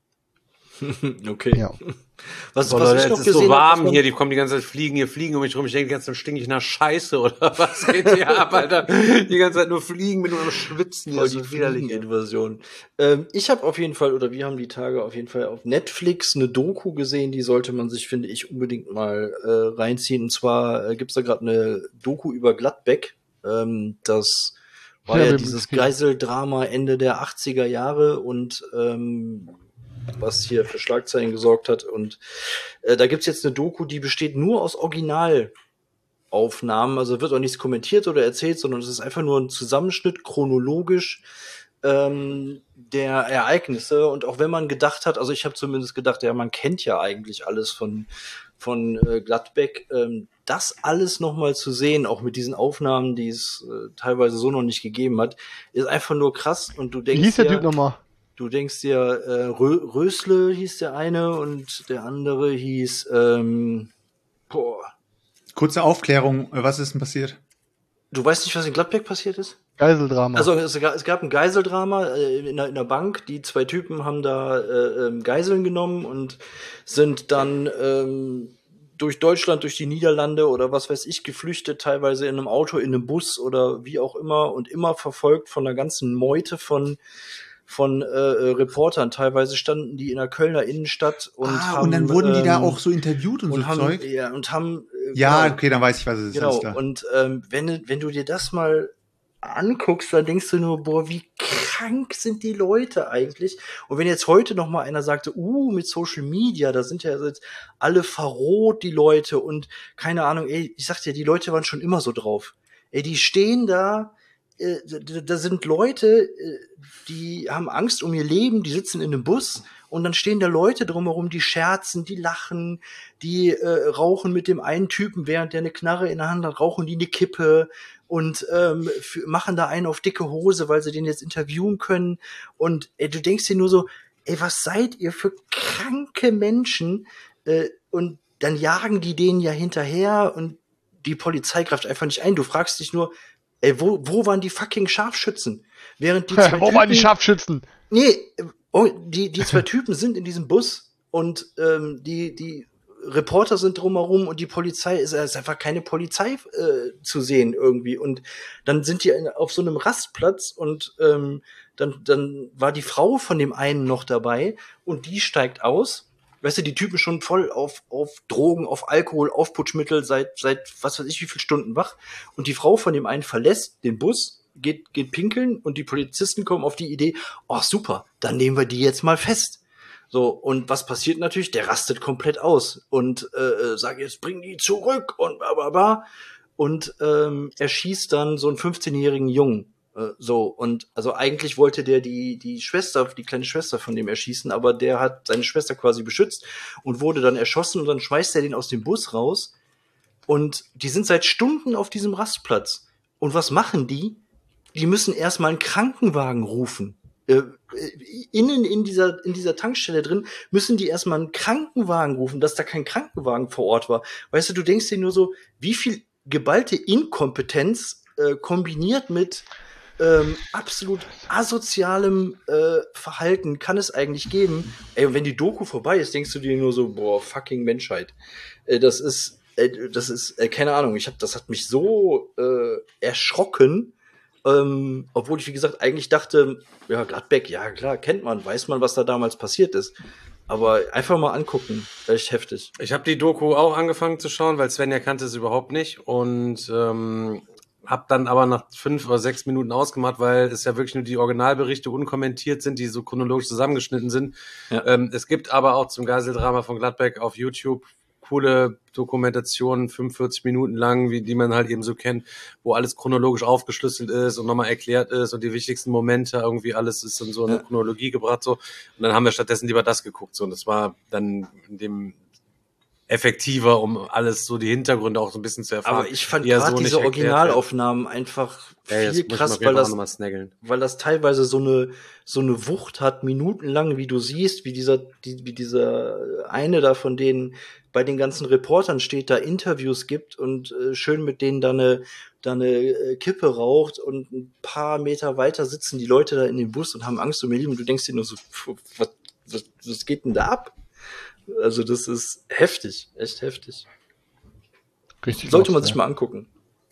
Okay. Ja. Was, So, was Leute, ich noch es ist so gesehen habe, warm was man- hier, die kommen die ganze Zeit fliegen, hier fliegen um mich rum. Ich denke, die ganze Zeit stinke ich nach Scheiße oder was geht hier ab, Alter? Die ganze Zeit nur fliegen mit nur am Schwitzen. Voll Hier, die so widerlich. Fliegeninvasion. Ähm, ich habe auf jeden Fall, oder wir haben die Tage auf jeden Fall auf Netflix eine Doku gesehen, die sollte man sich, finde ich, unbedingt mal äh, reinziehen. Und zwar äh, gibt's da gerade eine Doku über Gladbeck. Ähm, das war Ja, ja, wir- dieses Geiseldrama Ende der achtziger Jahre und ähm, was hier für Schlagzeilen gesorgt hat. Und äh, da gibt's jetzt eine Doku, die besteht nur aus Originalaufnahmen. Also wird auch nichts kommentiert oder erzählt, sondern es ist einfach nur ein Zusammenschnitt chronologisch ähm, der Ereignisse. Und auch wenn man gedacht hat, also ich habe zumindest gedacht, ja, man kennt ja eigentlich alles von von äh, Gladbeck, ähm, das alles noch mal zu sehen, auch mit diesen Aufnahmen, die es äh, teilweise so noch nicht gegeben hat, ist einfach nur krass. Und du Wie denkst hieß der dir, Typ nochmal? Du denkst dir, äh, Rö Rösle hieß der eine und der andere hieß, ähm, boah. Kurze Aufklärung, was ist denn passiert? Du weißt nicht, was in Gladbeck passiert ist? Geiseldrama. Also es, ga- es gab ein Geiseldrama äh, in, der, in der Bank. Die zwei Typen haben da äh, ähm, Geiseln genommen und sind dann ähm, durch Deutschland, durch die Niederlande oder was weiß ich geflüchtet, teilweise in einem Auto, in einem Bus oder wie auch immer und immer verfolgt von einer ganzen Meute von von äh, Reportern. Teilweise standen die in der Kölner Innenstadt und ah, haben, und dann wurden die da ähm, auch so interviewt und, und so haben, Zeug? ja, und haben äh, Ja, genau, okay, dann weiß ich, was es ist. genau. Alles klar. Und ähm, wenn du wenn du dir das mal anguckst, dann denkst du nur, boah, wie krank sind die Leute eigentlich? Und wenn jetzt heute noch mal einer sagte, uh, mit Social Media, da sind ja jetzt alle verroht, die Leute und keine Ahnung, ey, ich sag dir, die Leute waren schon immer so drauf. Ey, die stehen da, äh, da, da sind Leute, äh, die haben Angst um ihr Leben, die sitzen in einem Bus und dann stehen da Leute drumherum, die scherzen, die lachen, die äh, rauchen mit dem einen Typen, während der eine Knarre in der Hand hat, rauchen die eine Kippe und ähm, f- machen da einen auf dicke Hose, weil sie den jetzt interviewen können. Und ey, du denkst dir nur so, ey, was seid ihr für kranke Menschen? Äh, und dann jagen die denen ja hinterher und die Polizei greift einfach nicht ein. Du fragst dich nur, ey, wo, wo waren die fucking Scharfschützen? Während die zwei Wo waren die Typen- Scharfschützen? Nee, äh, oh, die, die zwei Typen sind in diesem Bus und ähm, die, die Reporter sind drumherum und die Polizei ist, ist einfach keine Polizei äh, zu sehen irgendwie. Und dann sind die in, auf so einem Rastplatz und ähm, dann, dann war die Frau von dem einen noch dabei und die steigt aus. Weißt du, die Typen schon voll auf, auf Drogen, auf Alkohol, auf Putschmittel seit, seit was weiß ich wie viel Stunden wach. Und die Frau von dem einen verlässt den Bus, geht, geht pinkeln und die Polizisten kommen auf die Idee, oh super, dann nehmen wir die jetzt mal fest. So, und was passiert natürlich? Der rastet komplett aus und äh, sagt, jetzt bring die zurück und bla bla bla. Und ähm, er schießt dann so einen fünfzehnjährigen Jungen. Äh, so, und also eigentlich wollte der die die Schwester, die kleine Schwester von dem erschießen, aber der hat seine Schwester quasi beschützt und wurde dann erschossen und dann schmeißt er den aus dem Bus raus. Und die sind seit Stunden auf diesem Rastplatz. Und was machen die? Die müssen erstmal einen Krankenwagen rufen. Äh, innen in dieser, in dieser Tankstelle drin müssen die erstmal einen Krankenwagen rufen, dass da kein Krankenwagen vor Ort war. Weißt du, du denkst dir nur so, wie viel geballte Inkompetenz äh, kombiniert mit ähm, absolut asozialem äh, Verhalten kann es eigentlich geben. Ey, und wenn die Doku vorbei ist, denkst du dir nur so, boah, fucking Menschheit. Äh, das ist, äh, das ist, äh, keine Ahnung, ich hab, das hat mich so äh, erschrocken. Ähm, obwohl ich, wie gesagt, eigentlich dachte, ja, Gladbeck, ja klar, kennt man, weiß man, was da damals passiert ist. Aber einfach mal angucken, echt heftig. Ich habe die Doku auch angefangen zu schauen, weil Svenja kannte es überhaupt nicht und ähm, habe dann aber nach fünf oder sechs Minuten ausgemacht, weil es ja wirklich nur die Originalberichte unkommentiert sind, die so chronologisch zusammengeschnitten sind. Ja. Ähm, es gibt aber auch zum Geiseldrama von Gladbeck auf YouTube coole Dokumentationen, fünfundvierzig Minuten lang, wie die man halt eben so kennt, wo alles chronologisch aufgeschlüsselt ist und nochmal erklärt ist und die wichtigsten Momente, irgendwie alles ist in so eine ja. Chronologie gebracht, so. Und dann haben wir stattdessen lieber das geguckt, so. Und das war dann in dem effektiver, um alles so die Hintergründe auch so ein bisschen zu erfahren. Aber ich fand gerade so diese Originalaufnahmen einfach ja, viel krass, weil das, weil das teilweise so eine so eine Wucht hat, minutenlang, wie du siehst, wie dieser die, wie dieser eine da von denen bei den ganzen Reportern steht, da Interviews gibt und äh, schön mit denen da eine da eine äh, Kippe raucht und ein paar Meter weiter sitzen die Leute da in dem Bus und haben Angst um ihr Leben und du denkst dir nur so, was, was, was geht denn da ab? Also das ist heftig, echt heftig. Richtig. Sollte man sich mal angucken.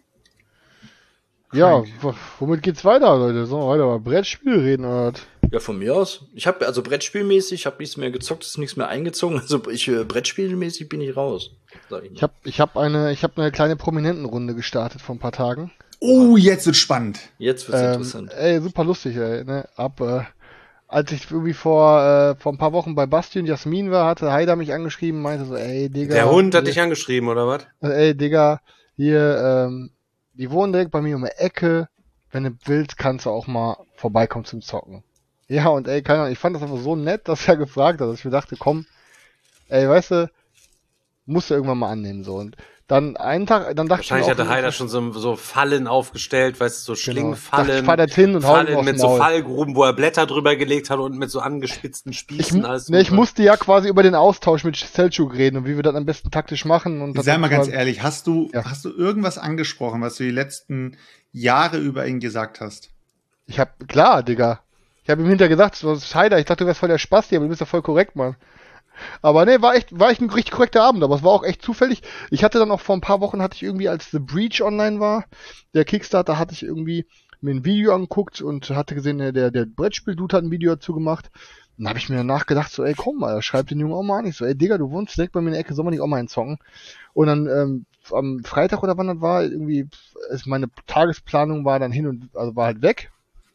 Ja, w- womit geht's weiter, Leute? Sollen wir weiter über Brettspiele reden, oder? Ja, von mir aus. Ich habe also Brettspielmäßig, habe nichts mehr gezockt, ist nichts mehr eingezogen. Also ich äh, Brettspielmäßig bin ich raus. Sag ich ich habe ich hab eine, ich hab eine kleine Prominentenrunde gestartet vor ein paar Tagen. Oh, jetzt wird spannend. Jetzt wird's Ähm, interessant. ey, super lustig, ey. Ne? Ab, äh, als ich irgendwie vor, äh, vor ein paar Wochen bei Basti und Jasmin war, hatte Heider mich angeschrieben, meinte so, ey, Digga. Der Hund hat hier, dich angeschrieben, oder was? Ey, Digga, hier, ähm, die wohnen direkt bei mir um die Ecke. Wenn du willst, kannst du auch mal vorbeikommen zum Zocken. Ja, und ey, keine Ahnung, ich fand das einfach so nett, dass er gefragt hat, dass ich mir dachte, komm, ey, weißt du, musst du irgendwann mal annehmen, so. Und dann einen Tag, dann dachte Wahrscheinlich ich mir hatte auch, Heider schon so, so Fallen aufgestellt, weißt du, so Genau. Schlingfallen. Dachte, ich fahr da jetzt hin und hau ihm Fallen aufs mit so Maul. Fallgruben, wo er Blätter drüber gelegt hat und mit so angespitzten ich, Spießen. alles ne, ich drüber. musste ja quasi über den Austausch mit Selçuk reden und wie wir das am besten taktisch machen. Und das Sei mal ganz quasi- ehrlich, hast du, Ja. hast du irgendwas angesprochen, was du die letzten Jahre über ihn gesagt hast? Ich hab, klar, Digga. Ich habe ihm hinterher gesagt, das ist Heider, ich dachte, du wärst voll der Spasti, aber du bist ja voll korrekt, Mann. Aber nee, war echt, war echt ein richtig korrekter Abend, aber es war auch echt zufällig. Ich hatte dann auch vor ein paar Wochen, hatte ich irgendwie, als The Breach online war, der Kickstarter, hatte ich irgendwie mir ein Video angeguckt und hatte gesehen, der, der, der Brettspiel-Dude hat ein Video dazu gemacht. Dann habe ich mir danach gedacht, so, ey, komm mal, schreib den Jungen auch mal an. Ich so, ey, Digga, du wohnst direkt bei mir in der Ecke, soll man nicht auch mal einen zocken? Und dann, ähm, am Freitag oder wann das war, irgendwie, ist meine Tagesplanung war dann hin und, also war halt weg.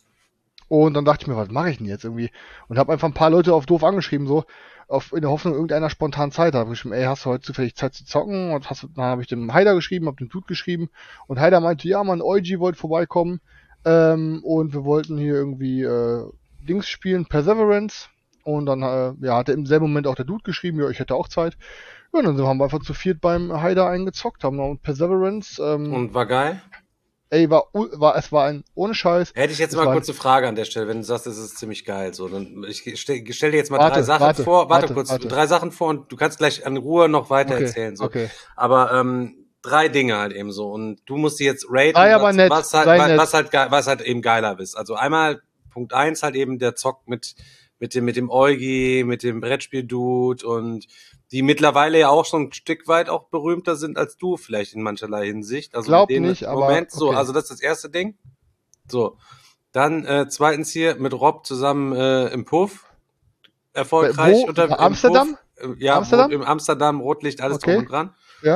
Und dann dachte ich mir, was mache ich denn jetzt irgendwie? Und habe einfach ein paar Leute auf doof angeschrieben, so, auf, in der Hoffnung, irgendeiner spontan Zeit hat. Hab ich geschrieben, ey, hast du heute zufällig Zeit zu zocken? Und hast, dann habe ich dem Heider geschrieben, hab dem Dude geschrieben. Und Heider meinte, ja, man, Eugi wollte vorbeikommen. Ähm, und wir wollten hier irgendwie äh, Dings spielen, Perseverance. Und dann äh, ja, hatte im selben Moment auch der Dude geschrieben, ja, ich hätte auch Zeit. Ja, und dann haben wir einfach zu viert beim Heider eingezockt, haben noch Perseverance. Ähm, Und war geil? ey, war, u- war, es war ein, ohne Scheiß. Hätte ich jetzt es mal war kurz eine Frage an der Stelle, wenn du sagst, es ist ziemlich geil. So, dann ich stell, stell dir jetzt mal Warte, drei Sachen warte, vor. Warte, warte, kurz, warte. drei Sachen vor und du kannst gleich in Ruhe noch weiter Okay, erzählen. So. okay. Aber ähm, drei Dinge halt eben so. Und du musst die jetzt raten, Sei aber was, nett, was, halt, sei was, nett. was halt ge- was halt eben geiler ist. Also einmal Punkt eins halt eben der Zock mit mit dem mit dem Eugi, mit dem Brettspiel-Dude und die mittlerweile ja auch schon ein Stück weit auch berühmter sind als du, vielleicht in mancherlei Hinsicht. Also Glaub mit denen- nicht, aber Moment, so, okay. also das ist das erste Ding. So. Dann äh, zweitens hier mit Rob zusammen äh, im Puff. Erfolgreich Wo? unter im Amsterdam? Puff. Äh, ja, Amsterdam? Rot, im Amsterdam, Rotlicht, alles Okay. drum und dran. Ja?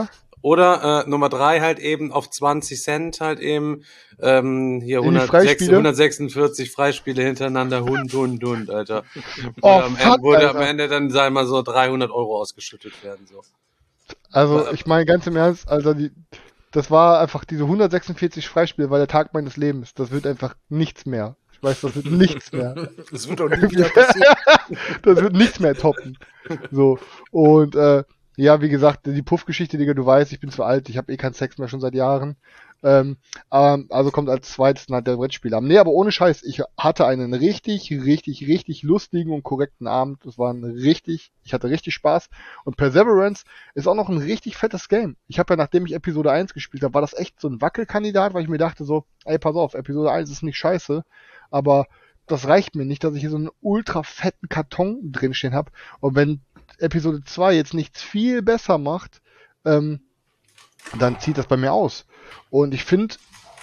Oder äh, Nummer drei halt eben auf zwanzig Cent halt eben ähm, hier In die hundertsechs, Freispiele? hundertsechsundvierzig Freispiele hintereinander, Hund, Hund, Hund, Alter. Oh, Und am fuck, Ende, wurde Alter. am Ende dann, sagen wir mal so, dreihundert Euro ausgeschüttet werden. So. Also, ich meine ganz im Ernst, also die, das war einfach diese hundertsechsundvierzig Freispiele, war der Tag meines Lebens. Das wird einfach nichts mehr. Ich weiß, das wird nichts mehr. Das wird doch nie wieder passieren. Das wird nichts mehr toppen. So. Und äh, ja, wie gesagt, die Puff-Geschichte, Digga, du weißt, ich bin zu alt, ich habe eh keinen Sex mehr schon seit Jahren. Ähm, ähm, also kommt als zweites halt der Brettspieler. Nee, aber ohne Scheiß, ich hatte einen richtig, richtig, richtig lustigen und korrekten Abend. Das war ein richtig, ich hatte richtig Spaß. Und Perseverance ist auch noch ein richtig fettes Game. Ich habe ja, nachdem ich Episode eins gespielt habe, war das echt so ein Wackelkandidat, weil ich mir dachte so, ey, pass auf, Episode eins ist nicht scheiße, aber das reicht mir nicht, dass ich hier so einen ultra fetten Karton drinstehen habe. Und wenn Episode zwei jetzt nichts viel besser macht, ähm, dann zieht das bei mir aus. Und ich finde,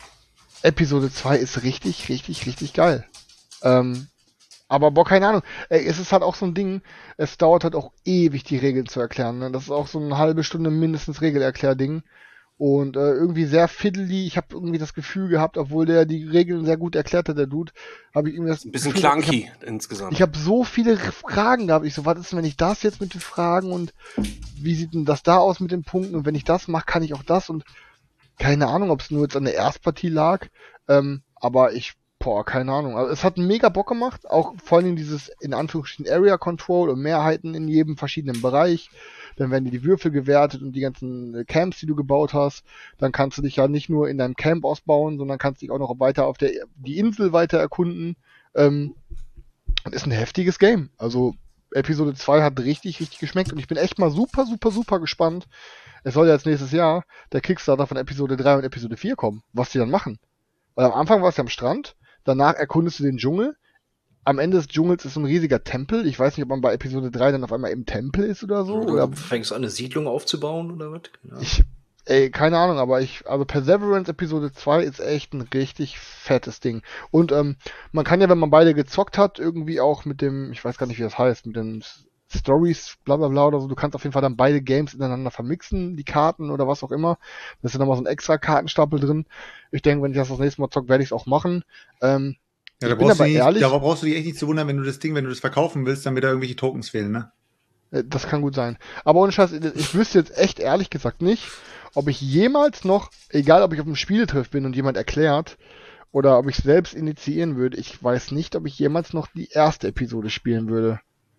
Episode zwei ist richtig, richtig, richtig geil. Ähm, aber boah, keine Ahnung. Ey, es ist halt auch so ein Ding, es dauert halt auch ewig, die Regeln zu erklären. Ne? Das ist auch so eine halbe Stunde mindestens Regelerklär-Ding. Und äh, irgendwie sehr fiddly. Ich habe irgendwie das Gefühl gehabt, obwohl der die Regeln sehr gut erklärte, der Dude, habe ich irgendwie das Ein bisschen Gefühl, gehabt, clunky ich hab, insgesamt. Ich habe so viele Fragen gehabt. Ich so, was ist denn, wenn ich das jetzt mit den Fragen und wie sieht denn das da aus mit den Punkten? Und wenn ich das mache, kann ich auch das und keine Ahnung, ob es nur jetzt an der Erstpartie lag. Ähm, aber ich, boah, keine Ahnung. Also es hat mega Bock gemacht. Auch vor allem dieses, in Anführungsstrichen, Area Control und Mehrheiten in jedem verschiedenen Bereich. Dann werden dir die Würfel gewertet und die ganzen Camps, die du gebaut hast. Dann kannst du dich ja nicht nur in deinem Camp ausbauen, sondern kannst dich auch noch weiter auf der die Insel weiter erkunden. Ähm, das ist ein heftiges Game. Also Episode zwei hat richtig, richtig geschmeckt und ich bin echt mal super, super, super gespannt. Es soll ja jetzt nächstes Jahr der Kickstarter von Episode drei und Episode vier kommen, was die dann machen. Weil am Anfang warst du am Strand, danach erkundest du den Dschungel. Am Ende des Dschungels ist so ein riesiger Tempel. Ich weiß nicht, ob man bei Episode drei dann auf einmal im Tempel ist oder so. Oder Oder du fängst an, eine Siedlung aufzubauen oder was? Ja. ich, ey, keine Ahnung, aber ich, also Perseverance Episode zwei ist echt ein richtig fettes Ding. Und ähm, man kann ja, wenn man beide gezockt hat, irgendwie auch mit dem, ich weiß gar nicht, wie das heißt, mit den Stories, bla bla bla oder so, du kannst auf jeden Fall dann beide Games ineinander vermixen, die Karten oder was auch immer. Da ist ja nochmal so ein extra Kartenstapel drin. Ich denke, wenn ich das das nächste Mal zock, werde ich es auch machen. Ähm, Ja, da ich bin brauchst, du aber nicht, ehrlich, da brauchst du dich echt nicht zu wundern, wenn du das Ding, wenn du das verkaufen willst, dann wieder irgendwelche Tokens fehlen, ne? Äh, Das kann gut sein. Aber ohne Scheiß, ich wüsste jetzt echt ehrlich gesagt nicht, ob ich jemals noch, egal ob ich auf einem Spieletreff bin und jemand erklärt, oder ob ich selbst initiieren würde, ich weiß nicht, ob ich jemals noch die erste Episode spielen würde.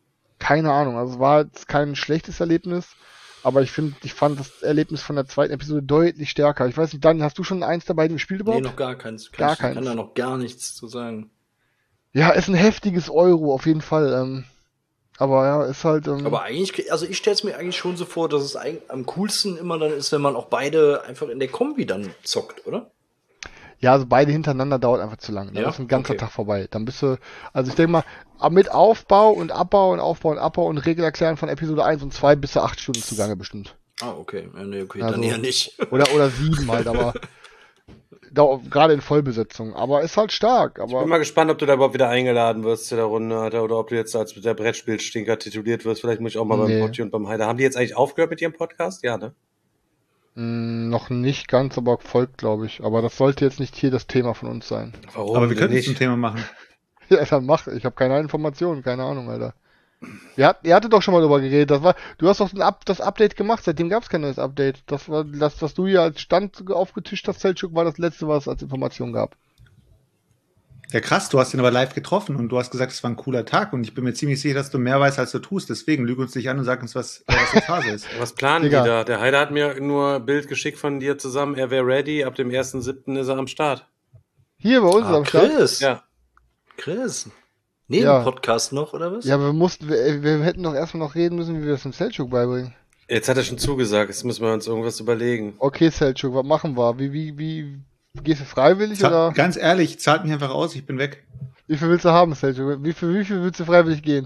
Keine Ahnung. Also es war jetzt kein schlechtes Erlebnis, aber ich finde, ich fand das Erlebnis von der zweiten Episode deutlich stärker. Ich weiß nicht, Daniel, hast du schon eins der beiden gespielt Nee, überhaupt? noch gar keins. Kann Gar ich, keins. kann da noch gar nichts zu sagen. Ja, ist ein heftiges Euro, auf jeden Fall. Ähm, aber ja, ist halt. Ähm, Aber eigentlich, also ich stelle es mir eigentlich schon so vor, dass es eigentlich am coolsten immer dann ist, wenn man auch beide einfach in der Kombi dann zockt, oder? Ja, also beide hintereinander dauert einfach zu lang. Dann Ja? ist ein ganzer Okay. Tag vorbei. Dann bist du, also ich denke mal, mit Aufbau und Abbau und Aufbau und Abbau und Regelerklären von Episode eins und zwei bis zu acht Stunden zugange bestimmt. Ah, okay. Ja, nee, okay, Also- dann eher nicht. Oder, oder sieben halt, aber da- gerade in Vollbesetzung. Aber ist halt stark. Ich bin Aber mal gespannt, ob du da überhaupt wieder eingeladen wirst zu der Runde, Alter, oder ob du jetzt als der Brettspielstinker tituliert wirst. Vielleicht muss ich auch mal Nee. beim Potti und beim Heider. Haben die jetzt eigentlich aufgehört mit ihrem Podcast? Ja, ne? mh, noch nicht ganz, aber folgt, glaube ich. Aber das sollte jetzt nicht hier das Thema von uns sein. Warum Aber wir denn können es nicht? zum Thema machen. Ja, dann mach. Ich habe keine Informationen, keine Ahnung, Alter. Ihr, hat, ihr hattet doch schon mal drüber geredet. Das war, du hast doch ein Up, das Update gemacht, seitdem gab es kein neues Update. Das war, das, was du hier als Stand aufgetischt hast, Selchuk, war das letzte, was es als Information gab. Ja, krass, du hast ihn aber live getroffen und du hast gesagt, es war ein cooler Tag und ich bin mir ziemlich sicher, dass du mehr weißt, als du tust. Deswegen lüg uns nicht an und sag uns, was, was die Phase ist. Was planen Digga. die da? Der Heider hat mir nur ein Bild geschickt von dir zusammen. Er wäre ready. Ab dem ersten siebten ist er am Start. Hier bei uns Ah, am Start. Chris. Ja. Chris. Neben Ja. Podcast noch, oder was? Ja, aber wir mussten, wir, wir hätten doch erstmal noch reden müssen, wie wir das dem Selchuk beibringen. Jetzt hat er schon zugesagt. Jetzt müssen wir uns irgendwas überlegen. Okay, Selchuk, was machen wir? Wie, wie, wie, gehst du freiwillig Zahl, oder? ganz ehrlich, zahlt mich einfach aus, ich bin weg. Wie viel willst du haben, Selchuk? Wie viel, wie viel willst du freiwillig gehen?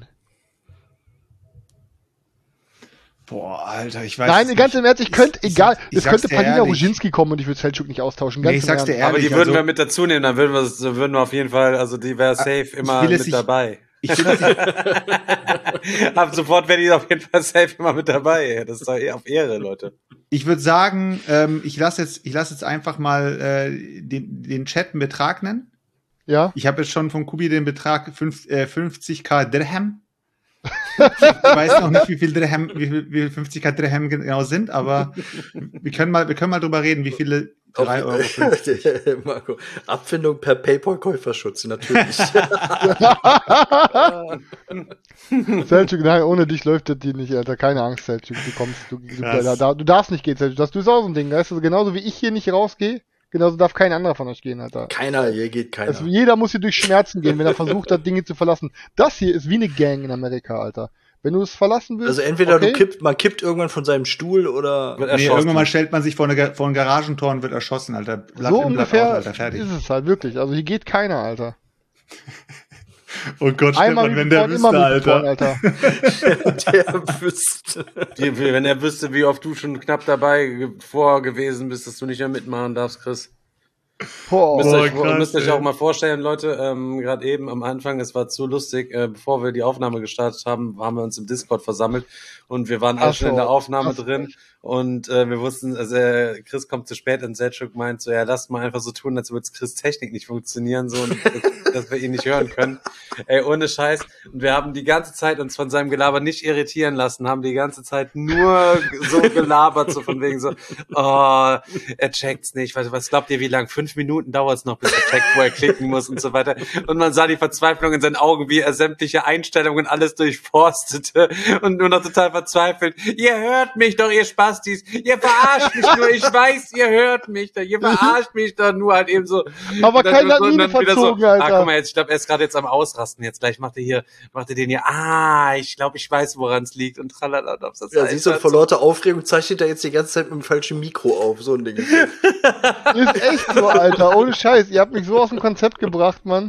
Boah, Alter, ich weiß Nein, es ganz nicht. im Ernst, ich könnte, ich egal, sag's- ich es sag's könnte dir Palina ehrlich. Roginski kommen und ich würde Selchuk nicht austauschen. Ganz Nee, ich im sag's dir Ernst. ehrlich. Aber die würden also, wir mit dazu nehmen. Dann würden wir, dann würden wir auf jeden Fall, also die wäre safe immer will es mit nicht- dabei. Ich finde, dass ich, Ab sofort werde ich auf jeden Fall safe mal mit dabei. Das ist doch eh auf Ehre, Leute. ich würde sagen, ähm, ich lasse jetzt, ich lasse jetzt einfach mal äh, den, den Chat einen Betrag nennen. Ja? Ich habe jetzt schon von Kubi den Betrag fünf, äh, fünfzig K Dirham. Ich weiß noch nicht, wie viel Dirham, wie viel, wie viel fünfzig K Dirham genau sind, aber wir können mal, wir können mal drüber reden, wie viele drei Euro fünfzig. Marco, Abfindung per PayPal-Käuferschutz, natürlich. Selçuk, nein, ohne dich läuft das die nicht, Alter. Keine Angst, Selçuk. Du kommst, du, du, Krass. da, da, du darfst nicht gehen, Selçuk. Das du ist auch so ein Ding, weißt du? Genauso wie ich hier nicht rausgehe, genauso darf kein anderer von euch gehen, Alter. Keiner, hier geht keiner. Also jeder muss hier durch Schmerzen gehen, wenn er versucht hat, Dinge zu verlassen. Das hier ist wie eine Gang in Amerika, Alter. Wenn du es verlassen willst. Also entweder okay. du kippt, man kippt irgendwann von seinem Stuhl oder. Wird Nee, erschossen. irgendwann mal stellt man sich vor, eine, Ga- vor ein Garagentor und wird erschossen, Alter. Blatt So in, Blatt ungefähr out, Alter, fertig. ist es halt, wirklich. Also hier geht keiner, Alter. Oh Gott, Einmal Stefan, wenn der Reborn, immer wüsste, Reborn, Alter. Alter. Der wüsste. Die- Wenn er wüsste, wie oft du schon knapp dabei ge- vor gewesen bist, dass du nicht mehr mitmachen darfst, Chris. Boah. Müsst, Oh, euch, krass, müsst euch ey. auch mal vorstellen, Leute, ähm, gerade eben am Anfang, es war zu lustig, äh, bevor wir die Aufnahme gestartet haben, haben wir uns im Discord versammelt und wir waren alle Ach schon in so. der Aufnahme Ach so. drin und äh, wir wussten, also äh, Chris kommt zu spät und Selçuk meint so, ja, lasst mal einfach so tun, als würde Chris Technik nicht funktionieren, so, und, dass wir ihn nicht hören können. Ey, ohne Scheiß. Und wir haben die ganze Zeit uns von seinem Gelaber nicht irritieren lassen, haben die ganze Zeit nur so gelabert, so von wegen so, oh, er checkt's nicht. Was, was glaubt ihr, wie lang? Fünf Minuten dauert's noch, bis er checkt, wo er klicken muss und so weiter. Und man sah die Verzweiflung in seinen Augen, wie er sämtliche Einstellungen alles durchforstete und nur noch total verzweifelt. Ihr hört mich doch, ihr Spastis. Ihr verarscht mich nur. Ich weiß, ihr hört mich doch. Ihr verarscht mich doch nur halt eben so. Aber Und dann- keiner hat und Miene dann wieder verzogen, so, Alter. Ah, guck mal, jetzt, ich glaube, er ist gerade jetzt am Ausrasten. Jetzt gleich macht er hier, macht er den hier, ah, ich glaube, ich weiß, woran es liegt und tralala. Und ob's das Ja, heißt, siehst du, halt vor so. lauter Aufregung zeichnet er jetzt die ganze Zeit mit dem falschen Mikro auf. So ein Ding. Ist echt so, Alter. Ohne Scheiß. Ihr habt mich so aus dem Konzept gebracht, Mann.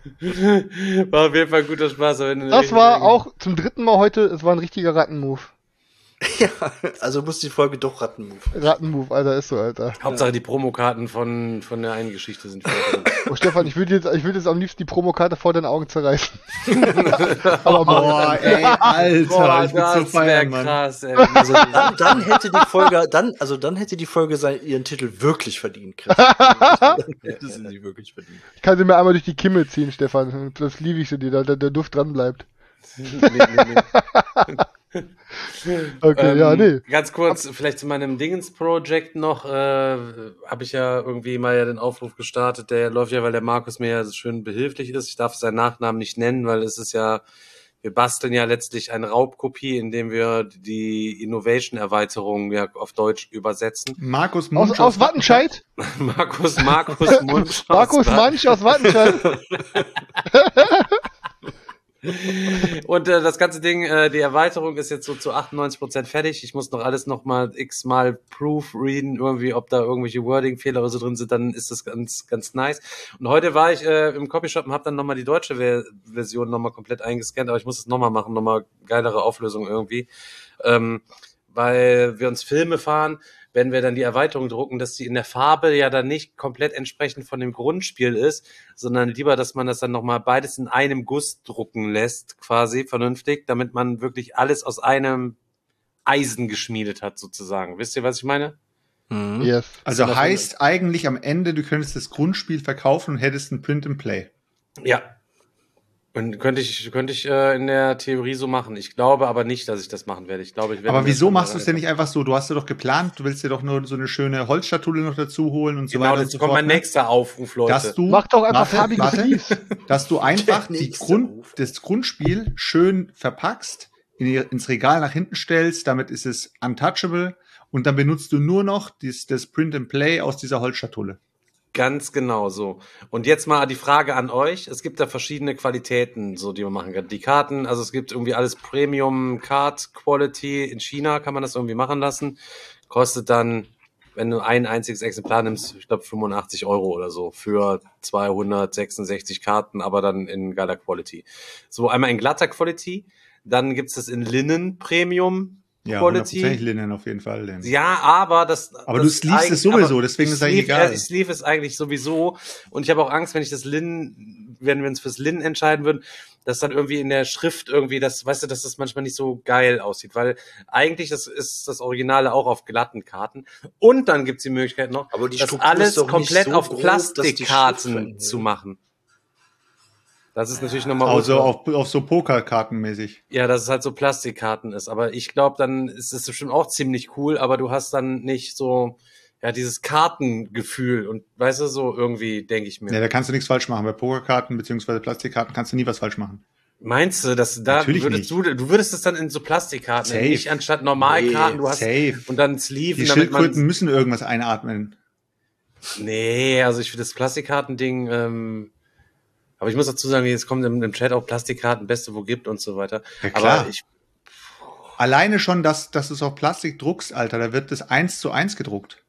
War auf jeden Fall ein guter Spaß. aber wenn du- Das war auch zum dritten Mal heute, es war ein richtiger Rattenmove. Ja, also muss die Folge doch Rattenmove. Rattenmove, Alter, ist so, Alter. Hauptsache die Promokarten von, von der einen Geschichte sind wieder drin. Oh, Stefan, ich würde jetzt, ich würde jetzt am liebsten die Promokarte vor deinen Augen zerreißen. Aber Boah, ey, Alter, Boah, ich bin so das wär feiern, Mann. krass, ey. Also dann, dann hätte die Folge, dann, also dann hätte die Folge sein, ihren Titel wirklich verdient, Chris. Dann hätte sie sie wirklich verdient. ich kann sie mir einmal durch die Kimme ziehen, Stefan. Das liebe ich so dir, da der, der Duft dran bleibt. nee, nee, nee. Okay, Ähm, ja, nee. Ganz kurz, vielleicht zu meinem Dingens-Project noch, äh, habe ich ja irgendwie mal ja den Aufruf gestartet, der läuft ja, weil der Markus mir ja so schön behilflich ist. Ich darf seinen Nachnamen nicht nennen, weil es ist ja, wir basteln ja letztlich eine Raubkopie, indem wir die Innovation-Erweiterung ja auf Deutsch übersetzen. Markus Munch Aus, aus Wattenscheid? Markus, Markus Munch. Markus Mansch aus Wattenscheid. Und äh, das ganze Ding, äh, die Erweiterung ist jetzt so zu achtundneunzig Prozent fertig. Ich muss noch alles noch mal x-mal proofreaden, irgendwie, ob da irgendwelche Wording-Fehler oder so drin sind, dann ist das ganz ganz nice. Und heute war ich äh, im Copyshop und habe dann noch mal die deutsche Ver- Version noch mal komplett eingescannt, aber ich muss es noch mal machen, noch mal geilere Auflösung irgendwie. Ähm, weil wir uns Filme fahren, wenn wir dann die Erweiterung drucken, dass die in der Farbe ja dann nicht komplett entsprechend von dem Grundspiel ist, sondern lieber, dass man das dann nochmal beides in einem Guss drucken lässt, quasi vernünftig, damit man wirklich alles aus einem Eisen geschmiedet hat, sozusagen. Wisst ihr, was ich meine? Yes. Also Das heißt eigentlich am Ende, du könntest das Grundspiel verkaufen und hättest ein Print and Play. Ja. Und könnte ich, könnte ich äh, in der Theorie so machen. Ich glaube aber nicht, dass ich das machen werde. Ich glaube, ich werde Aber mir wieso das machst du es denn nicht einfach so? Du hast ja doch geplant, du willst dir doch nur so eine schöne Holzschatulle noch dazu holen und so Genau, weiter und das so kommt fort. mein ne? nächster Aufruf, Leute. Dass du, Mach doch einfach warte, farbige warte, Sleeves. dass du einfach Der die nächste Grund, Ruf. das Grundspiel schön verpackst, in die, ins Regal nach hinten stellst, damit ist es untouchable und dann benutzt du nur noch das, das Print and Play aus dieser Holzschatulle. Ganz genau so. Und jetzt mal die Frage an euch. Es gibt da verschiedene Qualitäten, so die man machen kann. Die Karten, also es gibt irgendwie alles Premium Card Quality. In China kann man das irgendwie machen lassen. Kostet dann, wenn du ein einziges Exemplar nimmst, ich glaube fünfundachtzig Euro oder so für zweihundertsechsundsechzig Karten, aber dann in geiler Quality. So, einmal in glatter Quality. Dann gibt's das in Linnen Premium Ja, Quality. hundertprozentig Linnen auf jeden Fall. Denn. Ja, aber das. Aber das du sleevest eig- es sowieso, aber deswegen ich ist eigentlich sleeve- egal. Ja, ich sleeve es eigentlich sowieso. Und ich habe auch Angst, wenn ich das Linnen wenn wir uns fürs Lin entscheiden würden, dass dann irgendwie in der Schrift irgendwie das, weißt du, dass das manchmal nicht so geil aussieht, weil eigentlich das ist das Originale auch auf glatten Karten. Und dann gibt's die Möglichkeit noch, Aber die das Struktur alles ist doch nicht komplett so auf grob, dass die Schrift Plastikkarten verändert. zu machen. Das ist natürlich nochmal Also ultra- auf, auf so Pokerkartenmäßig. Ja, dass es halt so Plastikkarten ist. Aber ich glaube, dann ist es bestimmt auch ziemlich cool, aber du hast dann nicht so, ja, dieses Kartengefühl und weißt du, so irgendwie, denke ich mir. Ja, da kannst du nichts falsch machen. Bei Pokerkarten beziehungsweise Plastikkarten kannst du nie was falsch machen. Meinst du, dass da Natürlich würdest nicht. du, du würdest es dann in so Plastikkarten, Safe. nicht anstatt Normalkarten, Nee, du hast safe. und dann Sleeven, Die damit man, Schildkröten müssen irgendwas einatmen. nee, also ich finde das Plastikkartending, ähm, aber ich muss dazu sagen, jetzt kommt im, im Chat auch Plastikkarten, beste wo gibt und so weiter. Ja, klar. Aber ich, Alleine schon, dass, dass du es auf Plastik druckst, Alter, da wird das eins zu eins gedruckt.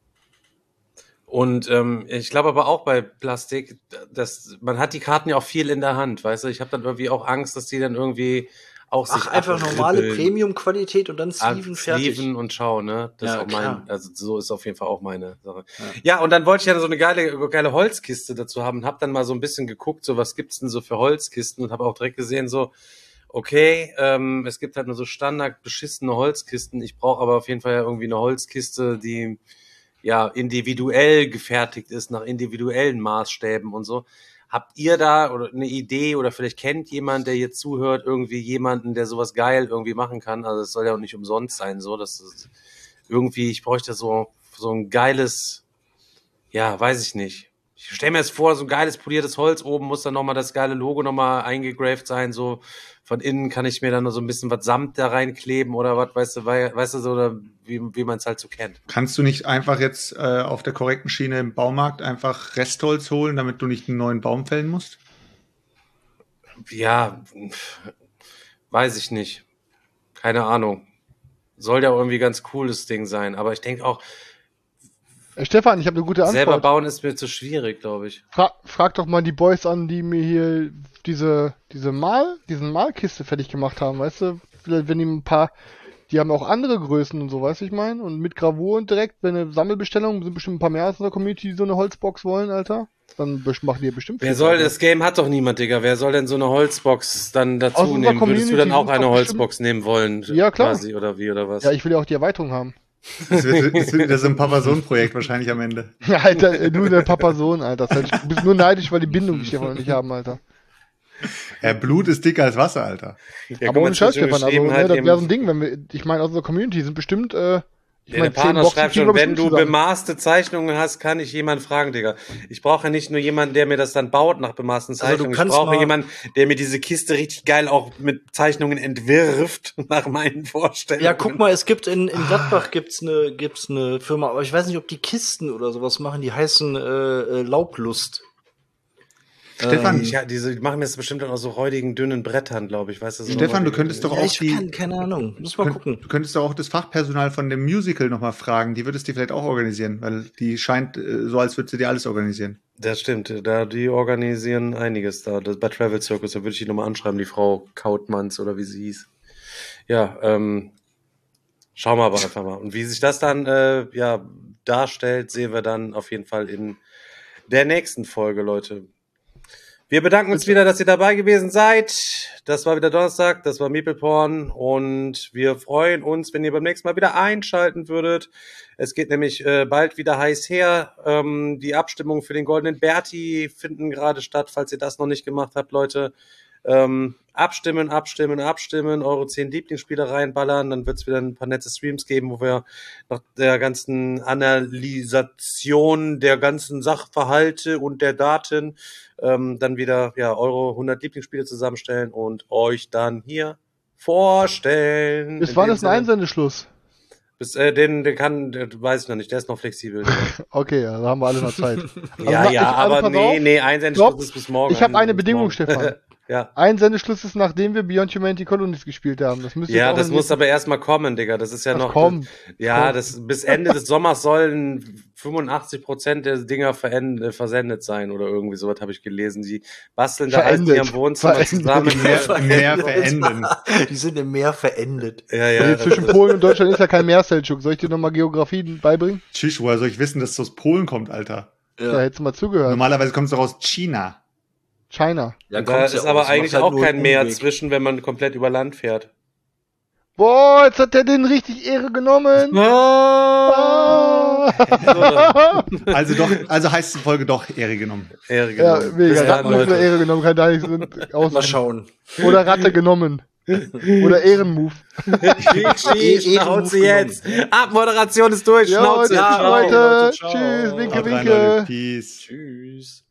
Und ähm, ich glaube aber auch bei Plastik, dass man hat die Karten ja auch viel in der Hand, weißt du? Ich habe dann irgendwie auch Angst, dass die dann irgendwie auch Ach, sich einfach normale abribbeln. Premium-Qualität und dann Sleeven Ah, fertig. Sleeven und schau, ne? Das Ja, ist auch klar. mein, also so ist auf jeden Fall auch meine Sache. Ja, ja und dann wollte ich ja so eine geile, geile Holzkiste dazu haben und habe dann mal so ein bisschen geguckt, so was gibt's denn so für Holzkisten und habe auch direkt gesehen, so okay, ähm, es gibt halt nur so Standard beschissene Holzkisten. Ich brauche aber auf jeden Fall ja irgendwie eine Holzkiste, die ja individuell gefertigt ist, nach individuellen Maßstäben und so. Habt ihr da oder eine Idee oder vielleicht kennt jemand, der hier zuhört, irgendwie jemanden, der sowas geil irgendwie machen kann? Also es soll ja auch nicht umsonst sein, so, dass es irgendwie, ich bräuchte so, so ein geiles, ja, weiß ich nicht. Ich stelle mir jetzt vor, so ein geiles poliertes Holz, oben muss dann nochmal das geile Logo nochmal eingegraved sein, so von innen kann ich mir dann noch so ein bisschen was Samt da reinkleben oder was, weißt du, wei- weißt du, so, oder wie, wie man es halt so kennt. Kannst du nicht einfach jetzt äh, auf der korrekten Schiene im Baumarkt einfach Restholz holen, damit du nicht einen neuen Baum fällen musst? Ja, pf, weiß ich nicht. Keine Ahnung. Soll ja irgendwie ganz cooles Ding sein, aber ich denke auch, Äh, Stefan, ich habe eine gute Antwort. selber bauen ist mir zu schwierig, glaube ich. Fra frag doch mal die Boys an, die mir hier diese, diese Mal, diesen Malkiste fertig gemacht haben, weißt du? Vielleicht, wenn die ein paar, die haben auch andere Größen und so, weißt du, ich meine? Und mit Gravur und direkt, wenn eine Sammelbestellung, sind bestimmt ein paar mehr aus der Community, die so eine Holzbox wollen, Alter. Dann bes- machen die bestimmt Wer viel, soll, Alter. das Game hat doch niemand, Digga. Wer soll denn so eine Holzbox dann Aus dazu unserer nehmen? Würdest du dann Community auch sind eine doch Holzbox nehmen wollen? Ja, klar. Quasi, oder wie, oder was? Ja, ich will ja auch die Erweiterung haben. Das wird, das wird wieder so ein Papa-Sohn-Projekt wahrscheinlich am Ende. Alter, äh, nur der Papa-Sohn, Alter. Das heißt, du bist nur neidisch, weil die Bindung die Stefan und ich haben, Alter. Ja, Blut ist dicker als Wasser, Alter. Ja, Aber guck mal, ohne Scheiß, es wird Stefan, also, geschrieben ne, halt das eben- wäre so ein Ding, wenn wir, ich meine, aus unserer Community sind bestimmt, äh, ich Ja, meine, der zehn Partner Boxen schreibt kriegen schon, wir wenn bestimmt du zusammen. bemaßte Zeichnungen hast, kann ich jemanden fragen, Digga. Ich brauche ja nicht nur jemanden, der mir das dann baut nach bemaßten Also du Zeichnungen. ich kannst brauche mal- jemanden, der mir diese Kiste richtig geil auch mit Zeichnungen entwirft, nach meinen Vorstellungen. Ja, guck mal, es gibt in, in Gladbach gibt's eine gibt's eine Firma, aber ich weiß nicht, ob die Kisten oder sowas machen, die heißen äh, äh, Laublust. Stefan, Ja, diese die machen mir das bestimmt dann aus so räudigen, dünnen Brettern, glaube ich. Weißt du, so Stefan, du nochmal- könntest doch Ja, auch ich die, kann, keine Ahnung. Muss mal könnt, gucken. du könntest doch auch das Fachpersonal von dem Musical nochmal fragen. Die würdest du vielleicht auch organisieren, weil die scheint äh, so, als würdest du dir alles organisieren. Das stimmt, da die organisieren einiges da. Das, bei Travel Circus, da würde ich die nochmal anschreiben, die Frau Kautmanns oder wie sie hieß. Ja, ähm, schauen wir aber einfach mal. Und wie sich das dann äh, ja darstellt, sehen wir dann auf jeden Fall in der nächsten Folge, Leute. Wir bedanken uns wieder, dass ihr dabei gewesen seid. Das war wieder Donnerstag, das war Meeple Porn und wir freuen uns, wenn ihr beim nächsten Mal wieder einschalten würdet. Es geht nämlich äh, bald wieder heiß her. Ähm, die Abstimmungen für den Goldenen Berti finden gerade statt, falls ihr das noch nicht gemacht habt, Leute. Ähm, abstimmen, abstimmen, abstimmen, eure zehn Lieblingsspiele reinballern, dann wird es wieder ein paar nette Streams geben, wo wir nach der ganzen Analysation der ganzen Sachverhalte und der Daten ähm, dann wieder ja eure hundert Lieblingsspiele zusammenstellen und euch dann hier vorstellen. Bis In wann dem ist ein Sinne- Einsendeschluss? Bis, äh, den, den kann, den weiß ich noch nicht, der ist noch flexibel. Okay, ja, da haben wir alle noch Zeit. Also, ja, na- ja, ich- also aber pass nee, auf. nee, Einsendeschluss Stopp. ist bis morgen. Ich habe eine Bis Bedingung, morgen. Stefan. Ja. Einsendeschluss ist, nachdem wir Beyond Humanity Colonies gespielt haben. Das müsste Ja, jetzt auch das in muss nächsten- aber erstmal kommen, Digga. Das ist ja Das noch. kommt. Ja, kommt. das bis Ende des Sommers sollen fünfundachtzig Prozent der Dinger verendet, versendet sein oder irgendwie sowas habe ich gelesen. Die basteln da halt in Verendet. ihrem Wohnzimmer Verendet. zusammen. Mehr, mehr verenden. Die sind im Meer verendet. Ja, Ja, ja. zwischen Polen und Deutschland ist ja kein Meerseltschuk. Soll ich dir nochmal Geografie beibringen? Tschüss, woher soll ich wissen, dass es aus Polen kommt, Alter? Ja, hättest du mal zugehört. Normalerweise kommt es doch aus China. China. Ja, Da kommt's ist ja aber aus. eigentlich Macht halt auch nur kein einen Meer Umweg. zwischen, wenn man komplett über Land fährt. Boah, jetzt hat der den richtig Ehre genommen. Ah. Also doch, also heißt die Folge doch Ehre genommen. Ehre Ja, genommen. mega. Bis dann, Ratten müssen wir Leute. Ehre genommen, kann da nicht aus. Mal schauen. Oder Ratte genommen. Oder Ehrenmove. Tschüss, Schnauze jetzt. Abmoderation ist durch. Ja, Schnauze. tschüss, Ja, Leute. Leute, ciao. Tschüss, winke, Haut rein, winke. Leute. Peace. Tschüss.